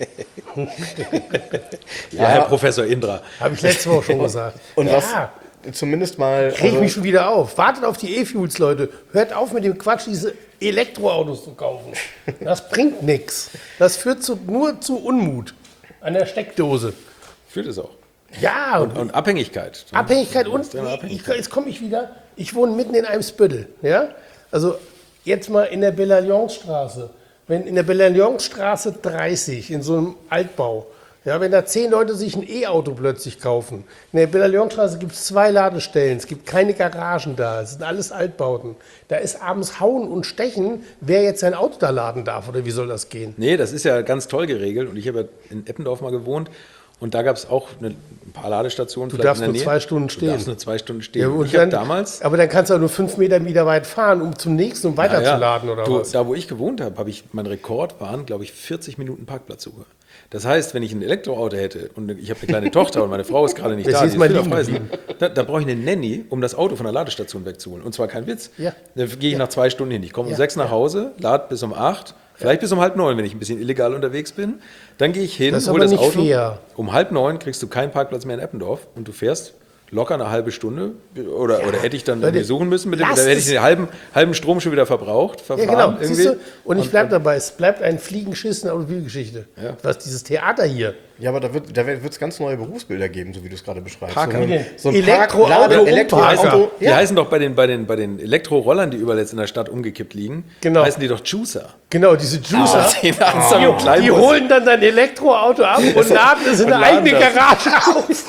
Ja, Herr Professor Indra. Habe ich letzte Woche schon gesagt. Und was ja, zumindest mal. kriege ich also- mich schon wieder auf. Wartet auf die E-Fuels, Leute. Hört auf mit dem Quatsch, diese Elektroautos zu kaufen. Das bringt nichts. Das führt zu, nur zu Unmut an der Steckdose. Führt es auch. Ja, Und, und Abhängigkeit. Abhängigkeit und Extreme ich, Abhängigkeit. jetzt komme ich wieder, ich wohne mitten in einem Spüttel, ja? Also jetzt mal in der Belle-Alliance-Straße, wenn in der Belle-Alliance-Straße dreißig, in so einem Altbau, ja, wenn da zehn Leute sich ein E-Auto plötzlich kaufen, in der Belle-Alliance-Straße gibt es zwei Ladestellen, es gibt keine Garagen da, es sind alles Altbauten, da ist abends Hauen und Stechen, wer jetzt sein Auto da laden darf oder wie soll das gehen? Nee, das ist ja ganz toll geregelt und ich habe ja in Eppendorf mal gewohnt und da gab es auch eine, ein paar Ladestationen. Du vielleicht darfst in der nur Nähe. zwei Stunden stehen. Du darfst nur zwei Stunden stehen. Ja, und und ich habe dann- damals... Aber dann kannst du auch nur fünf Meter wieder weit fahren, um zum nächsten, um weiterzuladen oder du, was? Da, wo ich gewohnt habe, habe ich, mein Rekord waren, glaube ich, vierzig Minuten Parkplatzsuche. Das heißt, wenn ich ein Elektroauto hätte und ich habe eine kleine Tochter und meine Frau ist gerade nicht Das da, ist die mal ist liegen Reisen, da, da brauche ich eine Nanny, um das Auto von der Ladestation wegzuholen. Und zwar kein Witz. Ja. Da gehe ich Ja. nach zwei Stunden hin. Ich komme um Ja. sechs nach Hause, lade bis um acht, vielleicht bis um halb neun, wenn ich ein bisschen illegal unterwegs bin. Dann gehe ich hin, Das ist hole aber das nicht Auto. fair. Um halb neun kriegst du keinen Parkplatz mehr in Eppendorf und du fährst locker eine halbe Stunde. Oder, oder hätte ich dann Leute, irgendwie suchen müssen, mit dem, lasst dann hätte ich es. den halben, halben Strom schon wieder verbraucht, Ja, verfahren genau. irgendwie. Siehst du? Und ich bleibe dabei, es bleibt ein Fliegenschiss in der Automobilgeschichte. Ja. Was dieses Theater hier. Ja, aber da wird da wird es ganz neue Berufsbilder geben, so wie du es gerade beschreibst. Parker. So ein, so ein Elektroauto Park- Lade- und Elektroauto. Parker. Die heißen doch bei den, bei den, bei den Elektrorollern, die überall jetzt in der Stadt umgekippt liegen, Genau. heißen die doch Juicer. Genau, diese Juicer. Ah, die haben so einen die, kleinen die Bus. holen dann dein Elektroauto ab und laden es in und eine laden eigene das. Garage auf.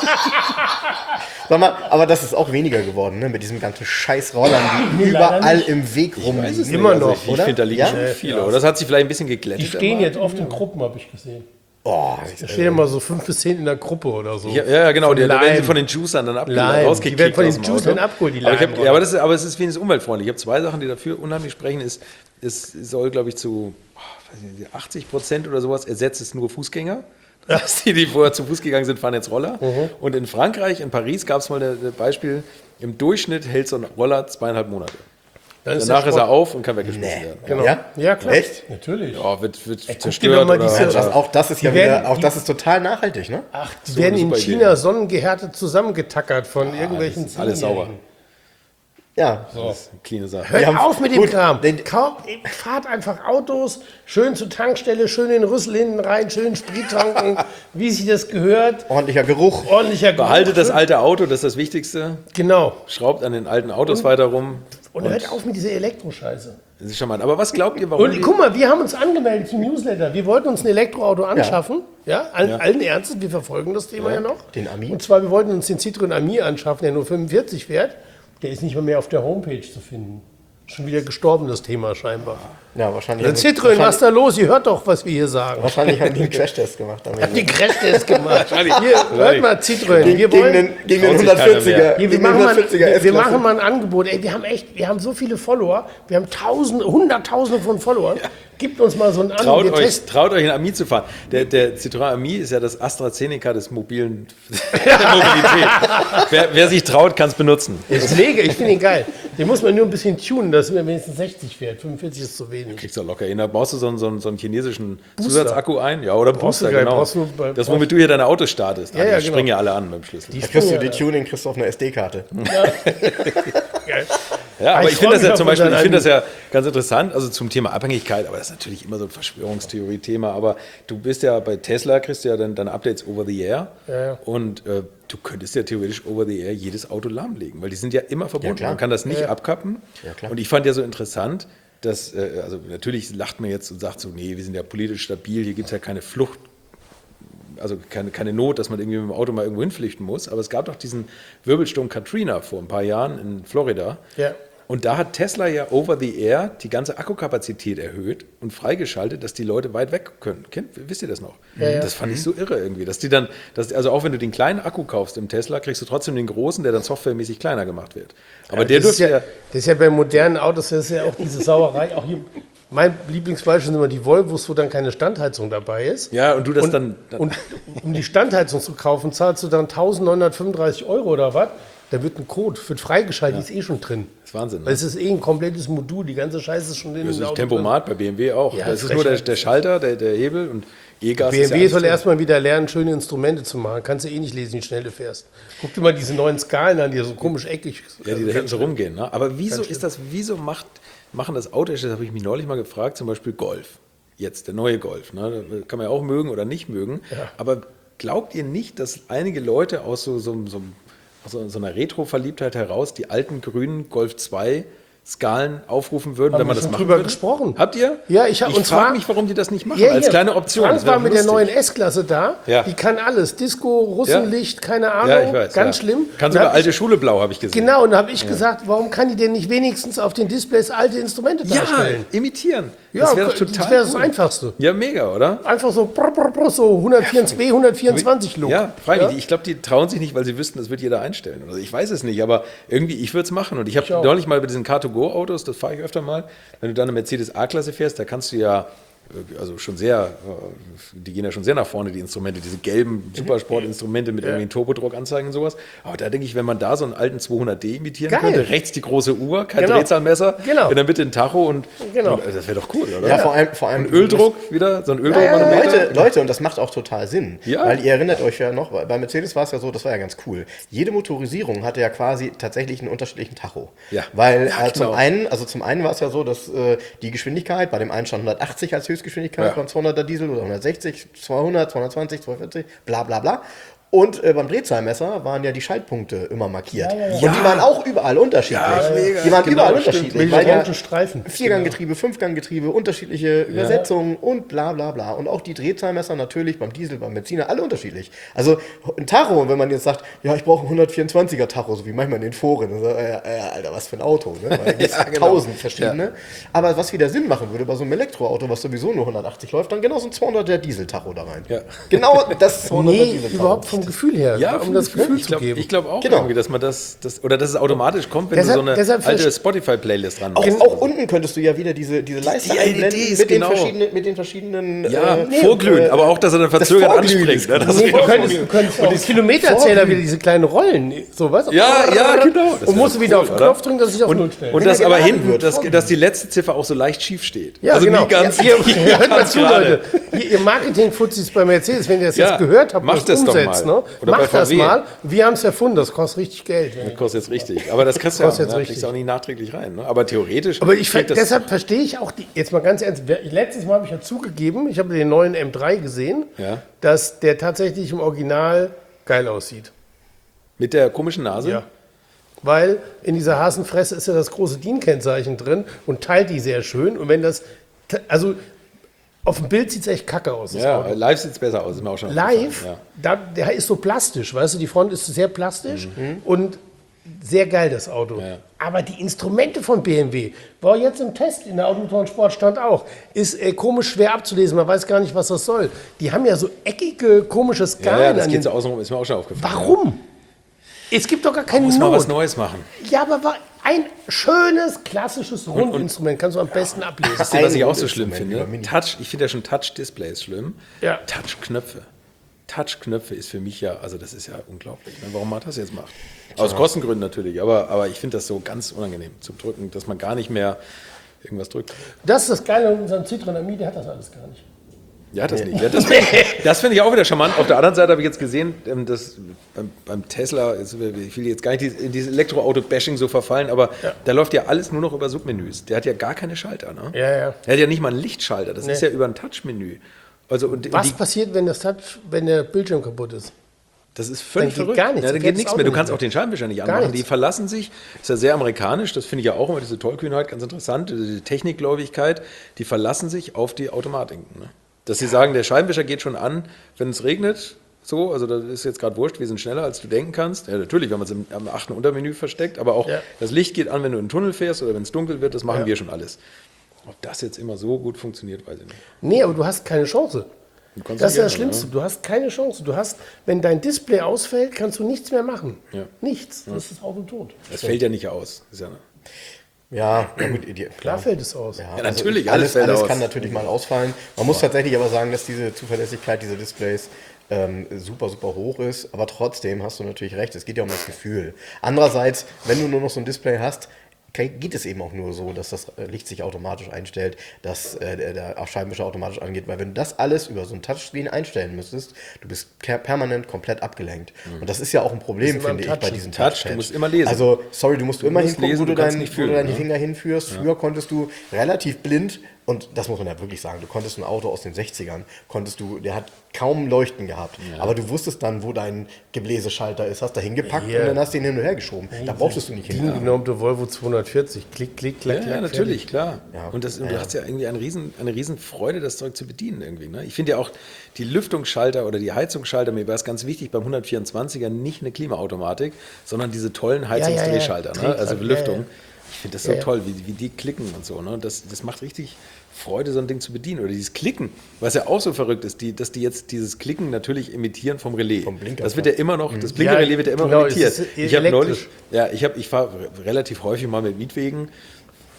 Sag mal, aber das ist auch weniger geworden, ne? Mit diesen ganzen scheiß Rollern, die Nee, leider überall nicht. im Weg rumliegen. Immer noch, Also ich oder? finde, da liegen Ja? schon viele. Oder das hat sich vielleicht ein bisschen geglättet. Die stehen aber- jetzt oft in Gruppen, habe ich gesehen. Oh, Da stehen immer so fünf bis zehn in der Gruppe oder so. Ja, ja, genau, Von die, da werden sie Leim. von den Juicern dann abge- Leim. rausgekickt. Die werden von den aus dem Juicern Auto. abgeholt, die aber ich hab, Leimroller. ja, aber, das ist, aber es ist wenigstens umweltfreundlich. Ich habe zwei Sachen, die dafür unheimlich sprechen. Ist, es soll, glaube ich, zu oh, weiß nicht, achtzig Prozent oder sowas ersetzt es nur Fußgänger. Das heißt, die, die vorher zu Fuß gegangen sind, fahren jetzt Roller. Und in Frankreich, in Paris, gab es mal ein Beispiel, im Durchschnitt hält so ein Roller zweieinhalb Monate. Dann Danach der ist er Schrott. auf und kann weggeschmissen Nee. werden. Genau. Ja? Ja, klar. Echt? Natürlich. Ja, wird, wird guck dir zerstört. doch mal oder diese- Ja, das, auch das ist ja Die werden- wieder, auch das ist total nachhaltig, ne? Ach, die So werden eine in super China Idee. sonnengehärtet zusammengetackert von irgendwelchen das ist alles sauber. Zehnjährigen. Ja. Das ist eine cleane Sache. Hört Wir haben- auf mit dem gut, Kram. den- Kaum, fahrt einfach Autos, schön zur Tankstelle, schön in den Rüssel hinten rein, schön Sprit tanken, wie sich das gehört. Ordentlicher Geruch. Ordentlicher Geruch. Behaltet das alte Auto, das ist das Wichtigste. Genau. Schraubt an den alten Autos weiter rum. Und hört auf mit dieser Elektroscheiße. Das ist schon mal. Aber was glaubt ihr, warum? Und die- guck mal, wir haben uns angemeldet zum Newsletter. Wir wollten uns ein Elektroauto anschaffen. Ja, all, allen Ernstes, wir verfolgen das Thema ja, noch. Den Ami. Und zwar, wir wollten uns den Citroën Ami anschaffen, der nur fünfundvierzig fährt. Der ist nicht mal mehr auf der Homepage zu finden. Schon wieder gestorben, das Thema scheinbar. Ja, wahrscheinlich. Dann haben die- Citroën, was wahrscheinlich, da los? Ihr hört doch, was wir hier sagen. wahrscheinlich haben die einen Crashtest gemacht. am Habt Ende. die Crashtest gemacht. Hier, hört mal, Citroën. Gegen, Wir gegen wollen... den, gegen den Traut sich keiner hundertvierziger. mehr. Hier, wir, Gegen den machen mal, hundertvierziger wir, wir S-Klasse. machen mal ein Angebot. Ey, wir haben echt, wir haben so viele Follower. Wir haben tausende, hunderttausende von Followern. Gibt uns mal so ein an. Traut Wir euch, testen. traut euch, ein Ami zu fahren. Der, der Citroën Ami ist ja das AstraZeneca des mobilen der Mobilität. wer, wer sich traut, kann es benutzen. Ist mega, ich finde ihn geil. Den muss man nur ein bisschen tunen, dass er wenigstens sechzig fährt. fünfundvierzig ist zu wenig. Kriegst du locker hin. Da baust du so einen, so einen, so einen chinesischen Booster. Zusatzakku ein. Ja, oder Brauchst du Booster, gar- genau. brauchst du bei- das, womit du hier deine Autos startest. Ja, Ah, ja, die genau. springen ja alle an mit dem Schlüssel. Die Da kriegst du Sprünge, die Tuning, kriegst du auf einer S D-Karte. geil. Ja, aber Ich ich, finde freu das ja mich zum auf Beispiel, ich unseren finde das ja ganz interessant, also zum Thema Abhängigkeit, aber das ist natürlich immer so ein Verschwörungstheorie-Thema, aber du bist ja bei Tesla, kriegst du ja dann deine Updates over the air Ja, ja. und äh, du könntest ja theoretisch over the air jedes Auto lahmlegen, weil die sind ja immer verbunden, klar. man kann das nicht Ja, ja. abkappen Ja, klar. und ich fand ja so interessant, dass, äh, also natürlich lacht man jetzt und sagt so, nee, wir sind ja politisch stabil, hier gibt es ja keine Flucht, also keine, keine Not, dass man irgendwie mit dem Auto mal irgendwo hinflüchten muss, aber es gab doch diesen Wirbelsturm Katrina vor ein paar Jahren in Florida. Ja. Und da hat Tesla ja over the air die ganze Akkukapazität erhöht und freigeschaltet, dass die Leute weit weg können. Kennt, wisst ihr das noch? Ja, ja. Das fand ich so irre irgendwie, dass die dann, dass, also auch wenn du den kleinen Akku kaufst im Tesla, kriegst du trotzdem den großen, der dann softwaremäßig kleiner gemacht wird. Aber der das, ist dürfte ja, ja, das ist ja bei modernen Autos, das ist ja auch diese Sauerei. Auch hier, mein Lieblingsbeispiel sind immer die Volvos, wo dann keine Standheizung dabei ist. ja, und du das Und, dann, dann und um die Standheizung zu kaufen, zahlst du dann eintausendneunhundertfünfunddreißig Euro oder was? Da wird ein Code, wird freigeschaltet, die ist eh schon drin. das ist Wahnsinn. Weil Ne? es ist eh ein komplettes Modul, die ganze Scheiße ist schon in Das dem ist Auto Tempomat bei B M W auch. Ja, das ist nur der, Frechheit. der Schalter, der, der Hebel und E-Gas. drin. ist B M W ja soll alles erstmal wieder lernen, schöne Instrumente zu machen. Kannst du eh nicht lesen, wie schnell du fährst. Guck dir mal diese neuen Skalen an, die so komisch eckig Ja, die da hinten so rumgehen. Ne? Aber wieso ist das, wieso macht, machen das Autos, das habe ich mich neulich mal gefragt, zum Beispiel Golf. Jetzt, der neue Golf. Ne? Da kann man ja auch mögen oder nicht mögen. Ja. Aber glaubt ihr nicht, dass einige Leute aus so, so, so, aus so, so einer Retro-Verliebtheit heraus die alten grünen Golf zwei Skalen aufrufen würden, Haben wenn man wir das schon machen drüber würde? gesprochen. Habt ihr? Ja, ich hab- ich und frage zwar- mich, warum die das nicht machen, Ja, als hier, kleine Option. Franz Das wär war mit der lustig. neuen S-Klasse da. Ja. Die kann alles. Disco, Russenlicht, keine Ahnung. Ja, ich weiß. Ganz ja. schlimm. Kann Und sogar hab alte ich, Schule blau, habe ich gesehen. Genau, und da habe ich gesagt, warum kann die denn nicht wenigstens auf den Displays alte Instrumente Ja, darstellen? imitieren. Ja, das wäre doch das total wäre das cool. Einfachste. Ja, mega, oder? Einfach so, brr, brr, brr, so hundertvierundzwanzig, hundertvierundzwanzig Look. Ja, freilich. Ich glaube, die trauen sich nicht, weil sie wüssten, das wird jeder einstellen. Also ich weiß es nicht, aber irgendwie, ich würde es machen. Und ich habe auch. neulich mal bei diesen Car to Go Autos, das fahre ich öfter mal, wenn du dann eine Mercedes A-Klasse fährst, da kannst du ja also schon sehr, die gehen ja schon sehr nach vorne, die Instrumente, diese gelben Supersport-Instrumente mit ja. irgendwie Turbodruckanzeigen und sowas. Aber da denke ich, wenn man da so einen alten zweihundert D imitieren Geil. könnte, rechts die große Uhr, kein genau. Drehzahlmesser, genau. in der Mitte ein Tacho und, genau. und das wäre doch cool, oder? Ja, vor allem, vor allem und Öldruck wieder, so ein Öldruck. Ja, ja, ja, Leute, Leute, und das macht auch total Sinn, ja. weil ihr erinnert euch ja noch, bei Mercedes war es ja so, das war ja ganz cool. Jede Motorisierung hatte ja quasi tatsächlich einen unterschiedlichen Tacho. Ja. Weil ja, äh, zum genau. einen, also zum einen war es ja so, dass äh, die Geschwindigkeit, bei dem einen stand hundertachtzig als Höchstgeschwindigkeit ja. beim zweihunderter Diesel oder hundertsechzig, zweihundert, zweihundertzwanzig, zweihundertvierzig, bla bla bla. Und äh, beim Drehzahlmesser waren ja die Schaltpunkte immer markiert. Ja, ja, ja. Und die waren auch überall unterschiedlich. Ja, mega. Die waren genau, überall stimmt. unterschiedlich. Weil ja Streifen. Vierganggetriebe, Fünfganggetriebe, unterschiedliche ja. Übersetzungen und bla bla bla. Und auch die Drehzahlmesser natürlich beim Diesel, beim Benziner, alle unterschiedlich. Also ein Tacho, wenn man jetzt sagt, ja, ich brauche einen hundertvierundzwanziger Tacho, so wie manchmal in den Foren. Dann sagt, ja, ja, Alter, was für ein Auto. Ne? Weil da gibt es ja, genau. tausend verschiedene. Ja. Aber was wieder Sinn machen würde bei so einem Elektroauto, was sowieso nur hundertachtzig läuft, dann genau so ein zweihunderter Diesel-Tacho da rein. Ja. Genau das zweihunderter nee, Diesel-Tacho. Überhaupt vom Gefühl her. Ja, um das Gefühl ich zu glaub, geben. Ich glaube auch, genau. irgendwie, dass man das, das, oder dass es automatisch kommt, wenn deshalb, du so eine alte Spotify-Playlist dran machst. Auch, auch unten könntest du ja wieder diese, diese Leiste die einblenden L E Ds, mit, genau. den verschiedenen, mit den verschiedenen... Ja, äh, nee, vorglühen, äh, aber auch, dass er dann verzögert anspringt. Ne? Nee, du könntest, du könntest auch Kilometerzähler wieder diese kleinen Rollen, sowas. Ja, ja, genau. Und musst du wieder cool, auf den Knopf drücken, dass sich auf Null stellt. Und das aber hinten, dass, dass die letzte Ziffer auch so leicht schief steht. Ja, also genau. nie ganz, ja, ihr, hört mal zu, Leute. Ihr Marketing-Fuzis bei Mercedes, wenn ihr das ja, jetzt gehört habt, macht das umsetzt, ne? Macht das mal. Wir haben es erfunden, das kostet richtig Geld. Das kostet jetzt richtig. Aber das kriegst du ja, ne? Kriegst auch nicht nachträglich rein. Ne? Aber theoretisch... Aber ich, deshalb verstehe ich auch, die, jetzt mal ganz ernst, letztes Mal habe ich ja zugegeben, ich habe den neuen M drei gesehen, ja. dass der tatsächlich im Original geil aussieht. Mit der komischen Nase? Ja. Weil in dieser Hasenfresse ist ja das große D I N-Kennzeichen drin und teilt die sehr schön. Und wenn das, also auf dem Bild sieht es echt kacke aus. Ja, Auto. Live sieht es besser aus, ist mir auch schon Live, ja. da, der ist so plastisch, weißt du, die Front ist sehr plastisch mhm. und sehr geil, das Auto. Ja. Aber die Instrumente von B M W, war jetzt im Test in der Automotoren-Sport stand auch, ist äh, komisch schwer abzulesen, man weiß gar nicht, was das soll. Die haben ja so eckige, komische Skalen. Ja, ja, das geht so außenrum, ist mir auch schon aufgefallen. Warum? Ja. Es gibt doch gar keine Not. Muss man Not. was Neues machen. Ja, aber ein schönes, klassisches Rundinstrument kannst du am besten ja. ablesen. Das ist, was ich auch so schlimm finde. Touch, ich finde ja schon Touch-Displays schlimm. Ja. Touch-Knöpfe. Touch-Knöpfe ist für mich ja, also das ist ja unglaublich. Warum man das jetzt macht. Aus Kostengründen natürlich, aber, aber ich finde das so ganz unangenehm zu drücken, dass man gar nicht mehr irgendwas drückt. Das ist das Geile an unserem Citroën Ami, der hat das alles gar nicht. Ja, das nicht. Ja, das das finde ich auch wieder charmant. Auf der anderen Seite habe ich jetzt gesehen, dass beim, beim Tesla, ich will jetzt gar nicht in dieses Elektroauto-Bashing so verfallen, aber ja. da läuft ja alles nur noch über Submenüs. Der hat ja gar keine Schalter. Ne? Ja, ja. Der hat ja nicht mal einen Lichtschalter. Das nee. ist ja über ein Touch-Menü. Also, und Was die, passiert, wenn das Touch, wenn der Bildschirm kaputt ist? Das ist völlig dann geht verrückt. Gar nichts. Ja, da geht nichts mehr. Du kannst auch den Scheibenwischer nicht anmachen. Gar die verlassen sich, das ist ja sehr amerikanisch, das finde ich ja auch immer, diese Tollkühnheit, ganz interessant, diese Technikgläubigkeit, die verlassen sich auf die Automatiken. Ne? Dass sie sagen, der Scheibenwischer geht schon an, wenn es regnet, so, also das ist jetzt gerade wurscht, wir sind schneller, als du denken kannst. Ja, natürlich, wenn man es im, am achten Untermenü versteckt, aber auch ja. das Licht geht an, wenn du in den Tunnel fährst oder wenn es dunkel wird, das machen ja. wir schon alles. Ob das jetzt immer so gut funktioniert, weiß ich nicht. Nee, aber du hast keine Chance. Das ist das Schlimmste. Ja. Du hast keine Chance. Du hast, wenn dein Display ausfällt, kannst du nichts mehr machen. Ja. Nichts. Das ist das Auto tot. Das fällt ja nicht aus. Ist ja, ja, na gut, die, klar fällt es aus. Ja, ja natürlich, also alles, alles, alles aus. kann natürlich mal ausfallen. Man muss tatsächlich aber sagen, dass diese Zuverlässigkeit dieser Displays ähm, super, super hoch ist. Aber trotzdem hast du natürlich recht, es geht ja um das Gefühl. Andererseits, wenn du nur noch so ein Display hast, geht es eben auch nur so, dass das Licht sich automatisch einstellt, dass äh, der Scheibenwischer automatisch angeht. Weil wenn du das alles über so ein Touchscreen einstellen müsstest, du bist permanent komplett abgelenkt. Mhm. Und das ist ja auch ein Problem, finde ich, bei diesem Touch. Du musst immer lesen. Also, sorry, du musst du immer hingucken, lesen, wo du, du, dein, fühlen, wo du deine ne? Finger hinführst. Ja. Früher konntest du relativ blind, und das muss man ja wirklich sagen, du konntest ein Auto aus den sechzigern, konntest du, der hat kaum Leuchten gehabt, ja. aber du wusstest dann, wo dein Gebläseschalter ist, hast da hingepackt yeah. und dann hast du ihn hin und her geschoben. Da brauchtest du nicht hin. Die genormte Volvo zweihundertvierzig, klick, klick, klack, ja, klack. Ja, natürlich, klar. Ja. Und, das, und ja. du hast ja irgendwie eine riesen, eine riesen Freude, das Zeug zu bedienen irgendwie. Ne? Ich finde ja auch die Lüftungsschalter oder die Heizungsschalter, mir war es ganz wichtig, beim hundertvierundzwanziger nicht eine Klimaautomatik, sondern diese tollen Heizungsdrehschalter, ja, ja, ja. ne? Also Belüftung. Ja, ja. Ich finde das so ja, toll, wie, wie die klicken und so. Ne? Das, das macht richtig Freude, so ein Ding zu bedienen. Oder dieses Klicken, was ja auch so verrückt ist, die, dass die jetzt dieses Klicken natürlich imitieren vom Relais. Vom Blinker. Das wird ja immer noch, das Blinkerrelais wird ja immer genau, imitiert. Ich habe neulich, ja, ich habe, ich fahre relativ häufig mal mit Mietwegen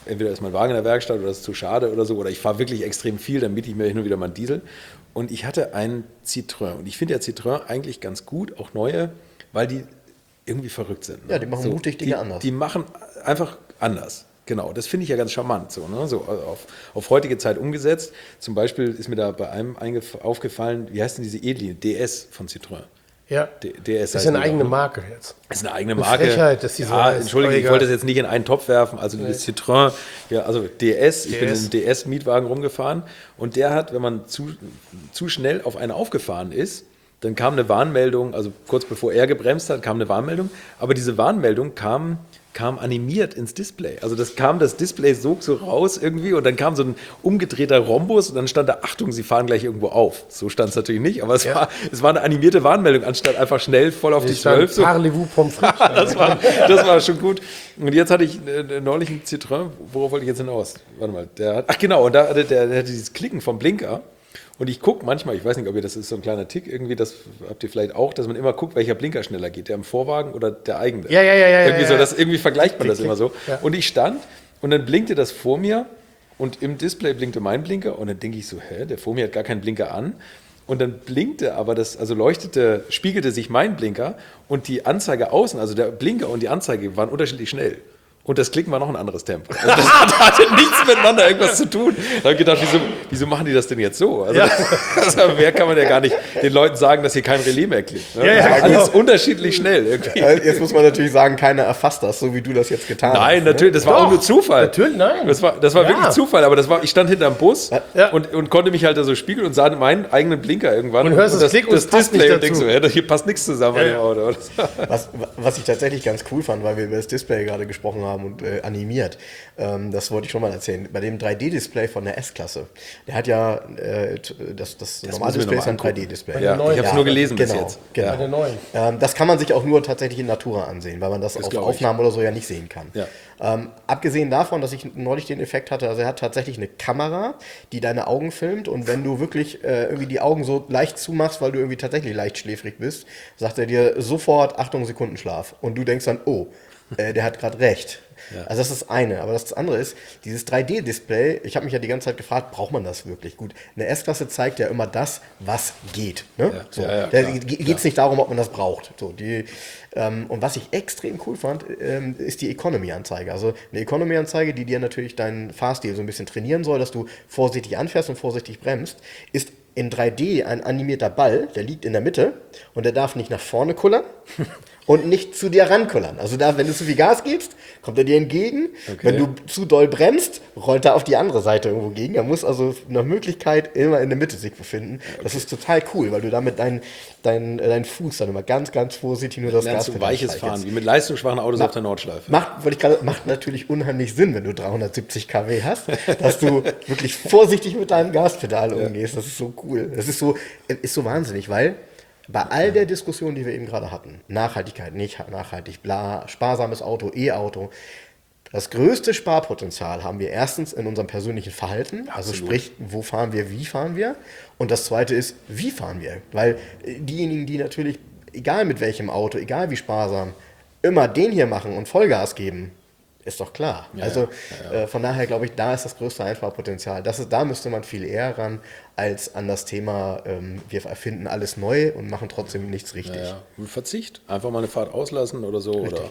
entweder ist mein Wagen in der Werkstatt oder ist zu schade oder so, oder ich fahre wirklich extrem viel, dann miete ich mir hin und wieder mal einen Diesel. Und ich hatte einen Citroën. Und ich finde ja Citroën eigentlich ganz gut, auch neue, weil die irgendwie verrückt sind. Ne? Ja, die machen so, mutig Dinge die, anders. Die machen einfach anders. Genau, das finde ich ja ganz charmant, so, ne? So auf, auf heutige Zeit umgesetzt. Zum Beispiel ist mir da bei einem aufgefallen, wie heißt denn diese E-Linie? D S von Citroën. Ja, D- D S das ist eine eigene Marke jetzt. Das ist eine eigene Eine Marke. Frechheit, dass die so ja, heißt. Entschuldige, ich Egal. wollte das jetzt nicht in einen Topf werfen. Also Nee. dieses Citroën, ja, also D S, ich D S. bin in einem D S-Mietwagen rumgefahren und der hat, wenn man zu, zu schnell auf einen aufgefahren ist, dann kam eine Warnmeldung, also kurz bevor er gebremst hat, kam eine Warnmeldung, aber diese Warnmeldung kam, kam animiert ins Display. Also das kam das Display so, so raus irgendwie und dann kam so ein umgedrehter Rhombus und dann stand da, Achtung, Sie fahren gleich irgendwo auf. So stand es natürlich nicht, aber es, Ja. war, es war eine animierte Warnmeldung, anstatt einfach schnell voll auf die zwölf. So. Parlez-vous Pommes frites. Das war, das war schon gut. Und jetzt hatte ich äh, neulich einen Citroën, worauf wollte ich jetzt hinaus? Warte mal, der hat, ach genau, und da hatte der, der hatte dieses Klicken vom Blinker. Und ich gucke manchmal, ich weiß nicht, ob ihr das ist so ein kleiner Tick irgendwie, das habt ihr vielleicht auch, dass man immer guckt, welcher Blinker schneller geht, der im Vorwagen oder der eigene. Ja, ja, ja, ja. Irgendwie ja, so, ja. das, irgendwie vergleicht man Klick, das immer so. klick, ja. Und ich stand und dann blinkte das vor mir und im Display blinkte mein Blinker und dann denke ich so, hä, der vor mir hat gar keinen Blinker an. Und dann blinkte aber das, also leuchtete, spiegelte sich mein Blinker und die Anzeige außen, also der Blinker und die Anzeige waren unterschiedlich schnell. Und das Klicken war noch ein anderes Tempo. Also das hatte nichts miteinander irgendwas zu tun. Da habe ich gedacht, wieso, wieso machen die das denn jetzt so? Also, Ja. das, also mehr kann man ja gar nicht den Leuten sagen, dass hier kein Relais mehr klickt. Ne? Ja, ja, also alles genau. unterschiedlich schnell. Irgendwie. Also jetzt muss man natürlich sagen, keiner erfasst das, so wie du das jetzt getan hast. Nein, ne? natürlich, das war Doch, auch nur Zufall. natürlich, nein. Das war, das war Ja. wirklich Zufall, aber das war, ich stand hinterm Bus Ja. und, und konnte mich halt da so spiegeln und sah meinen eigenen Blinker irgendwann. Und hörst das Klick und das es passt Display nicht und denkst dazu. so, ja, hier passt nichts zusammen Ja, an dem ja. Auto. Was, was ich tatsächlich ganz cool fand, weil wir über das Display gerade gesprochen haben und äh, animiert, ähm, das wollte ich schon mal erzählen, bei dem drei D-Display von der S-Klasse, der hat ja, äh, t- das, das, Das normale müssen wir Display noch ist ein angucken. drei D-Display. Bei Ja, den neuen- ich habe es Ja, nur gelesen genau, bis jetzt. genau. Bei der neuen. Ähm, das kann man sich auch nur tatsächlich in Natura ansehen, weil man das, Das auf glaub ich. Aufnahmen oder so ja nicht sehen kann. Ja. Ähm, abgesehen davon, dass ich neulich den Effekt hatte, also er hat tatsächlich eine Kamera, die deine Augen filmt und wenn du wirklich äh, irgendwie die Augen so leicht zumachst, weil du irgendwie tatsächlich leicht schläfrig bist, sagt er dir sofort, Achtung, Sekundenschlaf. Und du denkst dann, oh, äh, der hat gerade recht. Ja. Also das ist das eine. Aber das andere ist, dieses drei D-Display, ich habe mich ja die ganze Zeit gefragt, braucht man das wirklich? Gut, eine S-Klasse zeigt ja immer das, was geht. Ne? Ja, So. ja, ja, da klar, geht es nicht darum, ob man das braucht. So, die, ähm, und was ich extrem cool fand, ähm, ist die Economy-Anzeige. Also eine Economy-Anzeige, die dir natürlich deinen Fahrstil so ein bisschen trainieren soll, dass du vorsichtig anfährst und vorsichtig bremst, ist in drei D ein animierter Ball, der liegt in der Mitte und der darf nicht nach vorne kullern und nicht zu dir rankullern. Also da, wenn du zu viel Gas gibst, kommt er dir entgegen. Okay. Wenn du zu doll bremst, rollt er auf die andere Seite irgendwo gegen. Er muss also nach Möglichkeit immer in der Mitte sich befinden. Das ist total cool, weil du damit deinen dein, deinen Fuß dann immer ganz, ganz vorsichtig nur das Lernst du Gaspedal weiches streichelst. Fahren, wie mit leistungsschwachen Autos auf der Nordschleife. Macht, wollte ich gerade, macht natürlich unheimlich Sinn, wenn du dreihundertsiebzig Kilometer hast, dass du wirklich vorsichtig mit deinem Gaspedal umgehst. Das ist so cool. Das ist so, ist so wahnsinnig, weil bei all der Diskussion, die wir eben gerade hatten, Nachhaltigkeit, nicht nachhaltig, bla, sparsames Auto, E-Auto, das größte Sparpotenzial haben wir erstens in unserem persönlichen Verhalten, also Absolut. sprich, wo fahren wir, wie fahren wir, und das zweite ist, wie fahren wir, weil äh, diejenigen, die natürlich, egal mit welchem Auto, egal wie sparsam, immer den hier machen und Vollgas geben, ist doch klar. Ja, also ja, ja. Äh, von daher glaube ich, da ist das größte Einsparpotenzial. Das ist, da müsste man viel eher ran als an das Thema, ähm, wir erfinden alles neu und machen trotzdem nichts richtig. Ja, ja. Und Verzicht, einfach mal eine Fahrt auslassen oder so. Oder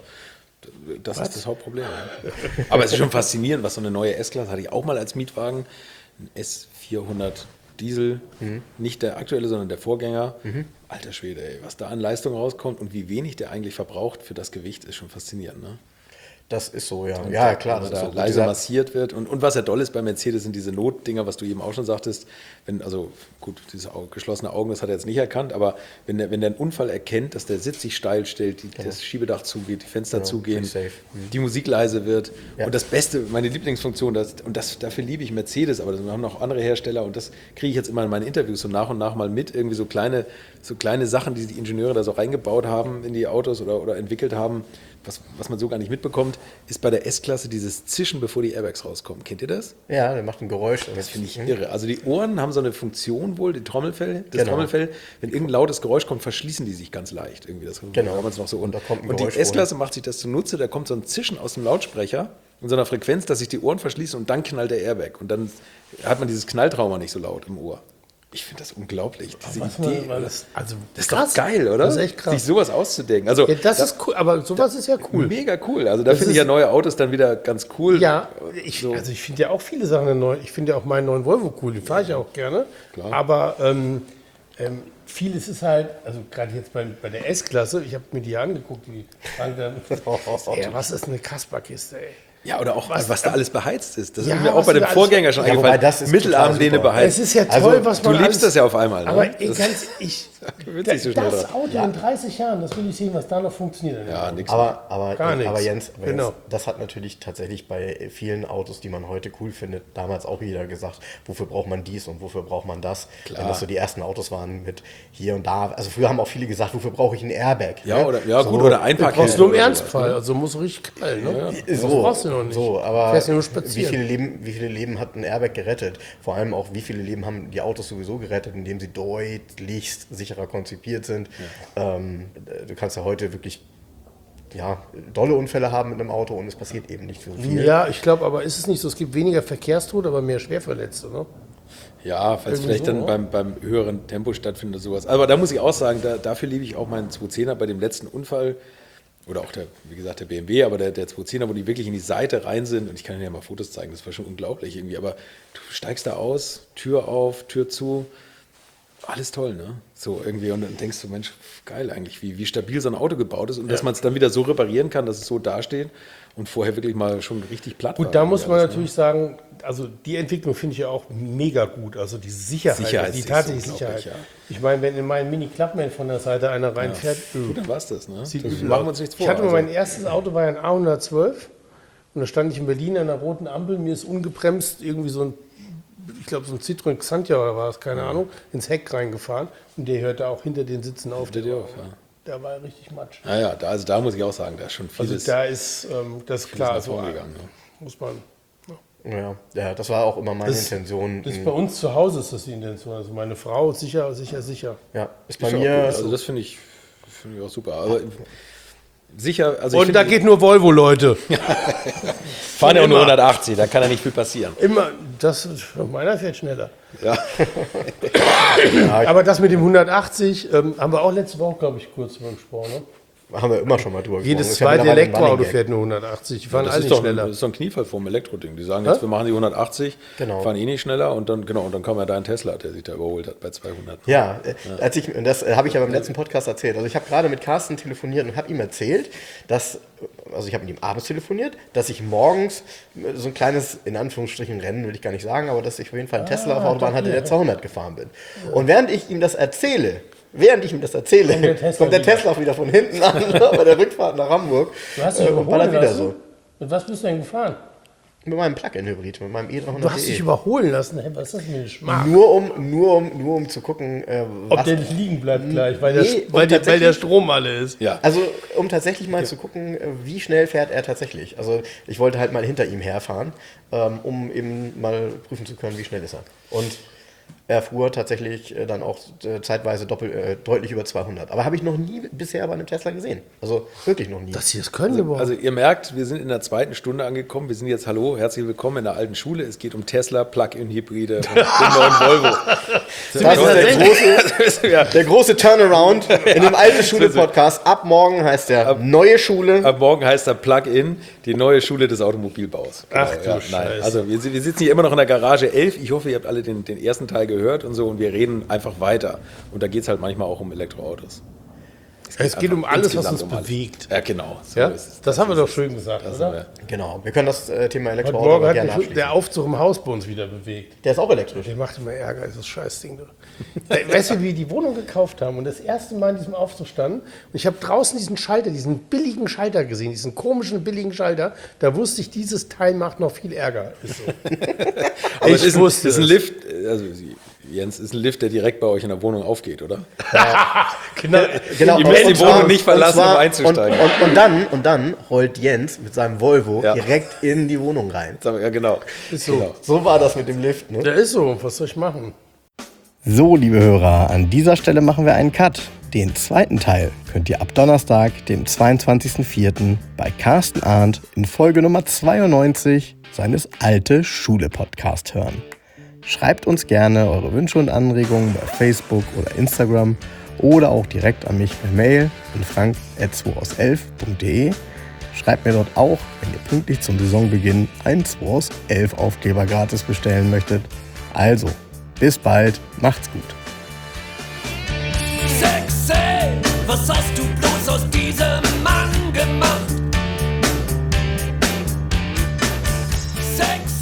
das ist das Hauptproblem. Ja. Aber es ist schon faszinierend, was so eine neue S-Klasse hatte ich auch mal als Mietwagen. Ein S vierhundert Diesel, Mhm. nicht der aktuelle, sondern der Vorgänger. Alter Schwede, ey, was da an Leistung rauskommt und wie wenig der eigentlich verbraucht für das Gewicht, ist schon faszinierend. Ne? Das ist so, ja. Ja, klar. Wenn Das ist da so. leise Dieser- massiert wird. Und, und was ja toll ist bei Mercedes sind diese Notdinger, was du eben auch schon sagtest. Wenn, also gut, diese Au- geschlossene Augen, das hat er jetzt nicht erkannt, aber wenn der, wenn der einen Unfall erkennt, dass der Sitz sich steil stellt, die, das Schiebedach zugeht, die Fenster Genau, zugehen, pretty safe. Mhm. die Musik leise wird. Ja. Und das Beste, meine Lieblingsfunktion, das, und das, dafür liebe ich Mercedes, aber das haben noch andere Hersteller und das kriege ich jetzt immer in meinen Interviews so nach und nach mal mit, irgendwie so kleine, so kleine Sachen, die die Ingenieure da so reingebaut haben in die Autos oder, oder entwickelt haben, was, was man so gar nicht mitbekommt, ist bei der S-Klasse dieses Zischen, bevor die Airbags rauskommen. Kennt ihr das? Ja, der macht ein Geräusch. Das finde ich irre. Also die Ohren haben so eine Funktion wohl, die Trommelfell, das Genau. Trommelfell, wenn irgendein lautes Geräusch kommt, verschließen die sich ganz leicht. Irgendwie. Das Genau. war damals noch so. Und Und, da kommt ein und die Geräusch S-Klasse macht sich das zunutze, da kommt so ein Zischen aus dem Lautsprecher in so einer Frequenz, dass sich die Ohren verschließen und dann knallt der Airbag. Und dann hat man dieses Knalltrauma nicht so laut im Ohr. Ich finde das unglaublich, diese Was Idee. man- das, also, Das ist doch geil, oder? Das ist echt krass. Sich sowas auszudenken. Also, Ja, das ist cool, aber sowas ist ja cool. Mega cool. Also da Das finde ich ist- ja neue Autos dann wieder ganz cool. Ja, ich, So. also ich finde ja auch viele Sachen neu. Ich finde ja auch meinen neuen Volvo cool, den fahre ich ja auch gerne. Klar. Aber ähm, ähm, vieles ist halt, also gerade jetzt bei, bei der S-Klasse, ich habe mir die angeguckt, die sagen dann, ey, was ist eine Kasperkiste, ey? Ja, oder auch, was, Was- da alles beheizt ist. Das Ja, ist mir auch was bei dem da alles- Vorgänger schon Ja, wobei eingefallen. das ist Mittelarmlehne total super. beheizt. Es ist ja Also, toll, was du man liebst alles, das ja auf einmal, ne? Aber ey, Das- ganz, ich, gewöhnt da, sich so schnell das dran. Auto in dreißig Jahren, das will ich sehen, was da noch funktioniert. Ja, nix. Aber, aber, Gar nichts. aber Jens, aber Genau. Jens, das hat natürlich tatsächlich bei vielen Autos, die man heute cool findet, damals auch jeder gesagt, wofür braucht man dies und wofür braucht man das. Klar. Wenn das so die ersten Autos waren mit hier und da. Also früher haben auch viele gesagt, wofür brauche ich ein Airbag? Ja, ne? oder, ja so, gut, oder Du Einparkhilfe. brauchst nur im oder Ernstfall, sowas, ne? also muss so richtig knallen. Ne? Das So, brauchst du noch nicht. so, aber Fährst ja nur wie spazieren. viele, Leben, wie viele Leben hat ein Airbag gerettet? Vor allem auch, wie viele Leben haben die Autos sowieso gerettet, indem sie deutlich sicherer konzipiert sind. Ähm, du kannst ja heute wirklich ja, dolle Unfälle haben mit einem Auto und es passiert eben nicht so viel. Ja, ich glaube, aber ist es nicht so, es gibt weniger Verkehrstote, aber mehr Schwerverletzte, ne? Ja, falls Irgendwie vielleicht so, dann oder? beim, beim höheren Tempo stattfindet oder sowas. Aber da muss ich auch sagen, da, dafür liebe ich auch meinen zweihundertzehner bei dem letzten Unfall. Oder auch der, wie gesagt, der B M W, aber der, der zweihundertzehner, wo die wirklich in die Seite rein sind. Und ich kann dir ja mal Fotos zeigen, das war schon unglaublich irgendwie. Aber du steigst da aus, Tür auf, Tür zu. Alles toll, ne? So irgendwie. Und dann denkst du, Mensch, geil eigentlich, wie, wie stabil so ein Auto gebaut ist. Und dass man es dann wieder so reparieren kann, dass es so dasteht und vorher wirklich mal schon richtig platt war. Gut, da muss man alles, natürlich sagen, also die Entwicklung finde ich ja auch mega gut. Also die Sicherheit, Sicherheit die ist tatsächliche unglaublich, Sicherheit. ja. Ich meine, wenn in meinen Mini-Clubman von der Seite einer reinfährt, Ne? öh, Gut, dann war es das, ne? sieht das übel machen aus. wir uns nichts vor. Ich hatte mal also. mein erstes Auto, war ja ein A hundertzwölf und da stand ich in Berlin an einer roten Ampel, mir ist ungebremst irgendwie so ein, ich glaube so ein Citroën Xantia oder war es, keine Ahnung, ins Heck reingefahren und der hörte auch hinter den Sitzen auf. Hinter dir auf, ja. Der war richtig matsch. Naja, da, also da muss ich auch sagen, da ist schon Also vieles, da ist, ähm, das ist klar, nach so vorne gegangen. Ne? muss man. Ja, ja, das war auch immer meine Das- Intention. Das ist bei uns zu Hause ist das die Intention. Also meine Frau ist sicher, sicher, sicher. Ja, ist bei Ist ja auch mir. gut. Also das finde ich, finde ich auch super. Aber sicher, also ich Und finde, da geht nur Volvo, Leute. fahren ja auch nur immer. hundertachtzig, da kann ja nicht viel passieren. Immer, das, meiner fährt schneller. Ja. Aber das mit dem hundertachtzig ähm, haben wir auch letzte Woche, glaube ich, kurz drüber gesprochen. Ne? Haben wir immer schon mal drüber Jedes gesprochen. Ist ja zweite mittlerweile ein Elektroauto Running Gag. fährt nur hundertachtzig. Die fahren Das alle ist, nicht doch, schneller. das ist doch ein Kniefall vom Elektroding. Die sagen jetzt, wir machen die hundertachtzig, Genau. fahren eh nicht schneller und dann, genau, und dann kam ja da ein Tesla, der sich da überholt hat bei zweihundert. Ja, äh, als ich, das äh, habe ich ja beim letzten Podcast erzählt. Also ich habe gerade mit Carsten telefoniert und habe ihm erzählt, dass, also ich habe mit ihm abends telefoniert, dass ich morgens äh, so ein kleines, in Anführungsstrichen Rennen will ich gar nicht sagen, aber dass ich auf jeden Fall einen Tesla auf der Autobahn hatte, der zweihundert gefahren bin. Und während ich ihm das erzähle, während ich ihm das erzähle, Kommt der Tesla kommt der wieder. Tesla auch wieder von hinten an, bei der Rückfahrt nach Hamburg. Du hast dich Äh, und überholen ballert wieder lassen? so. Mit was bist du denn gefahren? Mit meinem Plug-in-Hybrid, mit meinem E dreihundert. Du hast dich überholen lassen. Hey, was ist das für ein Geschmack? Nur um, nur um, nur um zu gucken, äh, Ob was, der nicht liegen bleibt gleich, weil, Nee, der, weil, und der, weil der tatsächlich- Strom alle ist. Ja. also um tatsächlich mal zu gucken, äh, wie schnell fährt er tatsächlich. Also ich wollte halt mal hinter ihm herfahren, ähm, um eben mal prüfen zu können, wie schnell ist er. Und er fuhr tatsächlich äh, dann auch äh, zeitweise doppel, äh, deutlich über zweihundert. Aber habe ich noch nie bisher bei einem Tesla gesehen. Also wirklich noch nie. Dass sie das können überhaupt. Also ihr merkt, wir sind in der zweiten Stunde angekommen. Wir sind jetzt, hallo, herzlich willkommen in der alten Schule. Es geht um Tesla, Plug-in-Hybride und den neuen Volvo. das ist der große, ja. der große Turnaround in dem alten Schule-Podcast. Ab morgen heißt der Neue Schule. Ab morgen heißt er Plug-in, die neue Schule des Automobilbaus. Genau, Ach du Scheiße. Also wir, wir sitzen hier immer noch in der Garage elf. Ich hoffe, ihr habt alle den, den ersten Teil gehört und so und wir reden einfach weiter. Und da geht es halt manchmal auch um Elektroautos. es geht um einfach alles, was insgesamt uns um alles. bewegt. Ja, genau. So Ja? ist es. Das haben wir ist doch es. schön gesagt, Das oder? haben wir. Genau, wir können das äh, Thema Heute Elektroauto Morgen aber hat gerne mich abschließen. der Aufzug im Haus bei uns wieder bewegt. Der ist auch elektrisch. Der macht immer Ärger, dieses Scheißding. Du. Äh, Weißt du, wie wir die Wohnung gekauft haben und das erste Mal in diesem Aufzug standen? Und ich habe draußen diesen Schalter, diesen billigen Schalter gesehen, diesen komischen billigen Schalter. Da wusste ich, dieses Teil macht noch viel Ärger. Ist so. Aber Ich es ist ein, wusste ist ein es. Lift, also Jens, ist ein Lift, der direkt bei euch in der Wohnung aufgeht, oder? Genau. Genau, Ihr müsst und die Wohnung zwar- nicht verlassen, und zwar- um einzusteigen. Und, und, und, dann, und dann rollt Jens mit seinem Volvo Ja. direkt in die Wohnung rein. Ja, genau. Ist so. Genau. So war das mit dem Lift. Ne? Der ist so. Was soll ich machen? So, liebe Hörer, an dieser Stelle machen wir einen Cut. Den zweiten Teil könnt ihr ab Donnerstag, dem zweiundzwanzigsten vierten bei Carsten Arndt in Folge Nummer zweiundneunzig seines Alte Schule Podcast hören. Schreibt uns gerne eure Wünsche und Anregungen bei Facebook oder Instagram oder auch direkt an mich per Mail an frank at zwei aus elf punkt de. Schreibt mir dort auch, wenn ihr pünktlich zum Saisonbeginn einen zwei aus elf Aufkleber gratis bestellen möchtet. Also, bis bald, macht's gut. Sexy, was hast du bloß aus diesem Mann gemacht? Sexy.